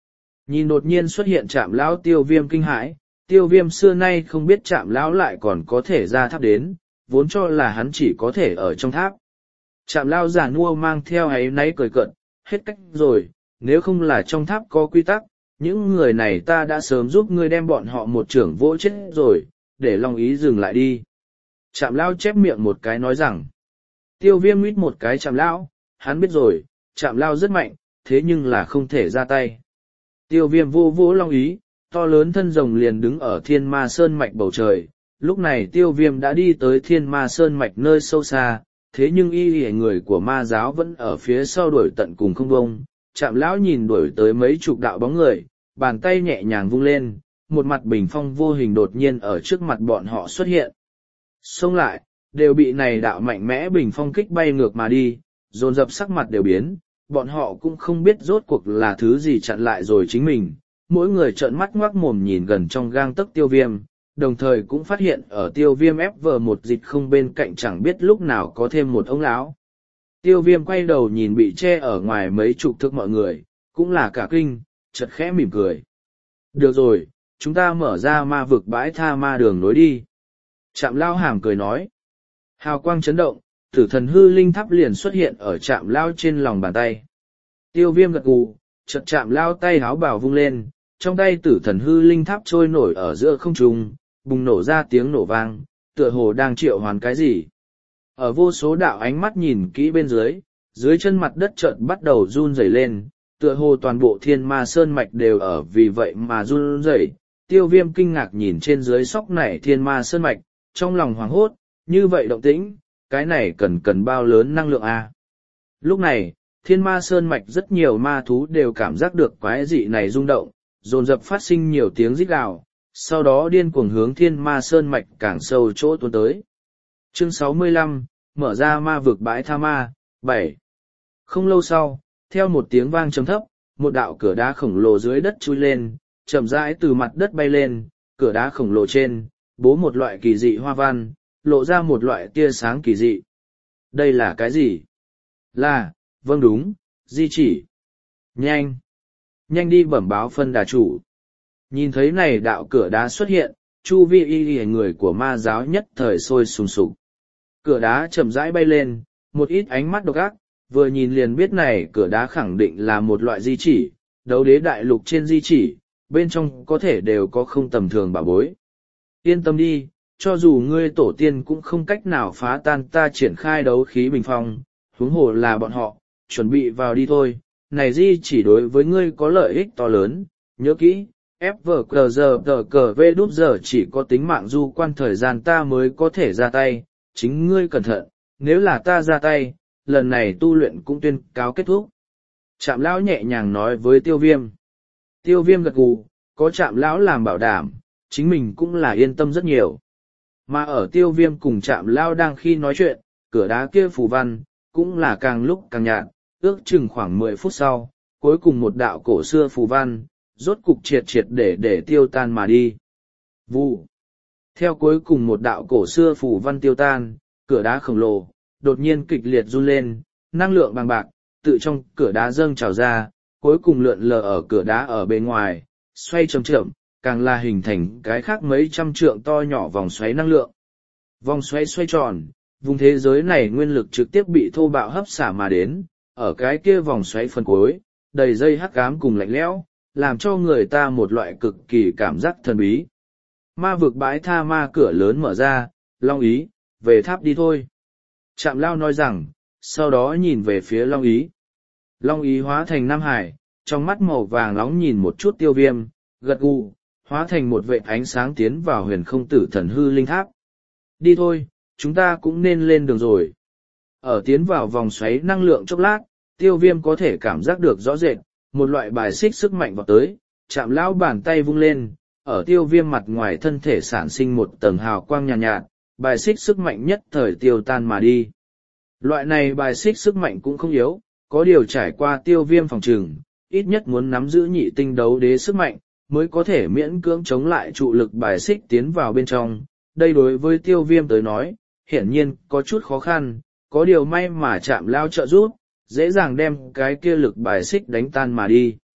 Nhìn đột nhiên xuất hiện Trạm lão, Tiêu Viêm kinh hãi, Tiêu Viêm xưa nay không biết Trạm lão lại còn có thể ra tháp đến, vốn cho là hắn chỉ có thể ở trong tháp. Trạm lão già nua mang theo áy náy cười cợt, hết cách rồi, nếu không là trong tháp có quy tắc, những người này ta đã sớm giúp ngươi đem bọn họ một trưởng vỗ chết rồi, để Long Ý dừng lại đi. Trạm lão chép miệng một cái nói rằng, Tiêu Viêm mít một cái Trạm lão, hắn biết rồi, Trạm lão rất mạnh, thế nhưng là không thể ra tay. Tiêu Viêm vô vỗ Long Ý, to lớn thân rồng liền đứng ở Thiên Ma Sơn mạch bầu trời. Lúc này Tiêu Viêm đã đi tới Thiên Ma Sơn mạch nơi sâu xa, thế nhưng y hề người của ma giáo vẫn ở phía sau đuổi tận cùng không bông. Trạm lão nhìn đuổi tới mấy chục đạo bóng người, bàn tay nhẹ nhàng vung lên, một mặt bình phong vô hình đột nhiên ở trước mặt bọn họ xuất hiện. Xông lại, đều bị này đạo mạnh mẽ bình phong kích bay ngược mà đi, dồn dập sắc mặt đều biến, bọn họ cũng không biết rốt cuộc là thứ gì chặn lại rồi chính mình. Mỗi người trợn mắt ngoác mồm nhìn gần trong gang tấc Tiêu Viêm, đồng thời cũng phát hiện ở Tiêu Viêm ép vờ một dịch không bên cạnh chẳng biết lúc nào có thêm một ông lão. Tiêu Viêm quay đầu nhìn bị che ở ngoài mấy chục thước mọi người, cũng là cả kinh, chợt khẽ mỉm cười. Được rồi, chúng ta mở ra ma vực bãi tha ma đường nối đi. Trạm Lao hàm cười nói. Hào quang chấn động, tử thần hư linh tháp liền xuất hiện ở Trạm Lao trên lòng bàn tay. Tiêu Viêm gật gù, chợt Trạm Lao tay háo bảo vung lên, trong tay tử thần hư linh tháp trôi nổi ở giữa không trung, bùng nổ ra tiếng nổ vang, tựa hồ đang triệu hoán cái gì. Ở vô số đạo ánh mắt nhìn kỹ bên dưới, dưới chân mặt đất chợt bắt đầu run rẩy lên, tựa hồ toàn bộ Thiên Ma Sơn mạch đều ở vì vậy mà run rẩy. Tiêu Viêm kinh ngạc nhìn trên dưới sóc nảy Thiên Ma Sơn mạch, trong lòng hoảng hốt, như vậy động tĩnh, cái này cần cần bao lớn năng lượng a? Lúc này, Thiên Ma Sơn mạch rất nhiều ma thú đều cảm giác được quái dị này rung động, dồn dập phát sinh nhiều tiếng rít gào, sau đó điên cuồng hướng Thiên Ma Sơn mạch càng sâu chỗ tuôn tới. Chương sáu mươi lăm, mở ra ma vực bãi tha ma, bảy. Không lâu sau, theo một tiếng vang trầm thấp, một đạo cửa đá khổng lồ dưới đất chui lên, chậm rãi từ mặt đất bay lên, cửa đá khổng lồ trên, bố một loại kỳ dị hoa văn, lộ ra một loại tia sáng kỳ dị. Đây là cái gì? Là, vâng đúng, di chỉ. Nhanh! Nhanh đi bẩm báo phân đà chủ. Nhìn thấy này đạo cửa đá xuất hiện, chu vi y y người của ma giáo nhất thời sôi sùng sục. Cửa đá chậm rãi bay lên, một ít ánh mắt độc ác, vừa nhìn liền biết này cửa đá khẳng định là một loại di chỉ, đấu đế đại lục trên di chỉ, bên trong có thể đều có không tầm thường bảo bối. Yên tâm đi, cho dù ngươi tổ tiên cũng không cách nào phá tan ta triển khai đấu khí bình phong, huống hồ là bọn họ, chuẩn bị vào đi thôi, này di chỉ đối với ngươi có lợi ích to lớn, nhớ kỹ. ép vê cờ giờ tờ cờ vê đúp giờ chỉ có tính mạng du quan thời gian ta mới có thể ra tay, chính ngươi cẩn thận, nếu là ta ra tay, lần này tu luyện cũng tuyên cáo kết thúc. Trạm lão nhẹ nhàng nói với Tiêu Viêm. Tiêu Viêm gật gù, có Trạm lão làm bảo đảm, chính mình cũng là yên tâm rất nhiều. Mà ở Tiêu Viêm cùng Trạm lão đang khi nói chuyện, cửa đá kia phù văn, cũng là càng lúc càng nhạt, ước chừng khoảng mười phút sau, cuối cùng một đạo cổ xưa phù văn, rốt cục triệt triệt để để tiêu tan mà đi. Vụ. Theo cuối cùng một đạo cổ xưa phù văn tiêu tan, cửa đá khổng lồ, đột nhiên kịch liệt run lên, năng lượng bằng bạc, tự trong cửa đá dâng trào ra, cuối cùng lượn lờ ở cửa đá ở bên ngoài, xoay chậm chậm, càng là hình thành cái khác mấy trăm trượng to nhỏ vòng xoáy năng lượng. Vòng xoáy xoay tròn, vùng thế giới này nguyên lực trực tiếp bị thô bạo hấp xả mà đến, ở cái kia vòng xoáy phần cuối, đầy dây hắc ám cùng lạnh lẽo, làm cho người ta một loại cực kỳ cảm giác thần bí. Ma vực bãi tha ma cửa lớn mở ra, Long Ý, về tháp đi thôi. Trạm Lao nói rằng, sau đó nhìn về phía Long Ý. Long Ý hóa thành Nam Hải, trong mắt màu vàng nóng nhìn một chút Tiêu Viêm, gật gù, hóa thành một vệt ánh sáng tiến vào huyền không tử thần hư linh tháp. Đi thôi, chúng ta cũng nên lên đường rồi. Ở tiến vào vòng xoáy năng lượng chốc lát, Tiêu Viêm có thể cảm giác được rõ rệt, một loại bài xích sức mạnh vào tới, Trạm Lão bàn tay vung lên, ở Tiêu Viêm mặt ngoài thân thể sản sinh một tầng hào quang nhàn nhạt, nhạt, bài xích sức mạnh nhất thời tiêu tan mà đi. Loại này bài xích sức mạnh cũng không yếu, có điều trải qua Tiêu Viêm phòng trừng, ít nhất muốn nắm giữ nhị tinh đấu đế sức mạnh, mới có thể miễn cưỡng chống lại trụ lực bài xích tiến vào bên trong. Đây đối với Tiêu Viêm tới nói, hiển nhiên có chút khó khăn, có điều may mà Trạm Lão trợ giúp, dễ dàng đem cái kia lực bài xích đánh tan mà đi.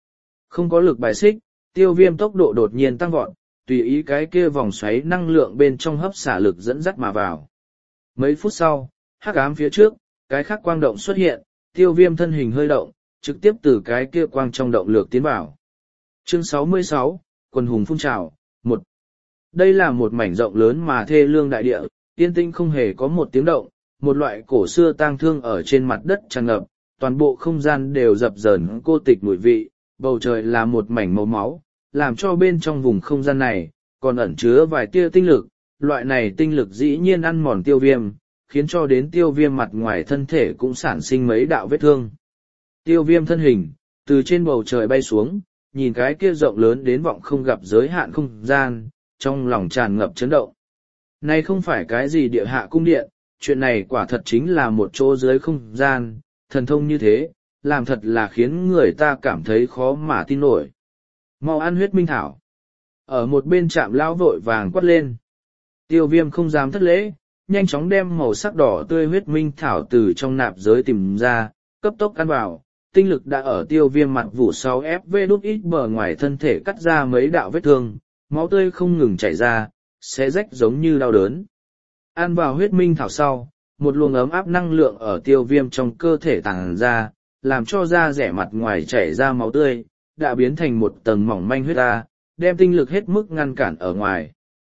Không có lực bài xích, tiêu viêm tốc độ đột nhiên tăng vọt, tùy ý cái kia vòng xoáy năng lượng bên trong hấp xả lực dẫn dắt mà vào. Mấy phút sau, hắc ám phía trước, cái khác quang động xuất hiện, tiêu viêm thân hình hơi động, trực tiếp từ cái kia quang trong động lược tiến vào. Chương sáu mươi sáu, Quần hùng phun trào, một. Đây là một mảnh rộng lớn mà thê lương đại địa, yên tĩnh không hề có một tiếng động, một loại cổ xưa tang thương ở trên mặt đất tràn ngập, toàn bộ không gian đều dập dờn cô tịch mùi vị, bầu trời là một mảnh màu máu, làm cho bên trong vùng không gian này, còn ẩn chứa vài tia tinh lực, loại này tinh lực dĩ nhiên ăn mòn tiêu viêm, khiến cho đến tiêu viêm mặt ngoài thân thể cũng sản sinh mấy đạo vết thương. Tiêu viêm thân hình, từ trên bầu trời bay xuống, nhìn cái kia rộng lớn đến vọng không gặp giới hạn không gian, trong lòng tràn ngập chấn động. Này không phải cái gì địa hạ cung điện, chuyện này quả thật chính là một chỗ dưới không gian, thần thông như thế, làm thật là khiến người ta cảm thấy khó mà tin nổi. Mau ăn huyết minh thảo. Ở một bên trạm lão vội vàng quát lên. Tiêu viêm không dám thất lễ, nhanh chóng đem màu sắc đỏ tươi huyết minh thảo từ trong nạp giới tìm ra, cấp tốc ăn vào. Tinh lực đã ở tiêu viêm mặt vụ sáu ép vê đút ít bờ ngoài thân thể cắt ra mấy đạo vết thương, máu tươi không ngừng chảy ra, xé rách giống như đau đớn. Ăn vào huyết minh thảo sau, một luồng ấm áp năng lượng ở tiêu viêm trong cơ thể tàng ra, làm cho da rẻ mặt ngoài chảy ra máu tươi, đã biến thành một tầng mỏng manh huyết ra, đem tinh lực hết mức ngăn cản ở ngoài.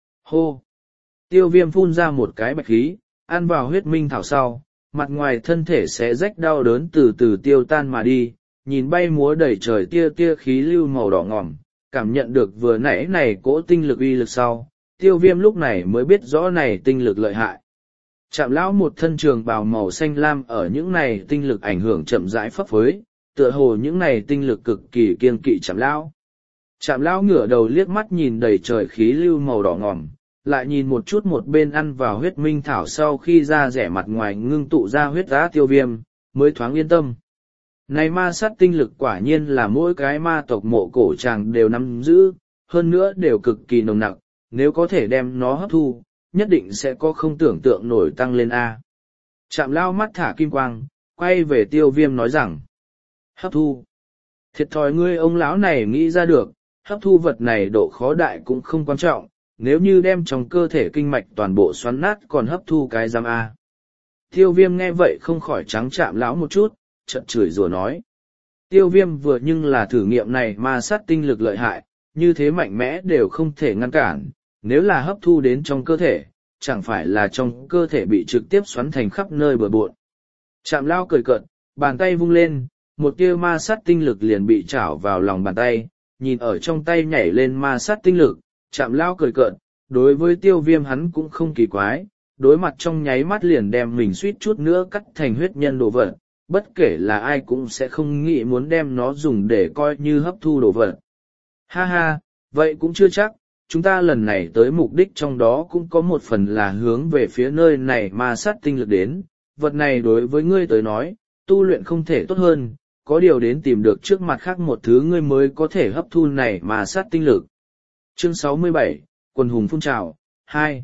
Hô! Tiêu viêm phun ra một cái bạch khí, ăn vào huyết minh thảo sau, mặt ngoài thân thể sẽ rách đau đớn từ từ tiêu tan mà đi, nhìn bay múa đầy trời tia tia khí lưu màu đỏ ngòm, cảm nhận được vừa nãy này cỗ tinh lực uy lực sau, tiêu viêm lúc này mới biết rõ này tinh lực lợi hại. Trạm lão một thân trường bào màu xanh lam ở những này tinh lực ảnh hưởng chậm rãi phấp phới, tựa hồ những này tinh lực cực kỳ kiên kỵ trạm lão. Trạm lão ngửa đầu liếc mắt nhìn đầy trời khí lưu màu đỏ ngòm, lại nhìn một chút một bên ăn vào huyết minh thảo sau khi ra rẻ mặt ngoài ngưng tụ ra huyết giá tiêu viêm, mới thoáng yên tâm. Này ma sát tinh lực quả nhiên là mỗi cái ma tộc mộ cổ chàng đều nắm giữ, hơn nữa đều cực kỳ nồng nặc, nếu có thể đem nó hấp thu, nhất định sẽ có không tưởng tượng nổi tăng lên A. Trạm lao mắt thả kim quang, quay về tiêu viêm nói rằng, hấp thu. Thiệt thòi ngươi ông lão này nghĩ ra được, hấp thu vật này độ khó đại cũng không quan trọng, nếu như đem trong cơ thể kinh mạch toàn bộ xoắn nát còn hấp thu cái giam A. Tiêu viêm nghe vậy không khỏi trắng chạm lão một chút, chợt chửi rủa nói. Tiêu viêm vừa nhưng là thử nghiệm này ma sát tinh lực lợi hại, như thế mạnh mẽ đều không thể ngăn cản, nếu là hấp thu đến trong cơ thể, chẳng phải là trong cơ thể bị trực tiếp xoắn thành khắp nơi bừa bộn. Chạm lao cười cợt, bàn tay vung lên, một tia ma sát tinh lực liền bị trảo vào lòng bàn tay, nhìn ở trong tay nhảy lên ma sát tinh lực, chạm lao cười cợt, đối với tiêu viêm hắn cũng không kỳ quái, đối mặt trong nháy mắt liền đem mình suýt chút nữa cắt thành huyết nhân đồ vật, bất kể là ai cũng sẽ không nghĩ muốn đem nó dùng để coi như hấp thu đồ vật. Ha ha, vậy cũng chưa chắc, chúng ta lần này tới mục đích trong đó cũng có một phần là hướng về phía nơi này ma sát tinh lực đến, vật này đối với ngươi tới nói, tu luyện không thể tốt hơn, có điều đến tìm được trước mặt khác một thứ ngươi mới có thể hấp thu này ma sát tinh lực. Chương sáu mươi bảy, Quần hùng phun trào, hai.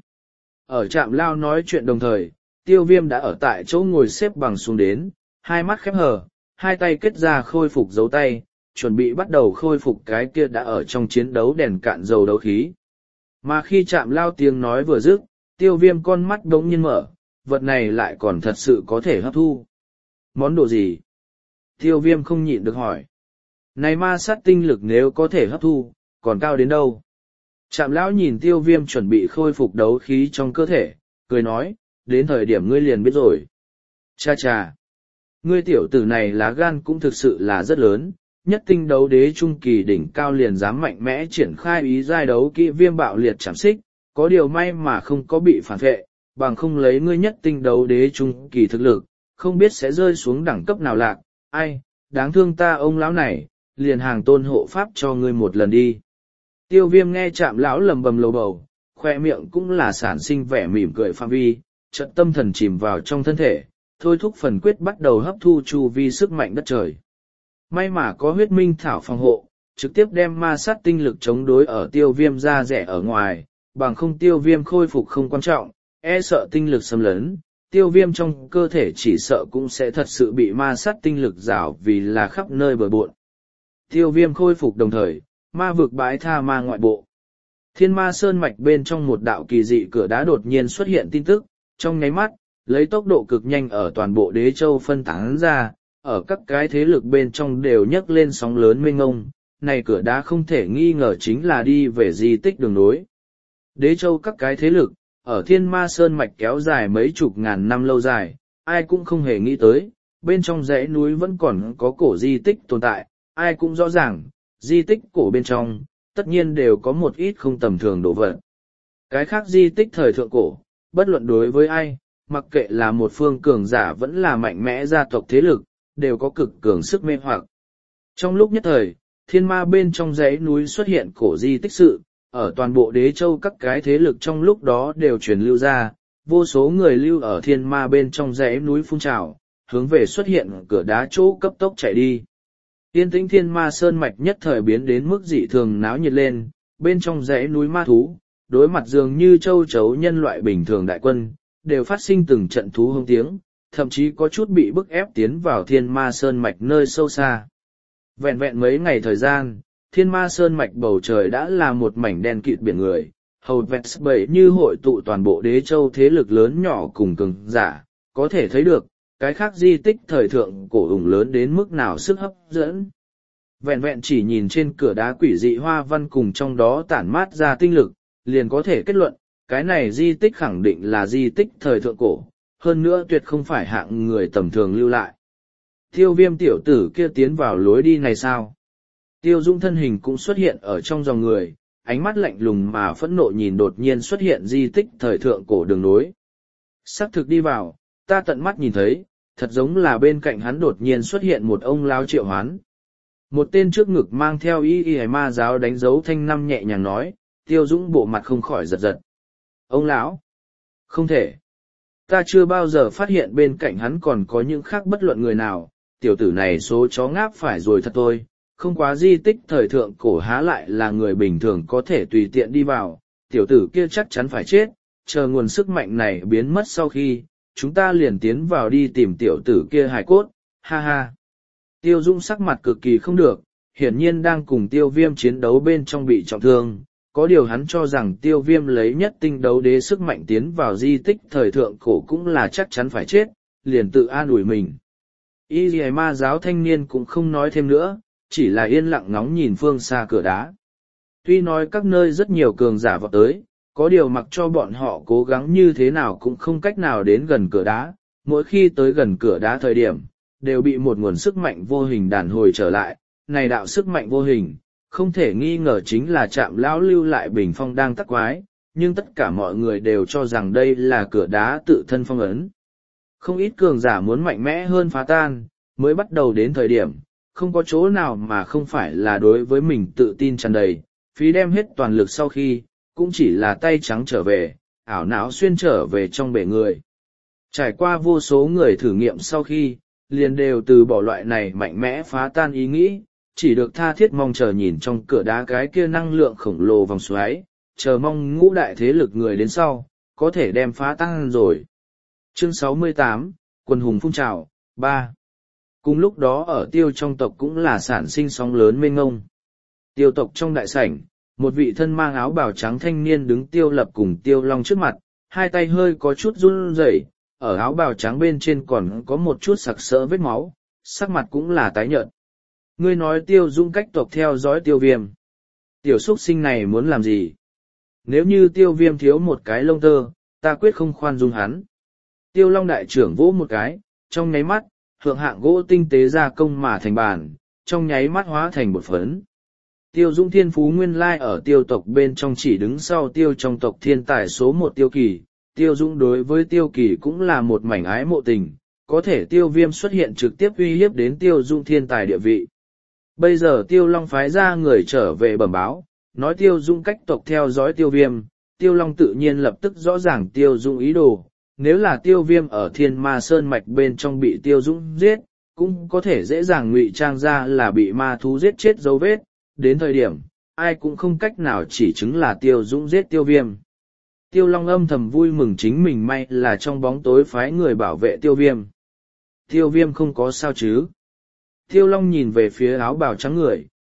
Ở trạm lao nói chuyện đồng thời, tiêu viêm đã ở tại chỗ ngồi xếp bằng xuống đến, hai mắt khép hờ, hai tay kết ra khôi phục dấu tay, chuẩn bị bắt đầu khôi phục cái kia đã ở trong chiến đấu đèn cạn dầu đấu khí. Mà khi chạm lao tiếng nói vừa dứt, tiêu viêm con mắt đống nhiên mở, vật này lại còn thật sự có thể hấp thu. Món đồ gì? Tiêu viêm không nhịn được hỏi. Này ma sát tinh lực nếu có thể hấp thu, còn cao đến đâu? Trạm lão nhìn tiêu viêm chuẩn bị khôi phục đấu khí trong cơ thể, cười nói, đến thời điểm ngươi liền biết rồi. Cha cha! Ngươi tiểu tử này lá gan cũng thực sự là rất lớn, nhất tinh đấu đế trung kỳ đỉnh cao liền dám mạnh mẽ triển khai ý giai đấu kỹ viêm bạo liệt chạm xích, có điều may mà không có bị phản vệ, bằng không lấy ngươi nhất tinh đấu đế trung kỳ thực lực, không biết sẽ rơi xuống đẳng cấp nào lạc, ai, đáng thương ta ông lão này, liền hàng tôn hộ pháp cho ngươi một lần đi. Tiêu viêm nghe chạm lão lầm bầm lầu bầu, khoe miệng cũng là sản sinh vẻ mỉm cười phạm vi, trận tâm thần chìm vào trong thân thể, thôi thúc phần quyết bắt đầu hấp thu chu vi sức mạnh đất trời. May mà có huyết minh thảo phòng hộ, trực tiếp đem ma sát tinh lực chống đối ở tiêu viêm ra rẻ ở ngoài, bằng không tiêu viêm khôi phục không quan trọng, e sợ tinh lực xâm lấn, tiêu viêm trong cơ thể chỉ sợ cũng sẽ thật sự bị ma sát tinh lực rảo vì là khắp nơi bờ bộn. Tiêu viêm khôi phục đồng thời, ma vực bãi tha ma ngoại bộ. Thiên ma sơn mạch bên trong một đạo kỳ dị cửa đá đột nhiên xuất hiện tin tức, trong nháy mắt, lấy tốc độ cực nhanh ở toàn bộ đế châu phân tán ra, ở các cái thế lực bên trong đều nhấc lên sóng lớn mênh ngông. Này cửa đá không thể nghi ngờ chính là đi về di tích đường nối. Đế châu các cái thế lực, ở thiên ma sơn mạch kéo dài mấy chục ngàn năm lâu dài, ai cũng không hề nghĩ tới, bên trong dãy núi vẫn còn có cổ di tích tồn tại, ai cũng rõ ràng, di tích cổ bên trong, tất nhiên đều có một ít không tầm thường đồ vật. Cái khác di tích thời thượng cổ, bất luận đối với ai, mặc kệ là một phương cường giả vẫn là mạnh mẽ gia tộc thế lực, đều có cực cường sức mê hoặc. Trong lúc nhất thời, thiên ma bên trong dãy núi xuất hiện cổ di tích sự, ở toàn bộ đế châu các cái thế lực trong lúc đó đều truyền lưu ra, vô số người lưu ở thiên ma bên trong dãy núi phun trào, hướng về xuất hiện cửa đá chỗ cấp tốc chạy đi. Yên tĩnh thiên ma sơn mạch nhất thời biến đến mức dị thường náo nhiệt lên, bên trong dãy núi ma thú, đối mặt dường như châu chấu nhân loại bình thường đại quân, đều phát sinh từng trận thú hông tiếng, thậm chí có chút bị bức ép tiến vào thiên ma sơn mạch nơi sâu xa. Vẹn vẹn mấy ngày thời gian, thiên ma sơn mạch bầu trời đã là một mảnh đen kịt biển người, hầu vẹt bảy như hội tụ toàn bộ đế châu thế lực lớn nhỏ cùng cường giả, có thể thấy được, cái khác di tích thời thượng cổ ủng lớn đến mức nào sức hấp dẫn. Vẹn vẹn chỉ nhìn trên cửa đá quỷ dị hoa văn cùng trong đó tản mát ra tinh lực, liền có thể kết luận, cái này di tích khẳng định là di tích thời thượng cổ, hơn nữa tuyệt không phải hạng người tầm thường lưu lại. Tiêu viêm tiểu tử kia tiến vào lối đi này sao? Tiêu Dũng thân hình cũng xuất hiện ở trong dòng người, ánh mắt lạnh lùng mà phẫn nộ nhìn đột nhiên xuất hiện di tích thời thượng cổ đường nối. Sắc thực đi vào, ta tận mắt nhìn thấy, thật giống là bên cạnh hắn đột nhiên xuất hiện một ông lao triệu hoán. Một tên trước ngực mang theo y y ma giáo đánh dấu thanh năm nhẹ nhàng nói, Tiêu Dũng bộ mặt không khỏi giật giật. Ông lão, không thể. Ta chưa bao giờ phát hiện bên cạnh hắn còn có những khác bất luận người nào, tiểu tử này số chó ngáp phải rồi thật thôi, không quá di tích thời thượng cổ há lại là người bình thường có thể tùy tiện đi vào, tiểu tử kia chắc chắn phải chết, chờ nguồn sức mạnh này biến mất sau khi, chúng ta liền tiến vào đi tìm tiểu tử kia hài cốt, ha ha. Tiêu Dũng sắc mặt cực kỳ không được, hiển nhiên đang cùng tiêu viêm chiến đấu bên trong bị trọng thương, có điều hắn cho rằng tiêu viêm lấy nhất tinh đấu đế sức mạnh tiến vào di tích thời thượng cổ cũng là chắc chắn phải chết, liền tự an ủi mình. Y dì ma giáo thanh niên cũng không nói thêm nữa, chỉ là yên lặng ngóng nhìn phương xa cửa đá. Tuy nói các nơi rất nhiều cường giả vào tới, có điều mặc cho bọn họ cố gắng như thế nào cũng không cách nào đến gần cửa đá, mỗi khi tới gần cửa đá thời điểm, đều bị một nguồn sức mạnh vô hình đàn hồi trở lại. Này đạo sức mạnh vô hình, không thể nghi ngờ chính là Trạm lão lưu lại bình phong đang tắc quái, nhưng tất cả mọi người đều cho rằng đây là cửa đá tự thân phong ấn. Không ít cường giả muốn mạnh mẽ hơn phá tan, mới bắt đầu đến thời điểm, không có chỗ nào mà không phải là đối với mình tự tin tràn đầy, phí đem hết toàn lực sau khi, cũng chỉ là tay trắng trở về, ảo não xuyên trở về trong bể người. Trải qua vô số người thử nghiệm sau khi, liền đều từ bỏ loại này mạnh mẽ phá tan ý nghĩ, chỉ được tha thiết mong chờ nhìn trong cửa đá cái kia năng lượng khổng lồ vòng xoáy, chờ mong ngũ đại thế lực người đến sau, có thể đem phá tan rồi. Chương sáu mươi tám, Quần hùng phun trào, ba. Cùng lúc đó ở tiêu trong tộc cũng là sản sinh sóng lớn mênh ngông. Tiêu tộc trong đại sảnh, một vị thân mang áo bào trắng thanh niên đứng tiêu lập cùng tiêu long trước mặt, hai tay hơi có chút run rẩy, ở áo bào trắng bên trên còn có một chút sặc sỡ vết máu, sắc mặt cũng là tái nhợt. Ngươi nói tiêu dung cách tộc theo dõi tiêu viêm. Tiểu xuất sinh này muốn làm gì? Nếu như tiêu viêm thiếu một cái lông tơ, ta quyết không khoan dung hắn. Tiêu long đại trưởng vỗ một cái, trong nháy mắt, hượng hạng gỗ tinh tế gia công mà thành bàn, trong nháy mắt hóa thành bột phấn. Tiêu Dung thiên phú nguyên lai ở tiêu tộc bên trong chỉ đứng sau tiêu trong tộc thiên tài số một tiêu kỳ, tiêu Dung đối với tiêu kỳ cũng là một mảnh ái mộ tình, có thể tiêu viêm xuất hiện trực tiếp uy hiếp đến tiêu Dung thiên tài địa vị. Bây giờ tiêu long phái ra người trở về bẩm báo, nói tiêu Dung cách tộc theo dõi tiêu viêm, tiêu long tự nhiên lập tức rõ ràng tiêu Dung ý đồ. Nếu là tiêu viêm ở thiên ma sơn mạch bên trong bị tiêu Dung giết, cũng có thể dễ dàng ngụy trang ra là bị ma thú giết chết dấu vết, đến thời điểm, ai cũng không cách nào chỉ chứng là tiêu Dung giết tiêu viêm. Tiêu long âm thầm vui mừng chính mình may là trong bóng tối phái người bảo vệ tiêu viêm. Tiêu viêm không có sao chứ. Tiêu long nhìn về phía áo bào trắng người,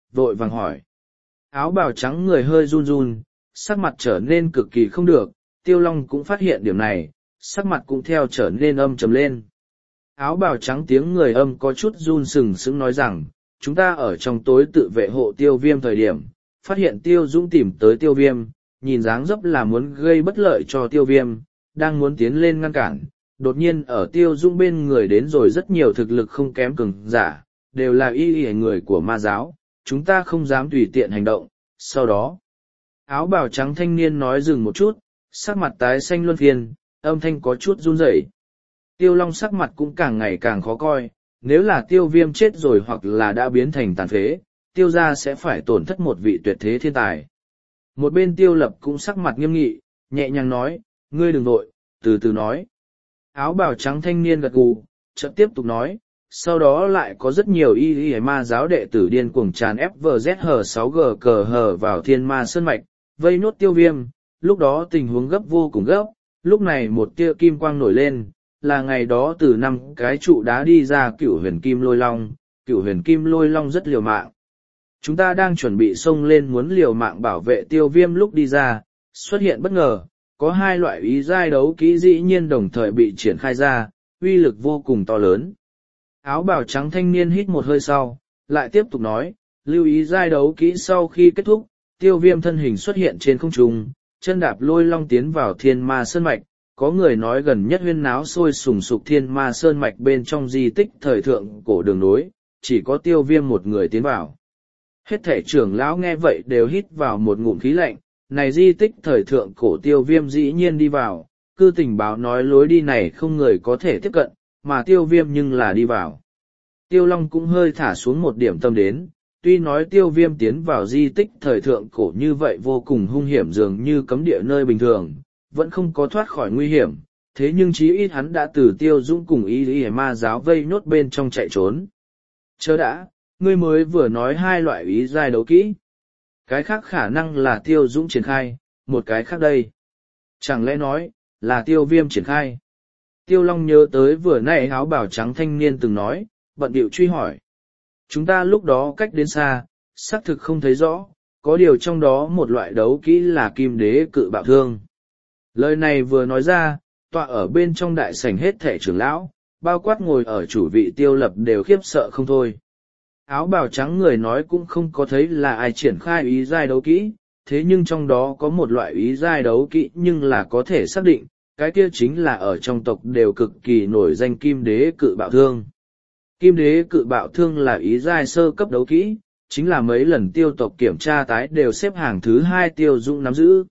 vội vàng hỏi. Áo bào trắng người hơi run run, sắc mặt trở nên cực kỳ không được, Tiêu Long cũng phát hiện điểm này, sắc mặt cũng theo trở nên âm trầm lên. Áo bào trắng tiếng người âm có chút run sừng sững nói rằng, chúng ta ở trong tối tự vệ hộ Tiêu Viêm thời điểm, phát hiện Tiêu Dũng tìm tới Tiêu Viêm, nhìn dáng dấp là muốn gây bất lợi cho Tiêu Viêm, đang muốn tiến lên ngăn cản. Đột nhiên ở Tiêu Dũng bên người đến rồi rất nhiều thực lực không kém cường giả, đều là y y người của ma giáo, chúng ta không dám tùy tiện hành động. Sau đó, áo bào trắng thanh niên nói dừng một chút, sắc mặt tái xanh luân phiên, âm thanh có chút run rẩy. Tiêu Long sắc mặt cũng càng ngày càng khó coi, nếu là Tiêu Viêm chết rồi hoặc là đã biến thành tàn phế, Tiêu gia sẽ phải tổn thất một vị tuyệt thế thiên tài. Một bên Tiêu Lập cũng sắc mặt nghiêm nghị, nhẹ nhàng nói, ngươi đừng vội, từ từ nói. Áo bào trắng thanh niên gật gù, chợt tiếp tục nói, sau đó lại có rất nhiều y y ma giáo đệ tử điên cuồng tràn ép vê zét hờ sáu g cờ hờ vào thiên ma sơn mạch, vây nốt Tiêu Viêm. Lúc đó tình huống gấp vô cùng gấp, lúc này một tia kim quang nổi lên, là ngày đó từ năm cái trụ đá đi ra cửu huyền kim lôi long, cửu huyền kim lôi long rất liều mạng. Chúng ta đang chuẩn bị xông lên muốn liều mạng bảo vệ Tiêu Viêm lúc đi ra, xuất hiện bất ngờ, có hai loại ý giai đấu kỹ dĩ nhiên đồng thời bị triển khai ra, uy lực vô cùng to lớn. Áo bào trắng thanh niên hít một hơi sau, lại tiếp tục nói, lưu ý giai đấu kỹ sau khi kết thúc, Tiêu Viêm thân hình xuất hiện trên không trung, chân đạp lôi long tiến vào thiên ma sơn mạch, có người nói gần nhất huyên náo sôi sùng sục thiên ma sơn mạch bên trong di tích thời thượng cổ đường nối, chỉ có Tiêu Viêm một người tiến vào. Hết thể trưởng lão nghe vậy đều hít vào một ngụm khí lạnh, này di tích thời thượng cổ Tiêu Viêm dĩ nhiên đi vào, cư tình báo nói lối đi này không người có thể tiếp cận, mà Tiêu Viêm nhưng là đi vào. Tiêu Long cũng hơi thả xuống một điểm tâm đến, tuy nói Tiêu Viêm tiến vào di tích thời thượng cổ như vậy vô cùng hung hiểm dường như cấm địa nơi bình thường, vẫn không có thoát khỏi nguy hiểm, thế nhưng chí ít hắn đã từ Tiêu Dũng cùng y y ma giáo vây nốt bên trong chạy trốn. Chớ đã, ngươi mới vừa nói hai loại ý giai đấu kỹ. Cái khác khả năng là Tiêu Dũng triển khai, một cái khác đây. Chẳng lẽ nói, là Tiêu Viêm triển khai. Tiêu Long nhớ tới vừa nãy áo bào trắng thanh niên từng nói, bận điệu truy hỏi. Chúng ta lúc đó cách đến xa, xác thực không thấy rõ, có điều trong đó một loại đấu kỹ là kim đế cự bạo thương. Lời này vừa nói ra, tọa ở bên trong đại sảnh hết thảy trưởng lão, bao quát ngồi ở chủ vị Tiêu Lập đều khiếp sợ không thôi. Áo bào trắng người nói cũng không có thấy là ai triển khai ý giai đấu kỹ, thế nhưng trong đó có một loại ý giai đấu kỹ nhưng là có thể xác định, cái kia chính là ở trong tộc đều cực kỳ nổi danh kim đế cự bạo thương. Kim đế cự bạo thương là ý giai sơ cấp đấu kỹ, chính là mấy lần tiêu tộc kiểm tra tái đều xếp hàng thứ hai Tiêu Dũng nắm giữ.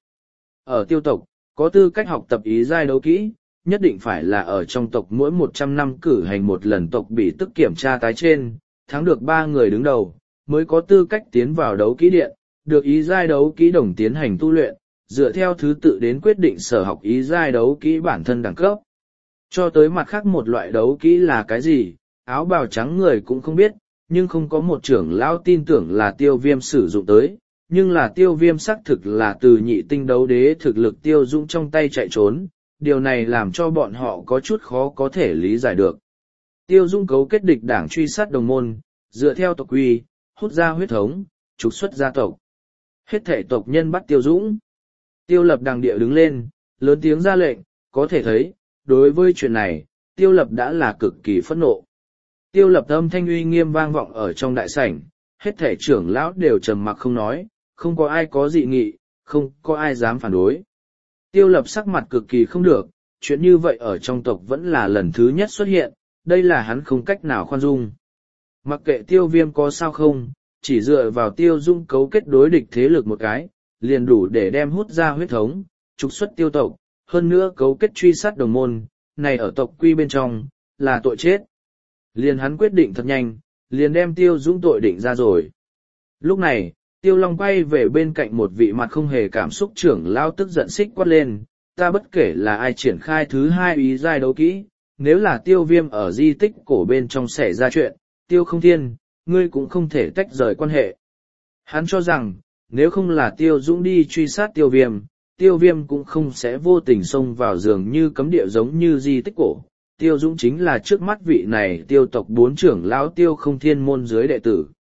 Ở tiêu tộc, có tư cách học tập ý giai đấu kỹ, nhất định phải là ở trong tộc mỗi một trăm năm cử hành một lần tộc bị tức kiểm tra tái trên, thắng được ba người đứng đầu, mới có tư cách tiến vào đấu kỹ điện, được ý giai đấu kỹ đồng tiến hành tu luyện, dựa theo thứ tự đến quyết định sở học ý giai đấu kỹ bản thân đẳng cấp. Cho tới mặt khác một loại đấu kỹ là cái gì, áo bào trắng người cũng không biết, nhưng không có một trưởng lão tin tưởng là Tiêu Viêm sử dụng tới, nhưng là Tiêu Viêm xác thực là từ nhị tinh đấu đế thực lực Tiêu Dũng trong tay chạy trốn, điều này làm cho bọn họ có chút khó có thể lý giải được. Tiêu Dũng cấu kết địch đảng truy sát đồng môn, dựa theo tộc quy, hút ra huyết thống, trục xuất gia tộc. Hết thể tộc nhân bắt Tiêu Dũng. Tiêu Lập đằng địa đứng lên, lớn tiếng ra lệnh, có thể thấy, đối với chuyện này, Tiêu Lập đã là cực kỳ phẫn nộ. Tiêu Lập âm thanh uy nghiêm vang vọng ở trong đại sảnh, hết thể trưởng lão đều trầm mặc không nói, không có ai có dị nghị, không có ai dám phản đối. Tiêu Lập sắc mặt cực kỳ không được, chuyện như vậy ở trong tộc vẫn là lần thứ nhất xuất hiện, đây là hắn không cách nào khoan dung. Mặc kệ Tiêu Viêm có sao không, chỉ dựa vào Tiêu Dung cấu kết đối địch thế lực một cái, liền đủ để đem hút ra huyết thống, trục xuất tiêu tộc, hơn nữa cấu kết truy sát đồng môn, này ở tộc quy bên trong, là tội chết. Liền hắn quyết định thật nhanh, liền đem Tiêu Dũng tội định ra rồi. Lúc này, Tiêu Long quay về bên cạnh một vị mặt không hề cảm xúc trưởng lao tức giận xích quát lên, ta bất kể là ai triển khai thứ hai ý giai đấu kỹ, nếu là Tiêu Viêm ở di tích cổ bên trong xảy ra chuyện, Tiêu Không Thiên, ngươi cũng không thể tách rời quan hệ. Hắn cho rằng, nếu không là Tiêu Dũng đi truy sát Tiêu Viêm, Tiêu Viêm cũng không sẽ vô tình xông vào giường như cấm địa giống như di tích cổ. Tiêu Dũng chính là trước mắt vị này tiêu tộc bốn trưởng lão Tiêu Không Thiên môn dưới đệ tử.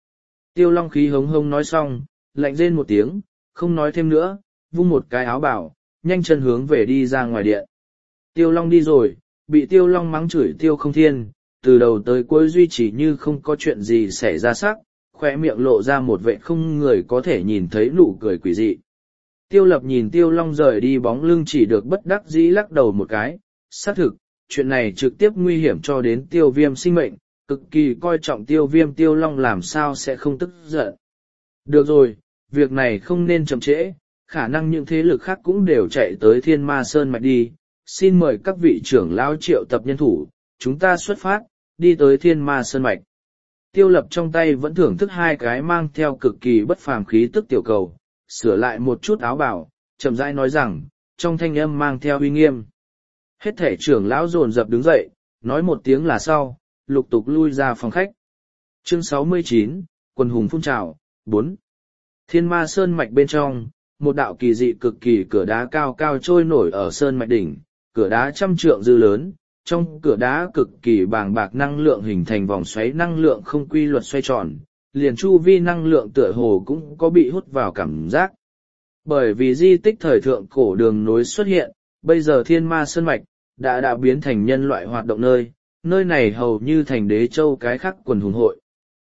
Tiêu Long khí hống hống nói xong, lạnh rên một tiếng, không nói thêm nữa, vung một cái áo bảo, nhanh chân hướng về đi ra ngoài điện. Tiêu Long đi rồi, bị Tiêu Long mắng chửi Tiêu Không Thiên, từ đầu tới cuối duy trì như không có chuyện gì xảy ra sắc, khỏe miệng lộ ra một vệ không người có thể nhìn thấy nụ cười quỷ dị. Tiêu Lập nhìn Tiêu Long rời đi bóng lưng chỉ được bất đắc dĩ lắc đầu một cái, xác thực, chuyện này trực tiếp nguy hiểm cho đến Tiêu Viêm sinh mệnh, cực kỳ coi trọng Tiêu Viêm. Tiêu Long làm sao sẽ không tức giận. Được rồi, việc này không nên chậm trễ, khả năng những thế lực khác cũng đều chạy tới Thiên Ma Sơn Mạch đi, xin mời các vị trưởng lão triệu tập nhân thủ, chúng ta xuất phát, đi tới Thiên Ma Sơn Mạch. Tiêu Lập trong tay vẫn thưởng thức hai cái mang theo cực kỳ bất phàm khí tức tiểu cầu, sửa lại một chút áo bào, chậm rãi nói rằng, trong thanh âm mang theo uy nghiêm. Hết thể trưởng lão dồn dập đứng dậy, nói một tiếng là sau, lục tục lui ra phòng khách. Chương sáu mươi chín, Quần hùng phun trào, bốn. Thiên Ma Sơn Mạch bên trong, một đạo kỳ dị cực kỳ cửa đá cao cao trôi nổi ở Sơn Mạch đỉnh, cửa đá trăm trượng dư lớn, trong cửa đá cực kỳ bàng bạc năng lượng hình thành vòng xoáy năng lượng không quy luật xoay tròn, liền chu vi năng lượng tựa hồ cũng có bị hút vào cảm giác. Bởi vì di tích thời thượng cổ đường nối xuất hiện, bây giờ Thiên Ma Sơn Mạch đã đã biến thành nhân loại hoạt động nơi, nơi này hầu như thành đế châu cái khắc quần hùng hội.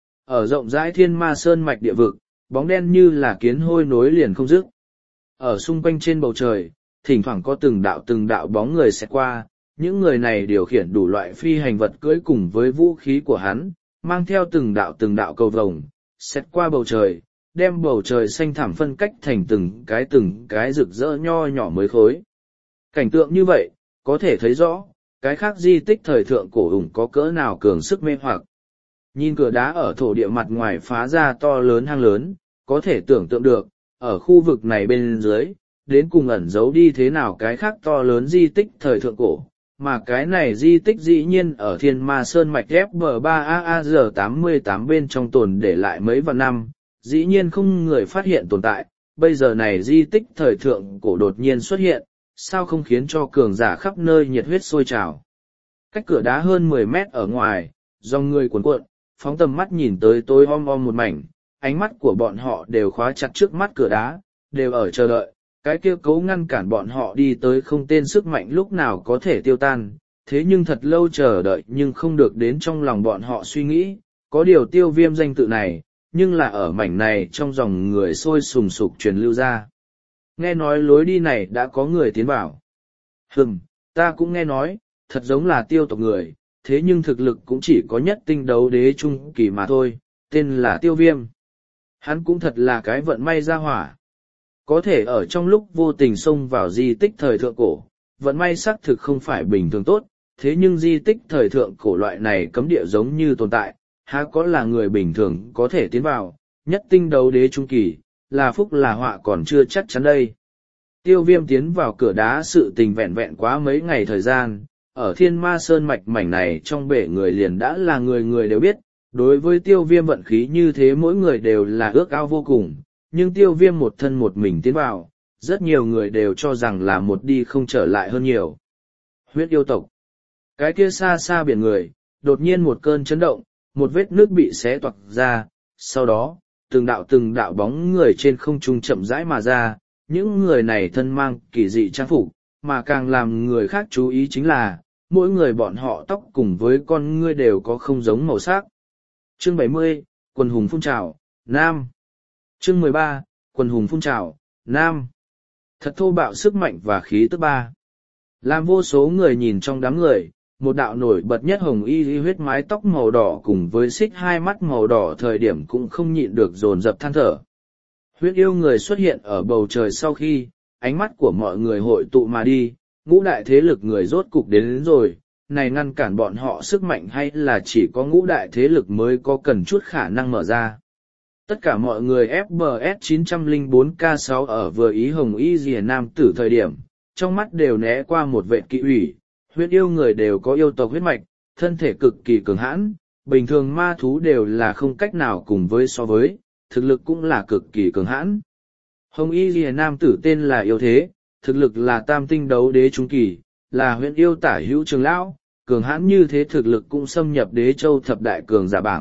Ở rộng rãi Thiên Ma Sơn Mạch địa vực, bóng đen như là kiến hôi nối liền không dứt. Ở xung quanh trên bầu trời, thỉnh thoảng có từng đạo từng đạo bóng người xẹt qua, những người này điều khiển đủ loại phi hành vật cưỡi cùng với vũ khí của hắn, mang theo từng đạo từng đạo cầu vồng, xẹt qua bầu trời, đem bầu trời xanh thẳm phân cách thành từng cái từng cái rực rỡ nho nhỏ mới khối. Cảnh tượng như vậy, có thể thấy rõ, cái khác di tích thời thượng cổ ủng có cỡ nào cường sức mê hoặc. Nhìn cửa đá ở thổ địa mặt ngoài phá ra to lớn hang lớn, có thể tưởng tượng được, ở khu vực này bên dưới, đến cùng ẩn giấu đi thế nào cái khác to lớn di tích thời thượng cổ, mà cái này di tích dĩ nhiên ở Thiên Ma Sơn Mạch ép bê ba A A R tám mươi tám bên trong tồn để lại mấy vạn năm, dĩ nhiên không người phát hiện tồn tại, bây giờ này di tích thời thượng cổ đột nhiên xuất hiện, sao không khiến cho cường giả khắp nơi nhiệt huyết sôi trào. Cách cửa đá hơn mười mét ở ngoài, dòng người cuồn cuộn, phóng tầm mắt nhìn tới tối om om một mảnh, ánh mắt của bọn họ đều khóa chặt trước mắt cửa đá, đều ở chờ đợi, cái kia cấu ngăn cản bọn họ đi tới không tên sức mạnh lúc nào có thể tiêu tan, thế nhưng thật lâu chờ đợi nhưng không được đến trong lòng bọn họ suy nghĩ, có điều Tiêu Viêm danh tự này, nhưng là ở mảnh này trong dòng người sôi sùng sục truyền lưu ra. Nghe nói lối đi này đã có người tiến vào. Hừm, ta cũng nghe nói, thật giống là Tiêu tộc người, thế nhưng thực lực cũng chỉ có nhất tinh đấu đế trung kỳ mà thôi, tên là Tiêu Viêm. Hắn cũng thật là cái vận may ra hỏa. Có thể ở trong lúc vô tình xông vào di tích thời thượng cổ, vận may xác thực không phải bình thường tốt, thế nhưng di tích thời thượng cổ loại này cấm địa giống như tồn tại, há có là người bình thường có thể tiến vào, nhất tinh đấu đế trung kỳ, là phúc là họa còn chưa chắc chắn đây. Tiêu Viêm tiến vào cửa đá sự tình vẹn vẹn quá mấy ngày thời gian, ở Thiên Ma Sơn Mạch mảnh này trong bể người liền đã là người người đều biết, đối với Tiêu Viêm vận khí như thế mỗi người đều là ước ao vô cùng, nhưng Tiêu Viêm một thân một mình tiến vào, rất nhiều người đều cho rằng là một đi không trở lại hơn nhiều. Huyết yêu tộc. Cái kia xa xa biển người, đột nhiên một cơn chấn động, một vết nước bị xé toạc ra, sau đó, từng đạo từng đạo bóng người trên không trung chậm rãi mà ra, những người này thân mang kỳ dị trang phục, mà càng làm người khác chú ý chính là, mỗi người bọn họ tóc cùng với con ngươi đều có không giống màu sắc. Chương bảy mươi, Quần hùng phun trào, Nam. Chương mười ba, Quần hùng phun trào, Nam. Thật thô bạo sức mạnh và khí tức ba. Làm vô số người nhìn trong đám người, một đạo nổi bật nhất hồng y huyết mái tóc màu đỏ cùng với xích hai mắt màu đỏ thời điểm cũng không nhịn được dồn dập than thở. Huyết yêu người xuất hiện ở bầu trời sau khi, ánh mắt của mọi người hội tụ mà đi, ngũ đại thế lực người rốt cục đến, đến rồi, này ngăn cản bọn họ sức mạnh hay là chỉ có ngũ đại thế lực mới có cần chút khả năng mở ra. Tất cả mọi người ép bê ét chín không bốn K sáu ở vừa ý hồng y rìa nam tử thời điểm, trong mắt đều né qua một vệ kỵ ủy, huyết yêu người đều có yêu tộc huyết mạch, thân thể cực kỳ cường hãn, bình thường ma thú đều là không cách nào cùng với so với, thực lực cũng là cực kỳ cường hãn. Hồng y rìa nam tử tên là yêu thế, thực lực là tam tinh đấu đế trung kỳ, là huyện yêu tả hữu trường lão, cường hãn như thế thực lực cũng xâm nhập đế châu thập đại cường giả bảng,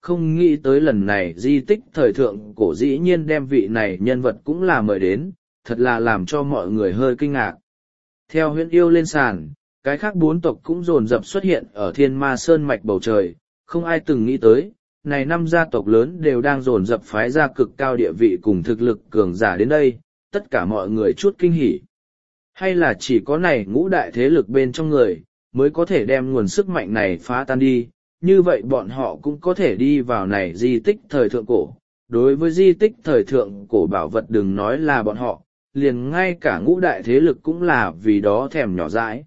không nghĩ tới lần này di tích thời thượng cổ dĩ nhiên đem vị này nhân vật cũng là mời đến, thật là làm cho mọi người hơi kinh ngạc. Theo huyễn yêu lên sàn, cái khác bốn tộc cũng dồn dập xuất hiện ở thiên ma sơn mạch bầu trời, không ai từng nghĩ tới, này năm gia tộc lớn đều đang dồn dập phái ra cực cao địa vị cùng thực lực cường giả đến đây, tất cả mọi người chút kinh hỉ. Hay là chỉ có này ngũ đại thế lực bên trong người, mới có thể đem nguồn sức mạnh này phá tan đi, như vậy bọn họ cũng có thể đi vào này di tích thời thượng cổ. Đối với di tích thời thượng cổ bảo vật đừng nói là bọn họ, liền ngay cả ngũ đại thế lực cũng là vì đó thèm nhỏ dãi.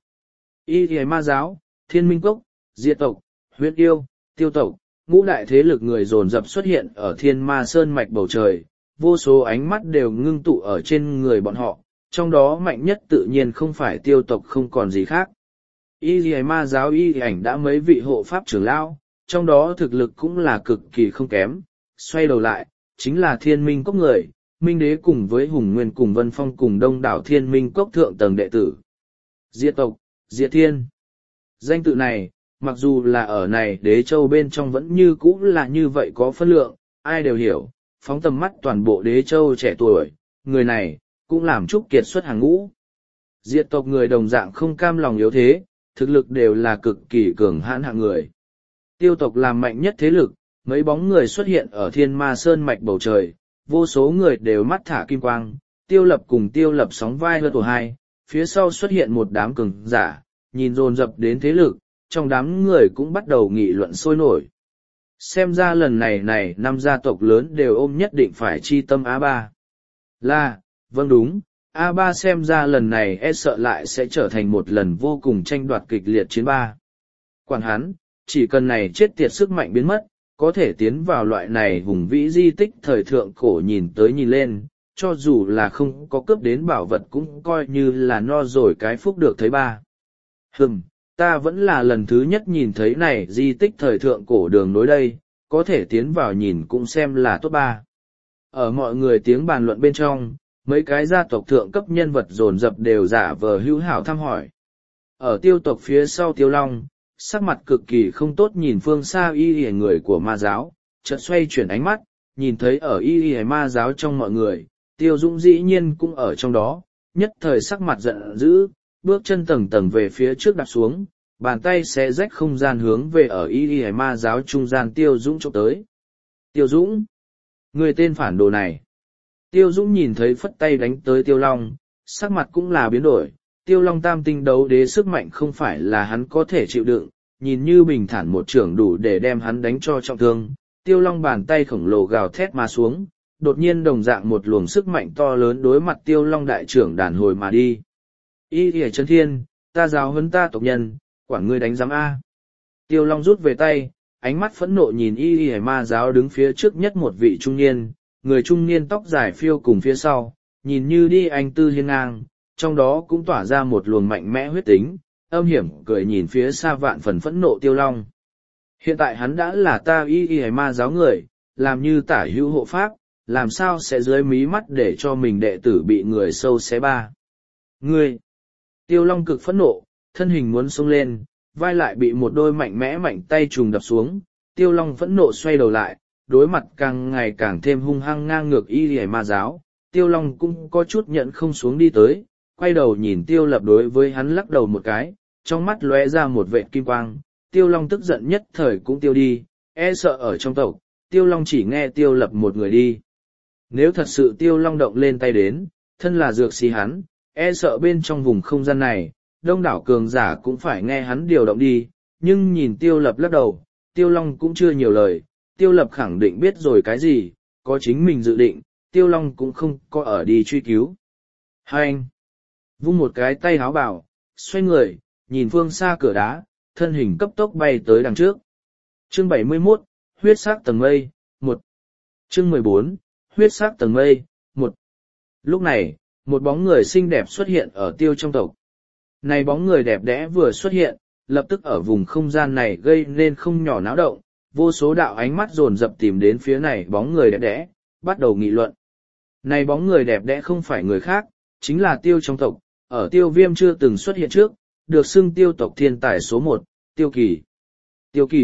Y Thề Ma Giáo, Thiên Minh Cốc, Diệt Tộc, Huyết Yêu, Tiêu Tộc, ngũ đại thế lực người dồn dập xuất hiện ở Thiên Ma Sơn mạch bầu trời, vô số ánh mắt đều ngưng tụ ở trên người bọn họ, trong đó mạnh nhất tự nhiên không phải Tiêu Tộc không còn gì khác. Y Thề Ma Giáo Y Ảnh đã mấy vị hộ pháp trưởng lão, trong đó thực lực cũng là cực kỳ không kém, xoay đầu lại, chính là Thiên Minh Cốc người, Minh Đế cùng với Hùng Nguyên cùng Vân Phong cùng đông đảo Thiên Minh Cốc thượng tầng đệ tử. Diệt Tộc, Diệt Thiên. Danh tự này, mặc dù là ở này Đế Châu bên trong vẫn như cũ là như vậy có phân lượng, ai đều hiểu, phóng tầm mắt toàn bộ Đế Châu trẻ tuổi, người này, cũng làm Trúc kiệt xuất hàng ngũ. Diệt tộc người đồng dạng không cam lòng yếu thế, thực lực đều là cực kỳ cường hãn hạng người. Tiêu tộc làm mạnh nhất thế lực, mấy bóng người xuất hiện ở Thiên Ma Sơn mạch bầu trời, vô số người đều mắt thả kim quang, Tiêu Lập cùng Tiêu Lập sóng vai hơn tổ hai, phía sau xuất hiện một đám cường giả, nhìn dồn dập đến thế lực, trong đám người cũng bắt đầu nghị luận sôi nổi. Xem ra lần này này năm gia tộc lớn đều ôm nhất định phải chi tâm a ba. Là, vâng đúng, a ba xem ra lần này e sợ lại sẽ trở thành một lần vô cùng tranh đoạt kịch liệt chiến ba. Quản hắn, chỉ cần này chết tiệt sức mạnh biến mất, có thể tiến vào loại này hùng vĩ di tích thời thượng cổ nhìn tới nhìn lên, cho dù là không có cướp đến bảo vật cũng coi như là no rồi cái phúc được thấy ba. Hừm, ta vẫn là lần thứ nhất nhìn thấy này di tích thời thượng cổ đường nối đây, có thể tiến vào nhìn cũng xem là tốt ba. Ở mọi người tiếng bàn luận bên trong, mấy cái gia tộc thượng cấp nhân vật dồn dập đều giả vờ hữu hảo thăm hỏi. Ở tiêu tộc phía sau Tiêu Long, sắc mặt cực kỳ không tốt nhìn phương xa y y người của ma giáo, chợt xoay chuyển ánh mắt, nhìn thấy ở y y ma giáo trong mọi người, Tiêu Dũng dĩ nhiên cũng ở trong đó, nhất thời sắc mặt giận dữ, bước chân tầng tầng về phía trước đạp xuống, bàn tay xé rách không gian hướng về ở y y ma giáo trung gian Tiêu Dũng chụp tới. Tiêu Dũng, người tên phản đồ này. Tiêu Dũng nhìn thấy phất tay đánh tới Tiêu Long, sắc mặt cũng là biến đổi, Tiêu Long tam tinh đấu đế sức mạnh không phải là hắn có thể chịu đựng, nhìn như bình thản một trưởng đủ để đem hắn đánh cho trọng thương. Tiêu Long bàn tay khổng lồ gào thét mà xuống, đột nhiên đồng dạng một luồng sức mạnh to lớn đối mặt Tiêu Long đại trưởng đàn hồi mà đi. Y Thề Chân Thiên, ta giáo huấn ta tộc nhân, quản ngươi đánh giám A. Tiêu Long rút về tay, ánh mắt phẫn nộ nhìn Y Thề ma giáo đứng phía trước nhất một vị trung niên, người trung niên tóc dài phiêu cùng phía sau, nhìn như đi anh tư hiên ngang, trong đó cũng tỏa ra một luồng mạnh mẽ huyết tính, âm hiểm cười nhìn phía xa vạn phần phẫn nộ Tiêu Long. Hiện tại hắn đã là ta y y ma giáo người, làm như tả hữu hộ pháp, làm sao sẽ dưới mí mắt để cho mình đệ tử bị người sâu xé ba. Ngươi! Tiêu Long cực phẫn nộ, thân hình muốn xông lên, vai lại bị một đôi mạnh mẽ mạnh tay trùng đập xuống, Tiêu Long phẫn nộ xoay đầu lại, đối mặt càng ngày càng thêm hung hăng ngang ngược y y ma giáo, Tiêu Long cũng có chút nhận không xuống đi tới, quay đầu nhìn Tiêu Lập đối với hắn lắc đầu một cái, trong mắt lóe ra một vệt kim quang, Tiêu Long tức giận nhất thời cũng tiêu đi, e sợ ở trong tộc, Tiêu Long chỉ nghe Tiêu Lập một người đi. Nếu thật sự Tiêu Long động lên tay đến, thân là dược sĩ hắn, e sợ bên trong vùng không gian này, đông đảo cường giả cũng phải nghe hắn điều động đi, nhưng nhìn Tiêu Lập lắc đầu, Tiêu Long cũng chưa nhiều lời, Tiêu Lập khẳng định biết rồi cái gì, có chính mình dự định, Tiêu Long cũng không có ở đi truy cứu. Hai anh! Vung một cái tay háo bảo, xoay người, nhìn phương xa cửa đá, thân hình cấp tốc bay tới đằng trước. Chương bảy mươi mốt, huyết sắc tầng mây, một. Chương mười bốn, huyết sắc tầng mây, một. Lúc này, một bóng người xinh đẹp xuất hiện ở Tiêu trong tộc. Này bóng người đẹp đẽ vừa xuất hiện, lập tức ở vùng không gian này gây nên không nhỏ náo động, vô số đạo ánh mắt dồn dập tìm đến phía này bóng người đẹp đẽ, bắt đầu nghị luận. Này bóng người đẹp đẽ không phải người khác, chính là Tiêu trong tộc, ở Tiêu Viêm chưa từng xuất hiện trước, được xưng Tiêu tộc thiên tài số một, Tiêu Kỳ. Tiêu Kỳ,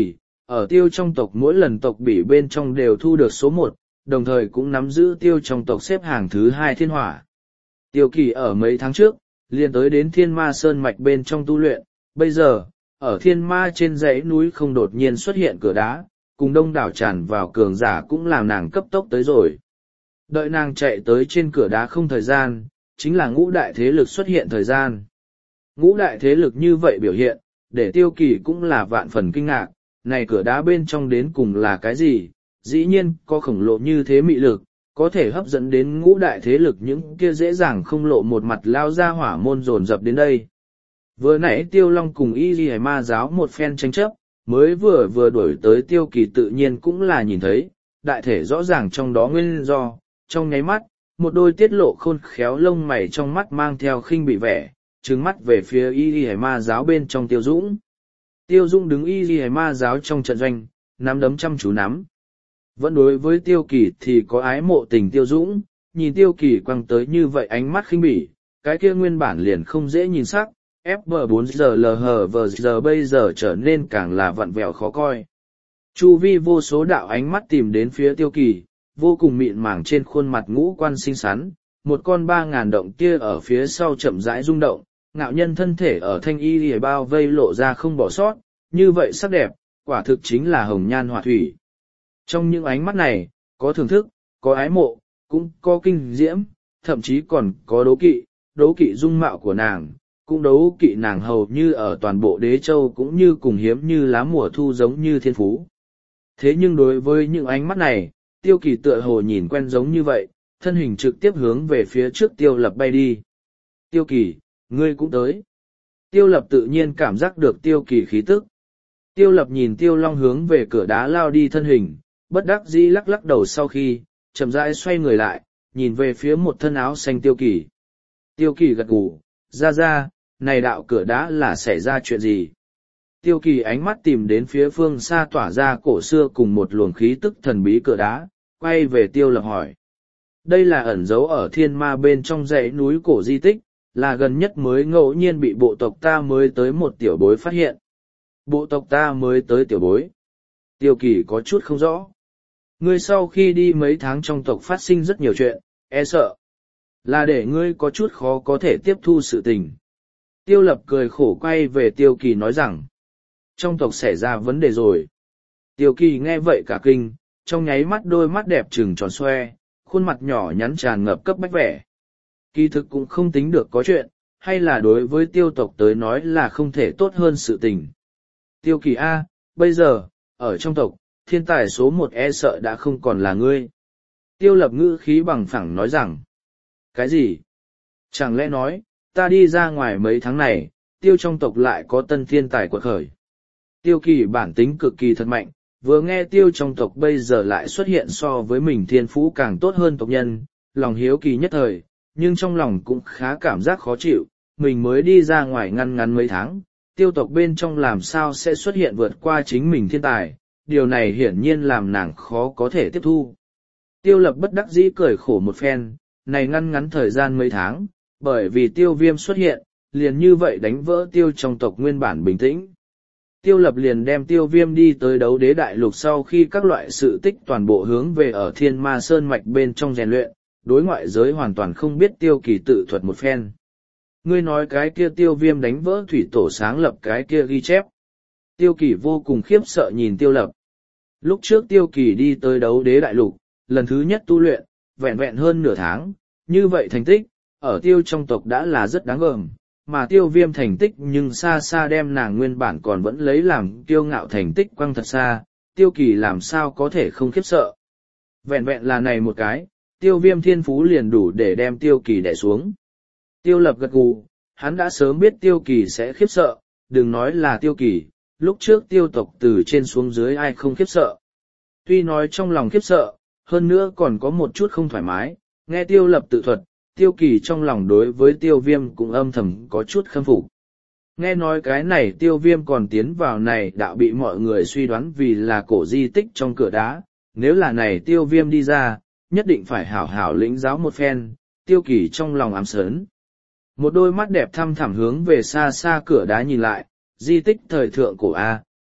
ở tiêu trong tộc mỗi lần tộc bỉ bên trong đều thu được số một, đồng thời cũng nắm giữ tiêu trong tộc xếp hàng thứ hai thiên hỏa. Tiêu Kỳ ở mấy tháng trước, liền tới đến thiên ma sơn mạch bên trong tu luyện, bây giờ, ở thiên ma trên dãy núi không đột nhiên xuất hiện cửa đá, cùng đông đảo tràn vào cường giả cũng làm nàng cấp tốc tới rồi. Đợi nàng chạy tới trên cửa đá không thời gian, chính là ngũ đại thế lực xuất hiện thời gian. Ngũ đại thế lực như vậy biểu hiện, để Tiêu Kỳ cũng là vạn phần kinh ngạc, này cửa đá bên trong đến cùng là cái gì, dĩ nhiên có khổng lồ như thế mị lực, có thể hấp dẫn đến ngũ đại thế lực những kia dễ dàng không lộ một mặt lao ra hỏa môn dồn dập đến đây. Vừa nãy Tiêu Long cùng Y Ghi Ma giáo một phen tranh chấp, mới vừa vừa đuổi tới Tiêu Kỳ tự nhiên cũng là nhìn thấy, đại thể rõ ràng trong đó nguyên do, trong nháy mắt, một đôi tiết lộ khôn khéo lông mày trong mắt mang theo khinh bị vẻ, trừng mắt về phía Y Ghi Ma giáo bên trong Tiêu Dũng. Tiêu Dũng đứng Y Ghi Ma giáo trong trận doanh, nắm đấm chăm chú nắm. Vẫn đối với Tiêu Kỳ thì có ái mộ tình Tiêu Dũng, nhìn Tiêu Kỳ quăng tới như vậy ánh mắt khinh bỉ, cái kia nguyên bản liền không dễ nhìn sắc, ép bê bốn giờ lờ hờ vờ giờ bây giờ trở nên càng là vặn vẹo khó coi. Chu vi vô số đạo ánh mắt tìm đến phía Tiêu Kỳ, vô cùng mịn màng trên khuôn mặt ngũ quan xinh xắn, một con ba ngàn động kia ở phía sau chậm rãi rung động, ngạo nhân thân thể ở thanh y lìa bao vây lộ ra không bỏ sót, như vậy sắc đẹp, quả thực chính là hồng nhan họa thủy. Trong những ánh mắt này, có thưởng thức, có ái mộ, cũng có kinh diễm, thậm chí còn có đố kỵ, đố kỵ dung mạo của nàng, cũng đố kỵ nàng hầu như ở toàn bộ đế châu cũng như cùng hiếm như lá mùa thu giống như thiên phú. Thế nhưng đối với những ánh mắt này, Tiêu Kỳ tựa hồ nhìn quen giống như vậy, thân hình trực tiếp hướng về phía trước Tiêu Lập bay đi. Tiêu Kỳ, ngươi cũng tới. Tiêu Lập tự nhiên cảm giác được Tiêu Kỳ khí tức. Tiêu Lập nhìn Tiêu Long hướng về cửa đá lao đi thân hình, bất đắc dĩ lắc lắc đầu sau khi, chậm rãi xoay người lại, nhìn về phía một thân áo xanh Tiêu Kỳ. Tiêu Kỳ gật gù, ra ra, này đạo cửa đá là xảy ra chuyện gì? Tiêu Kỳ ánh mắt tìm đến phía phương xa tỏa ra cổ xưa cùng một luồng khí tức thần bí cửa đá, quay về Tiêu Lập hỏi. Đây là ẩn giấu ở thiên ma bên trong dãy núi cổ di tích, là gần nhất mới ngẫu nhiên bị bộ tộc ta mới tới một tiểu bối phát hiện. Bộ tộc ta mới tới tiểu bối. Tiêu Kỳ có chút không rõ. Ngươi sau khi đi mấy tháng trong tộc phát sinh rất nhiều chuyện, e sợ. Là để ngươi có chút khó có thể tiếp thu sự tình. Tiêu Lập cười khổ quay về Tiêu Kỳ nói rằng. Trong tộc xảy ra vấn đề rồi. Tiêu Kỳ nghe vậy cả kinh, trong nháy mắt đôi mắt đẹp trừng tròn xoe, khuôn mặt nhỏ nhắn tràn ngập cấp bách vẻ. Kỳ thực cũng không tính được có chuyện, hay là đối với tiêu tộc tới nói là không thể tốt hơn sự tình. Tiêu Kỳ A, bây giờ, ở trong tộc, thiên tài số một e sợ đã không còn là ngươi. Tiêu Lập ngữ khí bằng phẳng nói rằng. Cái gì? Chẳng lẽ nói, ta đi ra ngoài mấy tháng này, tiêu trong tộc lại có tân thiên tài quật khởi. Tiêu Kỳ bản tính cực kỳ thật mạnh, vừa nghe tiêu trong tộc bây giờ lại xuất hiện so với mình thiên phú càng tốt hơn tộc nhân, lòng hiếu kỳ nhất thời, nhưng trong lòng cũng khá cảm giác khó chịu, mình mới đi ra ngoài ngăn ngắn mấy tháng, tiêu tộc bên trong làm sao sẽ xuất hiện vượt qua chính mình thiên tài, điều này hiển nhiên làm nàng khó có thể tiếp thu. Tiêu Lập bất đắc dĩ cười khổ một phen, này ngăn ngắn thời gian mấy tháng, bởi vì tiêu viêm xuất hiện, liền như vậy đánh vỡ tiêu trong tộc nguyên bản bình tĩnh. Tiêu Lập liền đem tiêu viêm đi tới đấu đế đại lục sau khi các loại sự tích toàn bộ hướng về ở thiên ma sơn mạch bên trong rèn luyện, đối ngoại giới hoàn toàn không biết Tiêu Kỳ tự thuật một phen. Ngươi nói cái kia tiêu viêm đánh vỡ thủy tổ sáng lập cái kia ghi chép. Tiêu Kỳ vô cùng khiếp sợ nhìn Tiêu Lập. Lúc trước Tiêu Kỳ đi tới đấu đế đại lục, lần thứ nhất tu luyện, vẹn vẹn hơn nửa tháng, như vậy thành tích, ở tiêu trong tộc đã là rất đáng gờm. Mà tiêu viêm thành tích nhưng xa xa đem nàng nguyên bản còn vẫn lấy làm tiêu ngạo thành tích quăng thật xa, Tiêu Kỳ làm sao có thể không khiếp sợ. Vẹn vẹn là này một cái, tiêu viêm thiên phú liền đủ để đem Tiêu Kỳ đè xuống. Tiêu Lập gật gù, hắn đã sớm biết Tiêu Kỳ sẽ khiếp sợ, đừng nói là Tiêu Kỳ, lúc trước tiêu tộc từ trên xuống dưới ai không khiếp sợ. Tuy nói trong lòng khiếp sợ, hơn nữa còn có một chút không thoải mái, nghe Tiêu Lập tự thuật. Tiêu Kỳ trong lòng đối với tiêu viêm cũng âm thầm có chút khâm phục. Nghe nói cái này tiêu viêm còn tiến vào này đạo bị mọi người suy đoán vì là cổ di tích trong cửa đá, nếu là này tiêu viêm đi ra, nhất định phải hảo hảo lĩnh giáo một phen, Tiêu Kỳ trong lòng ám sớn. Một đôi mắt đẹp thăm thẳm hướng về xa xa cửa đá nhìn lại, di tích thời thượng cổ A,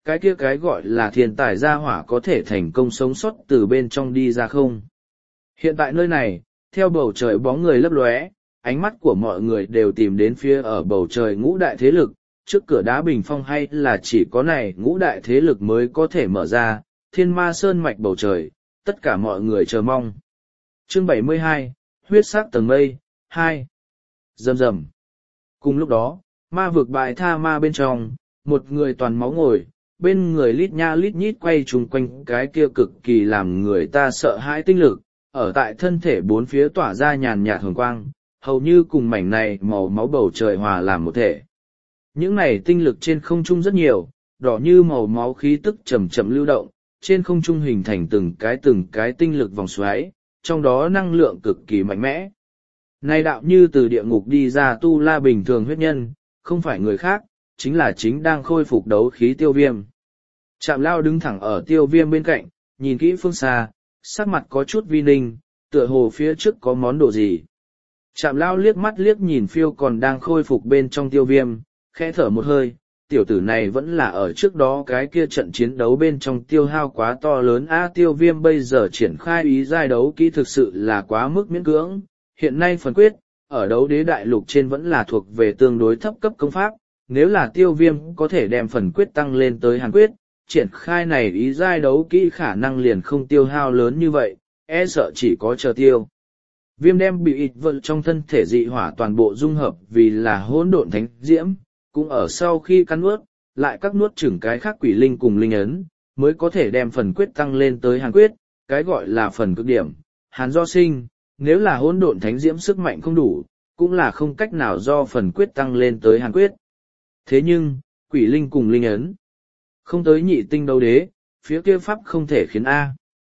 cái kia cái gọi là thiên tài gia hỏa có thể thành công sống sót từ bên trong đi ra không. Hiện tại nơi này, theo bầu trời bóng người lấp lóe, ánh mắt của mọi người đều tìm đến phía ở bầu trời ngũ đại thế lực, trước cửa đá bình phong hay là chỉ có này ngũ đại thế lực mới có thể mở ra, thiên ma sơn mạch bầu trời, tất cả mọi người chờ mong. Chương bảy mươi hai, huyết sắc tầng mây, hai. Rầm rầm. Cùng lúc đó, ma vực bại tha ma bên trong, một người toàn máu ngồi, bên người lít nha lít nhít quay chung quanh cái kia cực kỳ làm người ta sợ hãi tinh lực, ở tại thân thể bốn phía tỏa ra nhàn nhạt hồng quang, hầu như cùng mảnh này màu máu bầu trời hòa làm một thể. Những này tinh lực trên không trung rất nhiều, đỏ như màu máu khí tức chậm chậm lưu động, trên không trung hình thành từng cái từng cái tinh lực vòng xoáy, trong đó năng lượng cực kỳ mạnh mẽ. Này đạo như từ địa ngục đi ra tu la bình thường huyết nhân, không phải người khác, chính là chính đang khôi phục đấu khí Tiêu Viêm. Trạm Lao đứng thẳng ở Tiêu Viêm bên cạnh, nhìn kỹ phương xa, sắc mặt có chút vi ninh, tựa hồ phía trước có món đồ gì. Trạm Lao liếc mắt liếc nhìn phiêu còn đang khôi phục bên trong Tiêu Viêm, khẽ thở một hơi, tiểu tử này vẫn là ở trước đó cái kia trận chiến đấu bên trong tiêu hao quá to lớn. A Tiêu Viêm bây giờ triển khai ý giai đấu kỹ thực sự là quá mức miễn cưỡng, hiện nay phần quyết, ở đấu đế đại lục trên vẫn là thuộc về tương đối thấp cấp công pháp, nếu là Tiêu Viêm có thể đem phần quyết tăng lên tới hàn quyết, triển khai này ý giai đấu kỹ khả năng liền không tiêu hao lớn như vậy, e sợ chỉ có chờ Tiêu Viêm đem bị ịt vận trong thân thể dị hỏa toàn bộ dung hợp vì là hỗn độn thánh diễm, cũng ở sau khi cắn nuốt, lại các nuốt chửng cái khác quỷ linh cùng linh ấn, mới có thể đem phần quyết tăng lên tới hàn quyết, cái gọi là phần cực điểm, hàn do sinh, nếu là hỗn độn thánh diễm sức mạnh không đủ, cũng là không cách nào do phần quyết tăng lên tới hàn quyết. Thế nhưng, quỷ linh cùng linh ấn, không tới nhị tinh đấu đế, phía kia pháp không thể khiến A.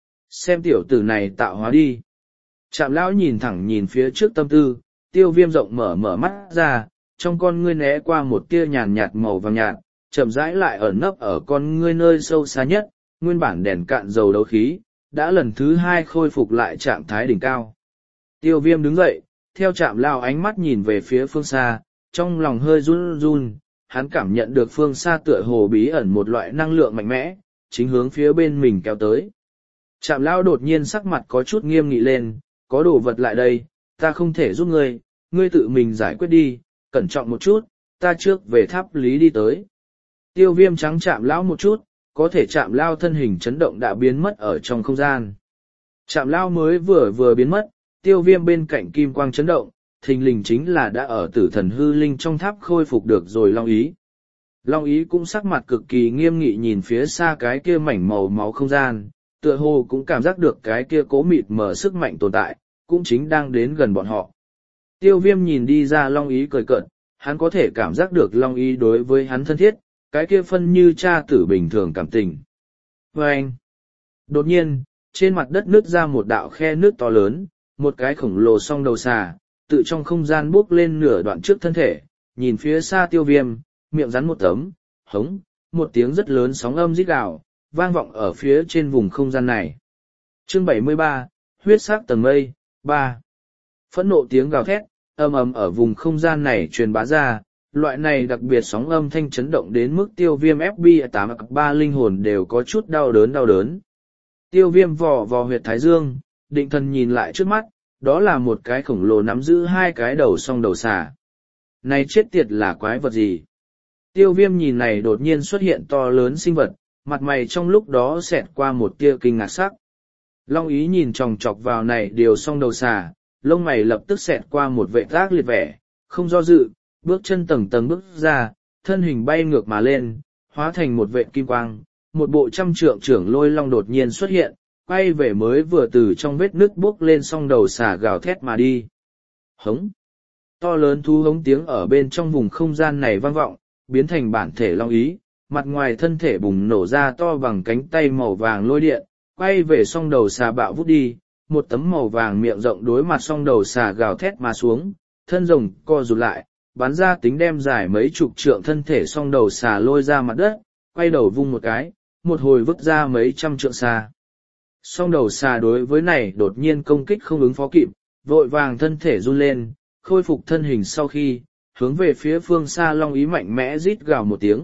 Xem tiểu tử này tạo hóa đi. Trạm Lão nhìn thẳng nhìn phía trước tâm tư, Tiêu Viêm rộng mở mở mắt ra, trong con ngươi né qua một tia nhàn nhạt màu vàng nhạt, chậm rãi lại ẩn nấp ở con ngươi nơi sâu xa nhất, nguyên bản đèn cạn dầu đấu khí, đã lần thứ hai khôi phục lại trạng thái đỉnh cao. Tiêu Viêm đứng dậy, theo Trạm Lão ánh mắt nhìn về phía phương xa, trong lòng hơi run run, hắn cảm nhận được phương xa tựa hồ bí ẩn một loại năng lượng mạnh mẽ, chính hướng phía bên mình kéo tới. Trạm Lão đột nhiên sắc mặt có chút nghiêm nghị lên, có đồ vật lại đây, ta không thể giúp ngươi, ngươi tự mình giải quyết đi, cẩn trọng một chút, ta trước về tháp lý đi tới. Tiêu Viêm trắng Trạm Lão một chút, có thể Trạm Lão thân hình chấn động đã biến mất ở trong không gian. Trạm Lão mới vừa vừa biến mất, Tiêu Viêm bên cạnh kim quang chấn động, thình lình chính là đã ở tử thần hư linh trong tháp khôi phục được rồi Long Ý. Long Ý cũng sắc mặt cực kỳ nghiêm nghị nhìn phía xa cái kia mảnh màu máu không gian, tựa hồ cũng cảm giác được cái kia cố mịt mở sức mạnh tồn tại, cũng chính đang đến gần bọn họ. Tiêu Viêm nhìn đi ra Long Ý cười cợt, hắn có thể cảm giác được Long Ý đối với hắn thân thiết, cái kia phân như cha tử bình thường cảm tình. Và anh, đột nhiên, trên mặt đất nứt ra một đạo khe nước to lớn, một cái khổng lồ song đầu xà, tự trong không gian bước lên nửa đoạn trước thân thể, nhìn phía xa Tiêu Viêm, miệng rắn một tấm, hống, một tiếng rất lớn sóng âm rít gào, vang vọng ở phía trên vùng không gian này. Chương bảy mươi ba, huyết sắc tầng mây, ba. Phẫn nộ tiếng gào thét, ầm ầm ở vùng không gian này truyền bá ra, loại này đặc biệt sóng âm thanh chấn động đến mức Tiêu Viêm ép bê tám ba linh hồn đều có chút đau đớn đau đớn. Tiêu Viêm vò vò huyệt thái dương, định thần nhìn lại trước mắt, đó là một cái khổng lồ nắm giữ hai cái đầu song đầu xà. Này chết tiệt là quái vật gì? Tiêu Viêm nhìn này đột nhiên xuất hiện to lớn sinh vật, mặt mày trong lúc đó xẹt qua một tia kinh ngạc sắc. Long Ý nhìn chòng chọc vào này điều song đầu xà, lông mày lập tức xẹt qua một vệ tác liệt vẻ, không do dự, bước chân tầng tầng bước ra, thân hình bay ngược mà lên, hóa thành một vệ kim quang, một bộ trăm trượng trưởng lôi long đột nhiên xuất hiện, quay về mới vừa từ trong vết nứt bước lên song đầu xà gào thét mà đi. Hống! To lớn thú hống tiếng ở bên trong vùng không gian này vang vọng, biến thành bản thể Long Ý, mặt ngoài thân thể bùng nổ ra to bằng cánh tay màu vàng lôi điện, quay về song đầu xà bạo vút đi, một tấm màu vàng miệng rộng đối mặt song đầu xà gào thét mà xuống, thân rồng co rụt lại, bắn ra tính đem dài mấy chục trượng thân thể song đầu xà lôi ra mặt đất, quay đầu vung một cái, một hồi vứt ra mấy trăm trượng xa. Song đầu xà đối với này đột nhiên công kích không ứng phó kịp, vội vàng thân thể run lên, khôi phục thân hình sau khi, hướng về phía phương xa Long Ý mạnh mẽ rít gào một tiếng,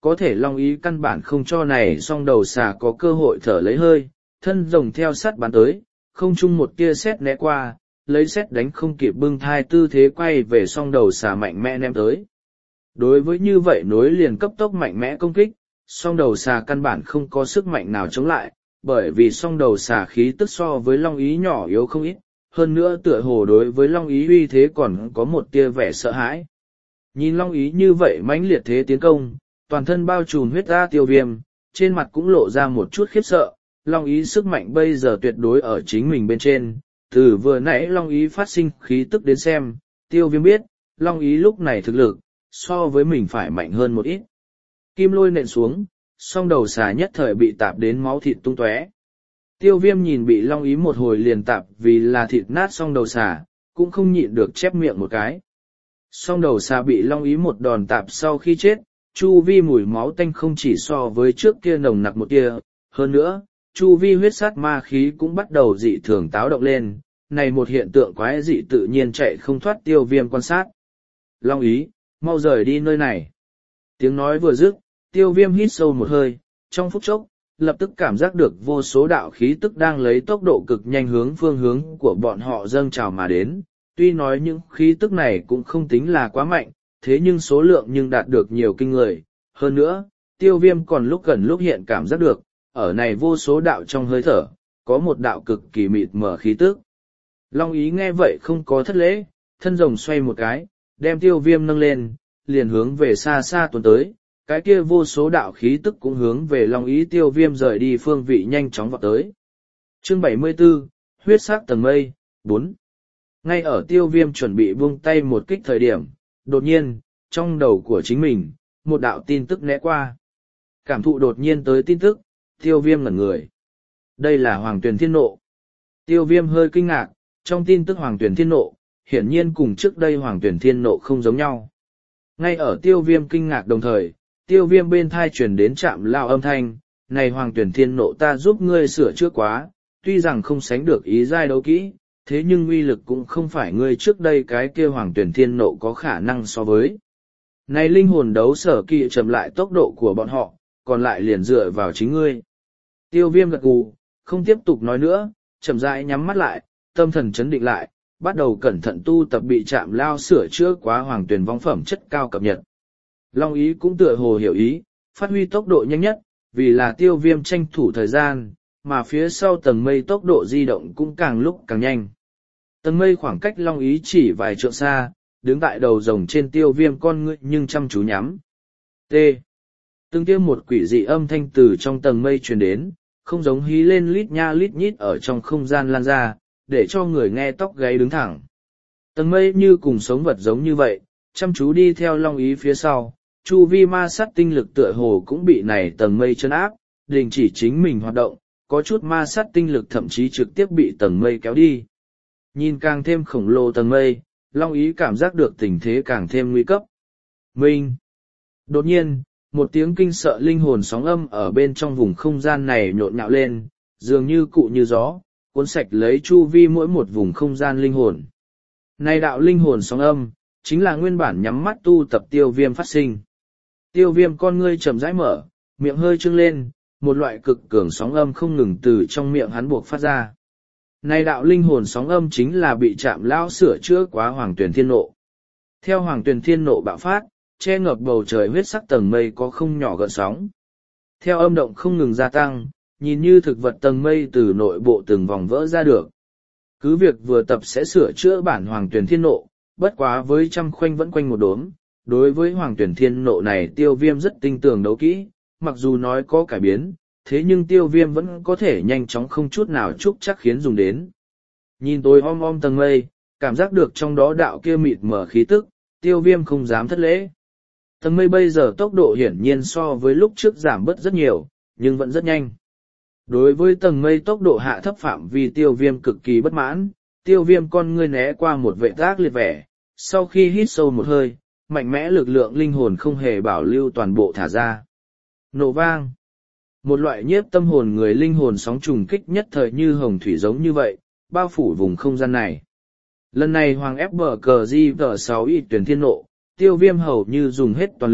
có thể long ý căn bản không cho này song đầu xà có cơ hội thở lấy hơi, thân rồng theo sát bắn tới, không chung một tia sét né qua, lấy sét đánh không kịp bưng thai tư thế quay về song đầu xà mạnh mẽ ném tới. Đối với như vậy nối liền cấp tốc mạnh mẽ công kích, song đầu xà căn bản không có sức mạnh nào chống lại, bởi vì song đầu xà khí tức so với long ý nhỏ yếu không ít, hơn nữa tựa hồ đối với long ý uy thế còn có một tia vẻ sợ hãi. Nhìn long ý như vậy mãnh liệt thế tiến công, toàn thân bao trùm huyết ra Tiêu Viêm, trên mặt cũng lộ ra một chút khiếp sợ, long ý sức mạnh bây giờ tuyệt đối ở chính mình bên trên, từ vừa nãy long ý phát sinh khí tức đến xem, Tiêu Viêm biết, long ý lúc này thực lực, so với mình phải mạnh hơn một ít. Kim lôi nện xuống, song đầu xà nhất thời bị tạp đến máu thịt tung tóe. Tiêu Viêm nhìn bị long ý một hồi liền tạp vì là thịt nát song đầu xà, cũng không nhịn được chép miệng một cái. Song đầu xà bị long ý một đòn tạp sau khi chết, chu vi mùi máu tanh không chỉ so với trước kia nồng nặc một tia, hơn nữa, chu vi huyết sát ma khí cũng bắt đầu dị thường táo động lên, này một hiện tượng quái dị tự nhiên chạy không thoát Tiêu Viêm quan sát. Long ý, mau rời đi nơi này. Tiếng nói vừa dứt, Tiêu Viêm hít sâu một hơi, trong phút chốc, lập tức cảm giác được vô số đạo khí tức đang lấy tốc độ cực nhanh hướng phương hướng của bọn họ dâng trào mà đến. Tuy nói những khí tức này cũng không tính là quá mạnh, thế nhưng số lượng nhưng đạt được nhiều kinh người. Hơn nữa, Tiêu Viêm còn lúc gần lúc hiện cảm giác được, ở này vô số đạo trong hơi thở, có một đạo cực kỳ mịt mờ khí tức. Long ý nghe vậy không có thất lễ, thân rồng xoay một cái, đem Tiêu Viêm nâng lên, liền hướng về xa xa tuần tới, cái kia vô số đạo khí tức cũng hướng về long ý Tiêu Viêm rời đi phương vị nhanh chóng vọt tới. Chương bảy mươi tư, huyết sắc tầng mây, bốn. Ngay ở Tiêu Viêm chuẩn bị buông tay một kích thời điểm, đột nhiên, trong đầu của chính mình, một đạo tin tức né qua. Cảm thụ đột nhiên tới tin tức, Tiêu Viêm ngẩn người. Đây là Hoàng Tuyền Thiên Nộ. Tiêu Viêm hơi kinh ngạc, trong tin tức Hoàng Tuyền Thiên Nộ, hiển nhiên cùng trước đây Hoàng Tuyền Thiên Nộ không giống nhau. Ngay ở Tiêu Viêm kinh ngạc đồng thời, Tiêu Viêm bên thai chuyển đến trạm lao âm thanh, này Hoàng Tuyền Thiên Nộ ta giúp ngươi sửa chữa quá, tuy rằng không sánh được ý giai đấu kỹ, thế nhưng uy lực cũng không phải ngươi trước đây cái kia Hoàng Tuyền Thiên Nộ có khả năng so với. Này linh hồn đấu sở kỵ chậm lại tốc độ của bọn họ, còn lại liền dựa vào chính ngươi. Tiêu Viêm gật gù, không tiếp tục nói nữa, chậm rãi nhắm mắt lại, tâm thần chấn định lại, bắt đầu cẩn thận tu tập bị chạm lao sửa chữa quá Hoàng Tuyền vong phẩm chất cao cập nhật. Long ý cũng tựa hồ hiểu ý, phát huy tốc độ nhanh nhất, vì là Tiêu Viêm tranh thủ thời gian, mà phía sau tầng mây tốc độ di động cũng càng lúc càng nhanh. Tầng mây khoảng cách long ý chỉ vài trượng xa, đứng tại đầu rồng trên Tiêu Viêm con ngươi nhưng chăm chú nhắm. T. Từng tiêm một quỷ dị âm thanh từ trong tầng mây truyền đến, không giống hí lên lít nha lít nhít ở trong không gian lan ra, để cho người nghe tóc gáy đứng thẳng. Tầng mây như cùng sống vật giống như vậy, chăm chú đi theo long ý phía sau, chu vi ma sát tinh lực tựa hồ cũng bị này tầng mây chân áp, đình chỉ chính mình hoạt động, có chút ma sát tinh lực thậm chí trực tiếp bị tầng mây kéo đi. Nhìn càng thêm khổng lồ tầng mây, long ý cảm giác được tình thế càng thêm nguy cấp. Minh! Đột nhiên, một tiếng kinh sợ linh hồn sóng âm ở bên trong vùng không gian này nhộn nhạo lên, dường như cụ như gió, cuốn sạch lấy chu vi mỗi một vùng không gian linh hồn. Này đạo linh hồn sóng âm, chính là nguyên bản nhắm mắt tu tập Tiêu Viêm phát sinh. Tiêu Viêm con ngươi chậm rãi mở, miệng hơi trương lên, một loại cực cường sóng âm không ngừng từ trong miệng hắn buộc phát ra. Này đạo linh hồn sóng âm chính là bị chạm lão sửa chữa quá Hoàng Tuyền Thiên Nộ. Theo Hoàng Tuyền Thiên Nộ bạo phát, che ngập bầu trời huyết sắc tầng mây có không nhỏ gợn sóng. Theo âm động không ngừng gia tăng, nhìn như thực vật tầng mây từ nội bộ từng vòng vỡ ra được. Cứ việc vừa tập sẽ sửa chữa bản Hoàng Tuyền Thiên Nộ, bất quá với trăm khoanh vẫn quanh một đốm. Đối với Hoàng Tuyền Thiên Nộ này Tiêu Viêm rất tinh tường đấu kỹ, mặc dù nói có cải biến, thế nhưng Tiêu Viêm vẫn có thể nhanh chóng không chút nào chúc chắc khiến dùng đến. Nhìn tôi om om tầng mây, cảm giác được trong đó đạo kia mịt mở khí tức, Tiêu Viêm không dám thất lễ. Tầng mây bây giờ tốc độ hiển nhiên so với lúc trước giảm bớt rất nhiều, nhưng vẫn rất nhanh. Đối với tầng mây tốc độ hạ thấp phạm vi Tiêu Viêm cực kỳ bất mãn, Tiêu Viêm con ngươi né qua một vệ tác liệt vẻ, sau khi hít sâu một hơi, mạnh mẽ lực lượng linh hồn không hề bảo lưu toàn bộ thả ra. Nổ vang. Một loại nhiếp tâm hồn người linh hồn sóng trùng kích nhất thời như hồng thủy giống như vậy, bao phủ vùng không gian này. Lần này Hoàng ép bờ cờ di vở sáu y tuyển thiên nộ, Tiêu Viêm hầu như dùng hết toàn lực,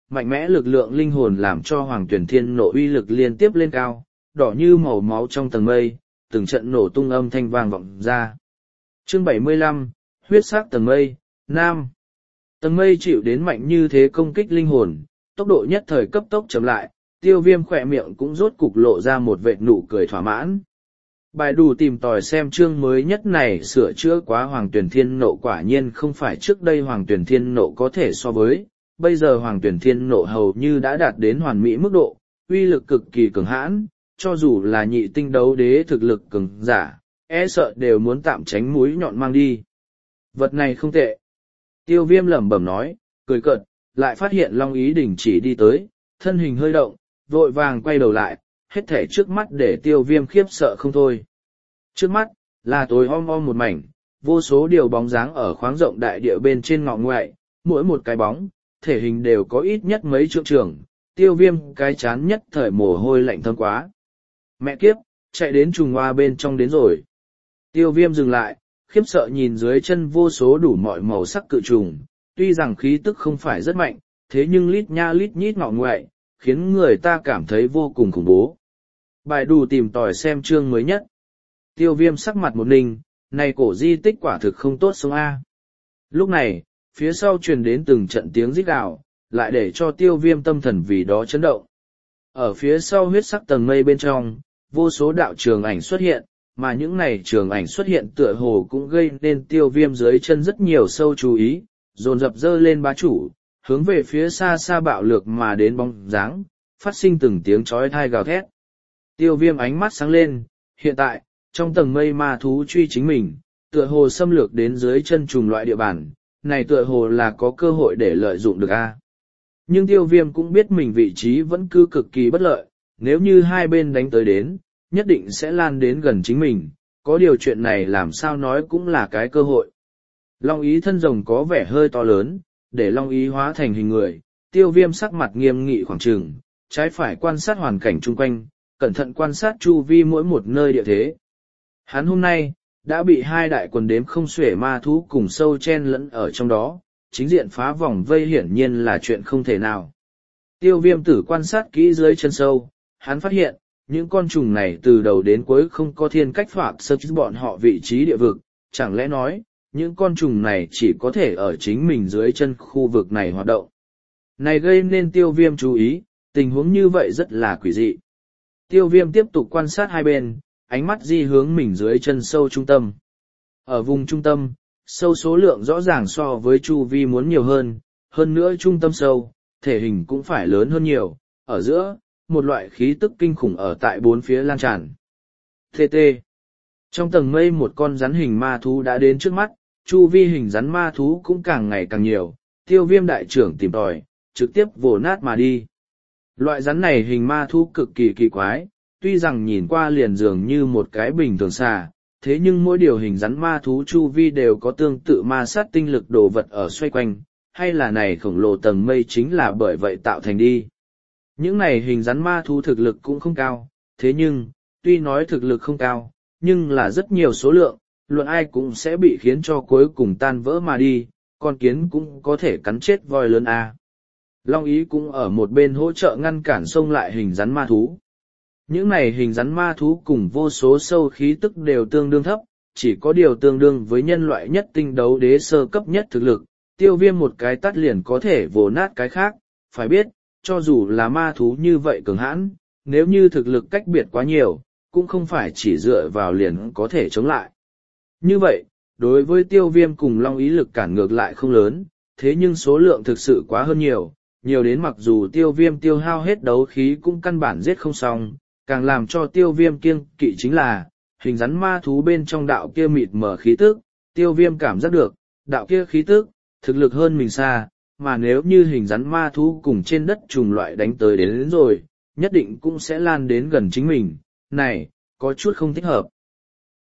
mạnh mẽ lực lượng linh hồn làm cho Hoàng Tuyển Thiên Nộ uy lực liên tiếp lên cao, đỏ như màu máu trong tầng mây, từng trận nổ tung âm thanh vang vọng ra. Chương bảy mươi lăm, huyết sắc tầng mây, Nam. Tầng mây chịu đến mạnh như thế công kích linh hồn, tốc độ nhất thời cấp tốc chậm lại, Tiêu Viêm khỏe miệng cũng rốt cục lộ ra một vệt nụ cười thỏa mãn. Bài đủ tìm tòi xem chương mới nhất này sửa chữa quá Hoàng Tuyển Thiên Nộ quả nhiên không phải trước đây Hoàng Tuyển Thiên Nộ có thể so với, bây giờ Hoàng Tuyển Thiên Nộ hầu như đã đạt đến hoàn mỹ mức độ, uy lực cực kỳ cường hãn, cho dù là nhị tinh đấu đế thực lực cường giả, e sợ đều muốn tạm tránh mũi nhọn mang đi. Vật này không tệ. Tiêu Viêm lẩm bẩm nói, cười cợt, lại phát hiện Long Ý đình chỉ đi tới, thân hình hơi động, vội vàng quay đầu lại, hết thể trước mắt để Tiêu Viêm khiếp sợ không thôi. Trước mắt, là tối om om một mảnh, vô số điều bóng dáng ở khoáng rộng đại địa bên trên ngọ ngoại, mỗi một cái bóng, thể hình đều có ít nhất mấy trượng trường, Tiêu Viêm cái chán nhất thời mồ hôi lạnh thấm quá. Mẹ kiếp, chạy đến trùng hoa bên trong đến rồi. Tiêu Viêm dừng lại, khiếp sợ nhìn dưới chân vô số đủ mọi màu sắc cự trùng, tuy rằng khí tức không phải rất mạnh, thế nhưng lít nha lít nhít ngọ ngoại, khiến người ta cảm thấy vô cùng khủng bố. Bài đủ tìm tòi xem chương mới nhất. Tiêu Viêm sắc mặt một ninh, này cổ di tích quả thực không tốt sống A. Lúc này, phía sau truyền đến từng trận tiếng rít gào, lại để cho Tiêu Viêm tâm thần vì đó chấn động. Ở phía sau huyết sắc tầng mây bên trong, vô số đạo trường ảnh xuất hiện, mà những này trường ảnh xuất hiện tựa hồ cũng gây nên Tiêu Viêm dưới chân rất nhiều sâu chú ý, dồn dập dơ lên bá chủ, hướng về phía xa xa bạo lược mà đến bóng dáng, phát sinh từng tiếng chói tai gào thét. Tiêu Viêm ánh mắt sáng lên, hiện tại, trong tầng mây ma thú truy chính mình, tựa hồ xâm lược đến dưới chân trùng loại địa bàn, này tựa hồ là có cơ hội để lợi dụng được a. Nhưng Tiêu Viêm cũng biết mình vị trí vẫn cứ cực kỳ bất lợi, nếu như hai bên đánh tới đến, nhất định sẽ lan đến gần chính mình, có điều chuyện này làm sao nói cũng là cái cơ hội. Long Ý thân rồng có vẻ hơi to lớn, để Long Ý hóa thành hình người, Tiêu Viêm sắc mặt nghiêm nghị khoảng trường, trái phải quan sát hoàn cảnh chung quanh, cẩn thận quan sát chu vi mỗi một nơi địa thế. Hắn hôm nay, đã bị hai đại quần đếm không xuể ma thú cùng sâu chen lẫn ở trong đó, chính diện phá vòng vây hiển nhiên là chuyện không thể nào. Tiêu Viêm tử quan sát kỹ dưới chân sâu, hắn phát hiện, những con trùng này từ đầu đến cuối không có thiên cách phạt sơ chứ bọn họ vị trí địa vực, chẳng lẽ nói, những con trùng này chỉ có thể ở chính mình dưới chân khu vực này hoạt động. Này gây nên Tiêu Viêm chú ý, tình huống như vậy rất là quỷ dị. Tiêu Viêm tiếp tục quan sát hai bên, ánh mắt di hướng mình dưới chân sâu trung tâm. Ở vùng trung tâm, sâu số lượng rõ ràng so với chu vi muốn nhiều hơn, hơn nữa trung tâm sâu, thể hình cũng phải lớn hơn nhiều, ở giữa, một loại khí tức kinh khủng ở tại bốn phía lan tràn. tê tê. Trong tầng mây một con rắn hình ma thú đã đến trước mắt, chu vi hình rắn ma thú cũng càng ngày càng nhiều, Tiêu Viêm đại trưởng tìm tòi, trực tiếp vồ nát mà đi. Loại rắn này hình ma thú cực kỳ kỳ quái, tuy rằng nhìn qua liền dường như một cái bình thường xà, thế nhưng mỗi điều hình rắn ma thú chu vi đều có tương tự ma sát tinh lực đồ vật ở xoay quanh, hay là này khổng lồ tầng mây chính là bởi vậy tạo thành đi. Những này hình rắn ma thú thực lực cũng không cao, thế nhưng, tuy nói thực lực không cao, nhưng là rất nhiều số lượng, luận ai cũng sẽ bị khiến cho cuối cùng tan vỡ mà đi, con kiến cũng có thể cắn chết voi lớn a. Long Ý cũng ở một bên hỗ trợ ngăn cản xông lại hình rắn ma thú. Những này hình rắn ma thú cùng vô số sâu khí tức đều tương đương thấp, chỉ có điều tương đương với nhân loại nhất tinh đấu đế sơ cấp nhất thực lực, Tiêu Viêm một cái tắt liền có thể vồ nát cái khác, phải biết, cho dù là ma thú như vậy cường hãn, nếu như thực lực cách biệt quá nhiều, cũng không phải chỉ dựa vào liền có thể chống lại. Như vậy, đối với Tiêu Viêm cùng Long Ý lực cản ngược lại không lớn, thế nhưng số lượng thực sự quá hơn nhiều, nhiều đến mặc dù Tiêu Viêm tiêu hao hết đấu khí cũng căn bản giết không xong, càng làm cho Tiêu Viêm kiêng kỵ chính là, hình rắn ma thú bên trong đạo kia mịt mở khí tức, Tiêu Viêm cảm giác được, đạo kia khí tức, thực lực hơn mình xa, mà nếu như hình rắn ma thú cùng trên đất trùng loại đánh tới đến, đến rồi, nhất định cũng sẽ lan đến gần chính mình, này, có chút không thích hợp.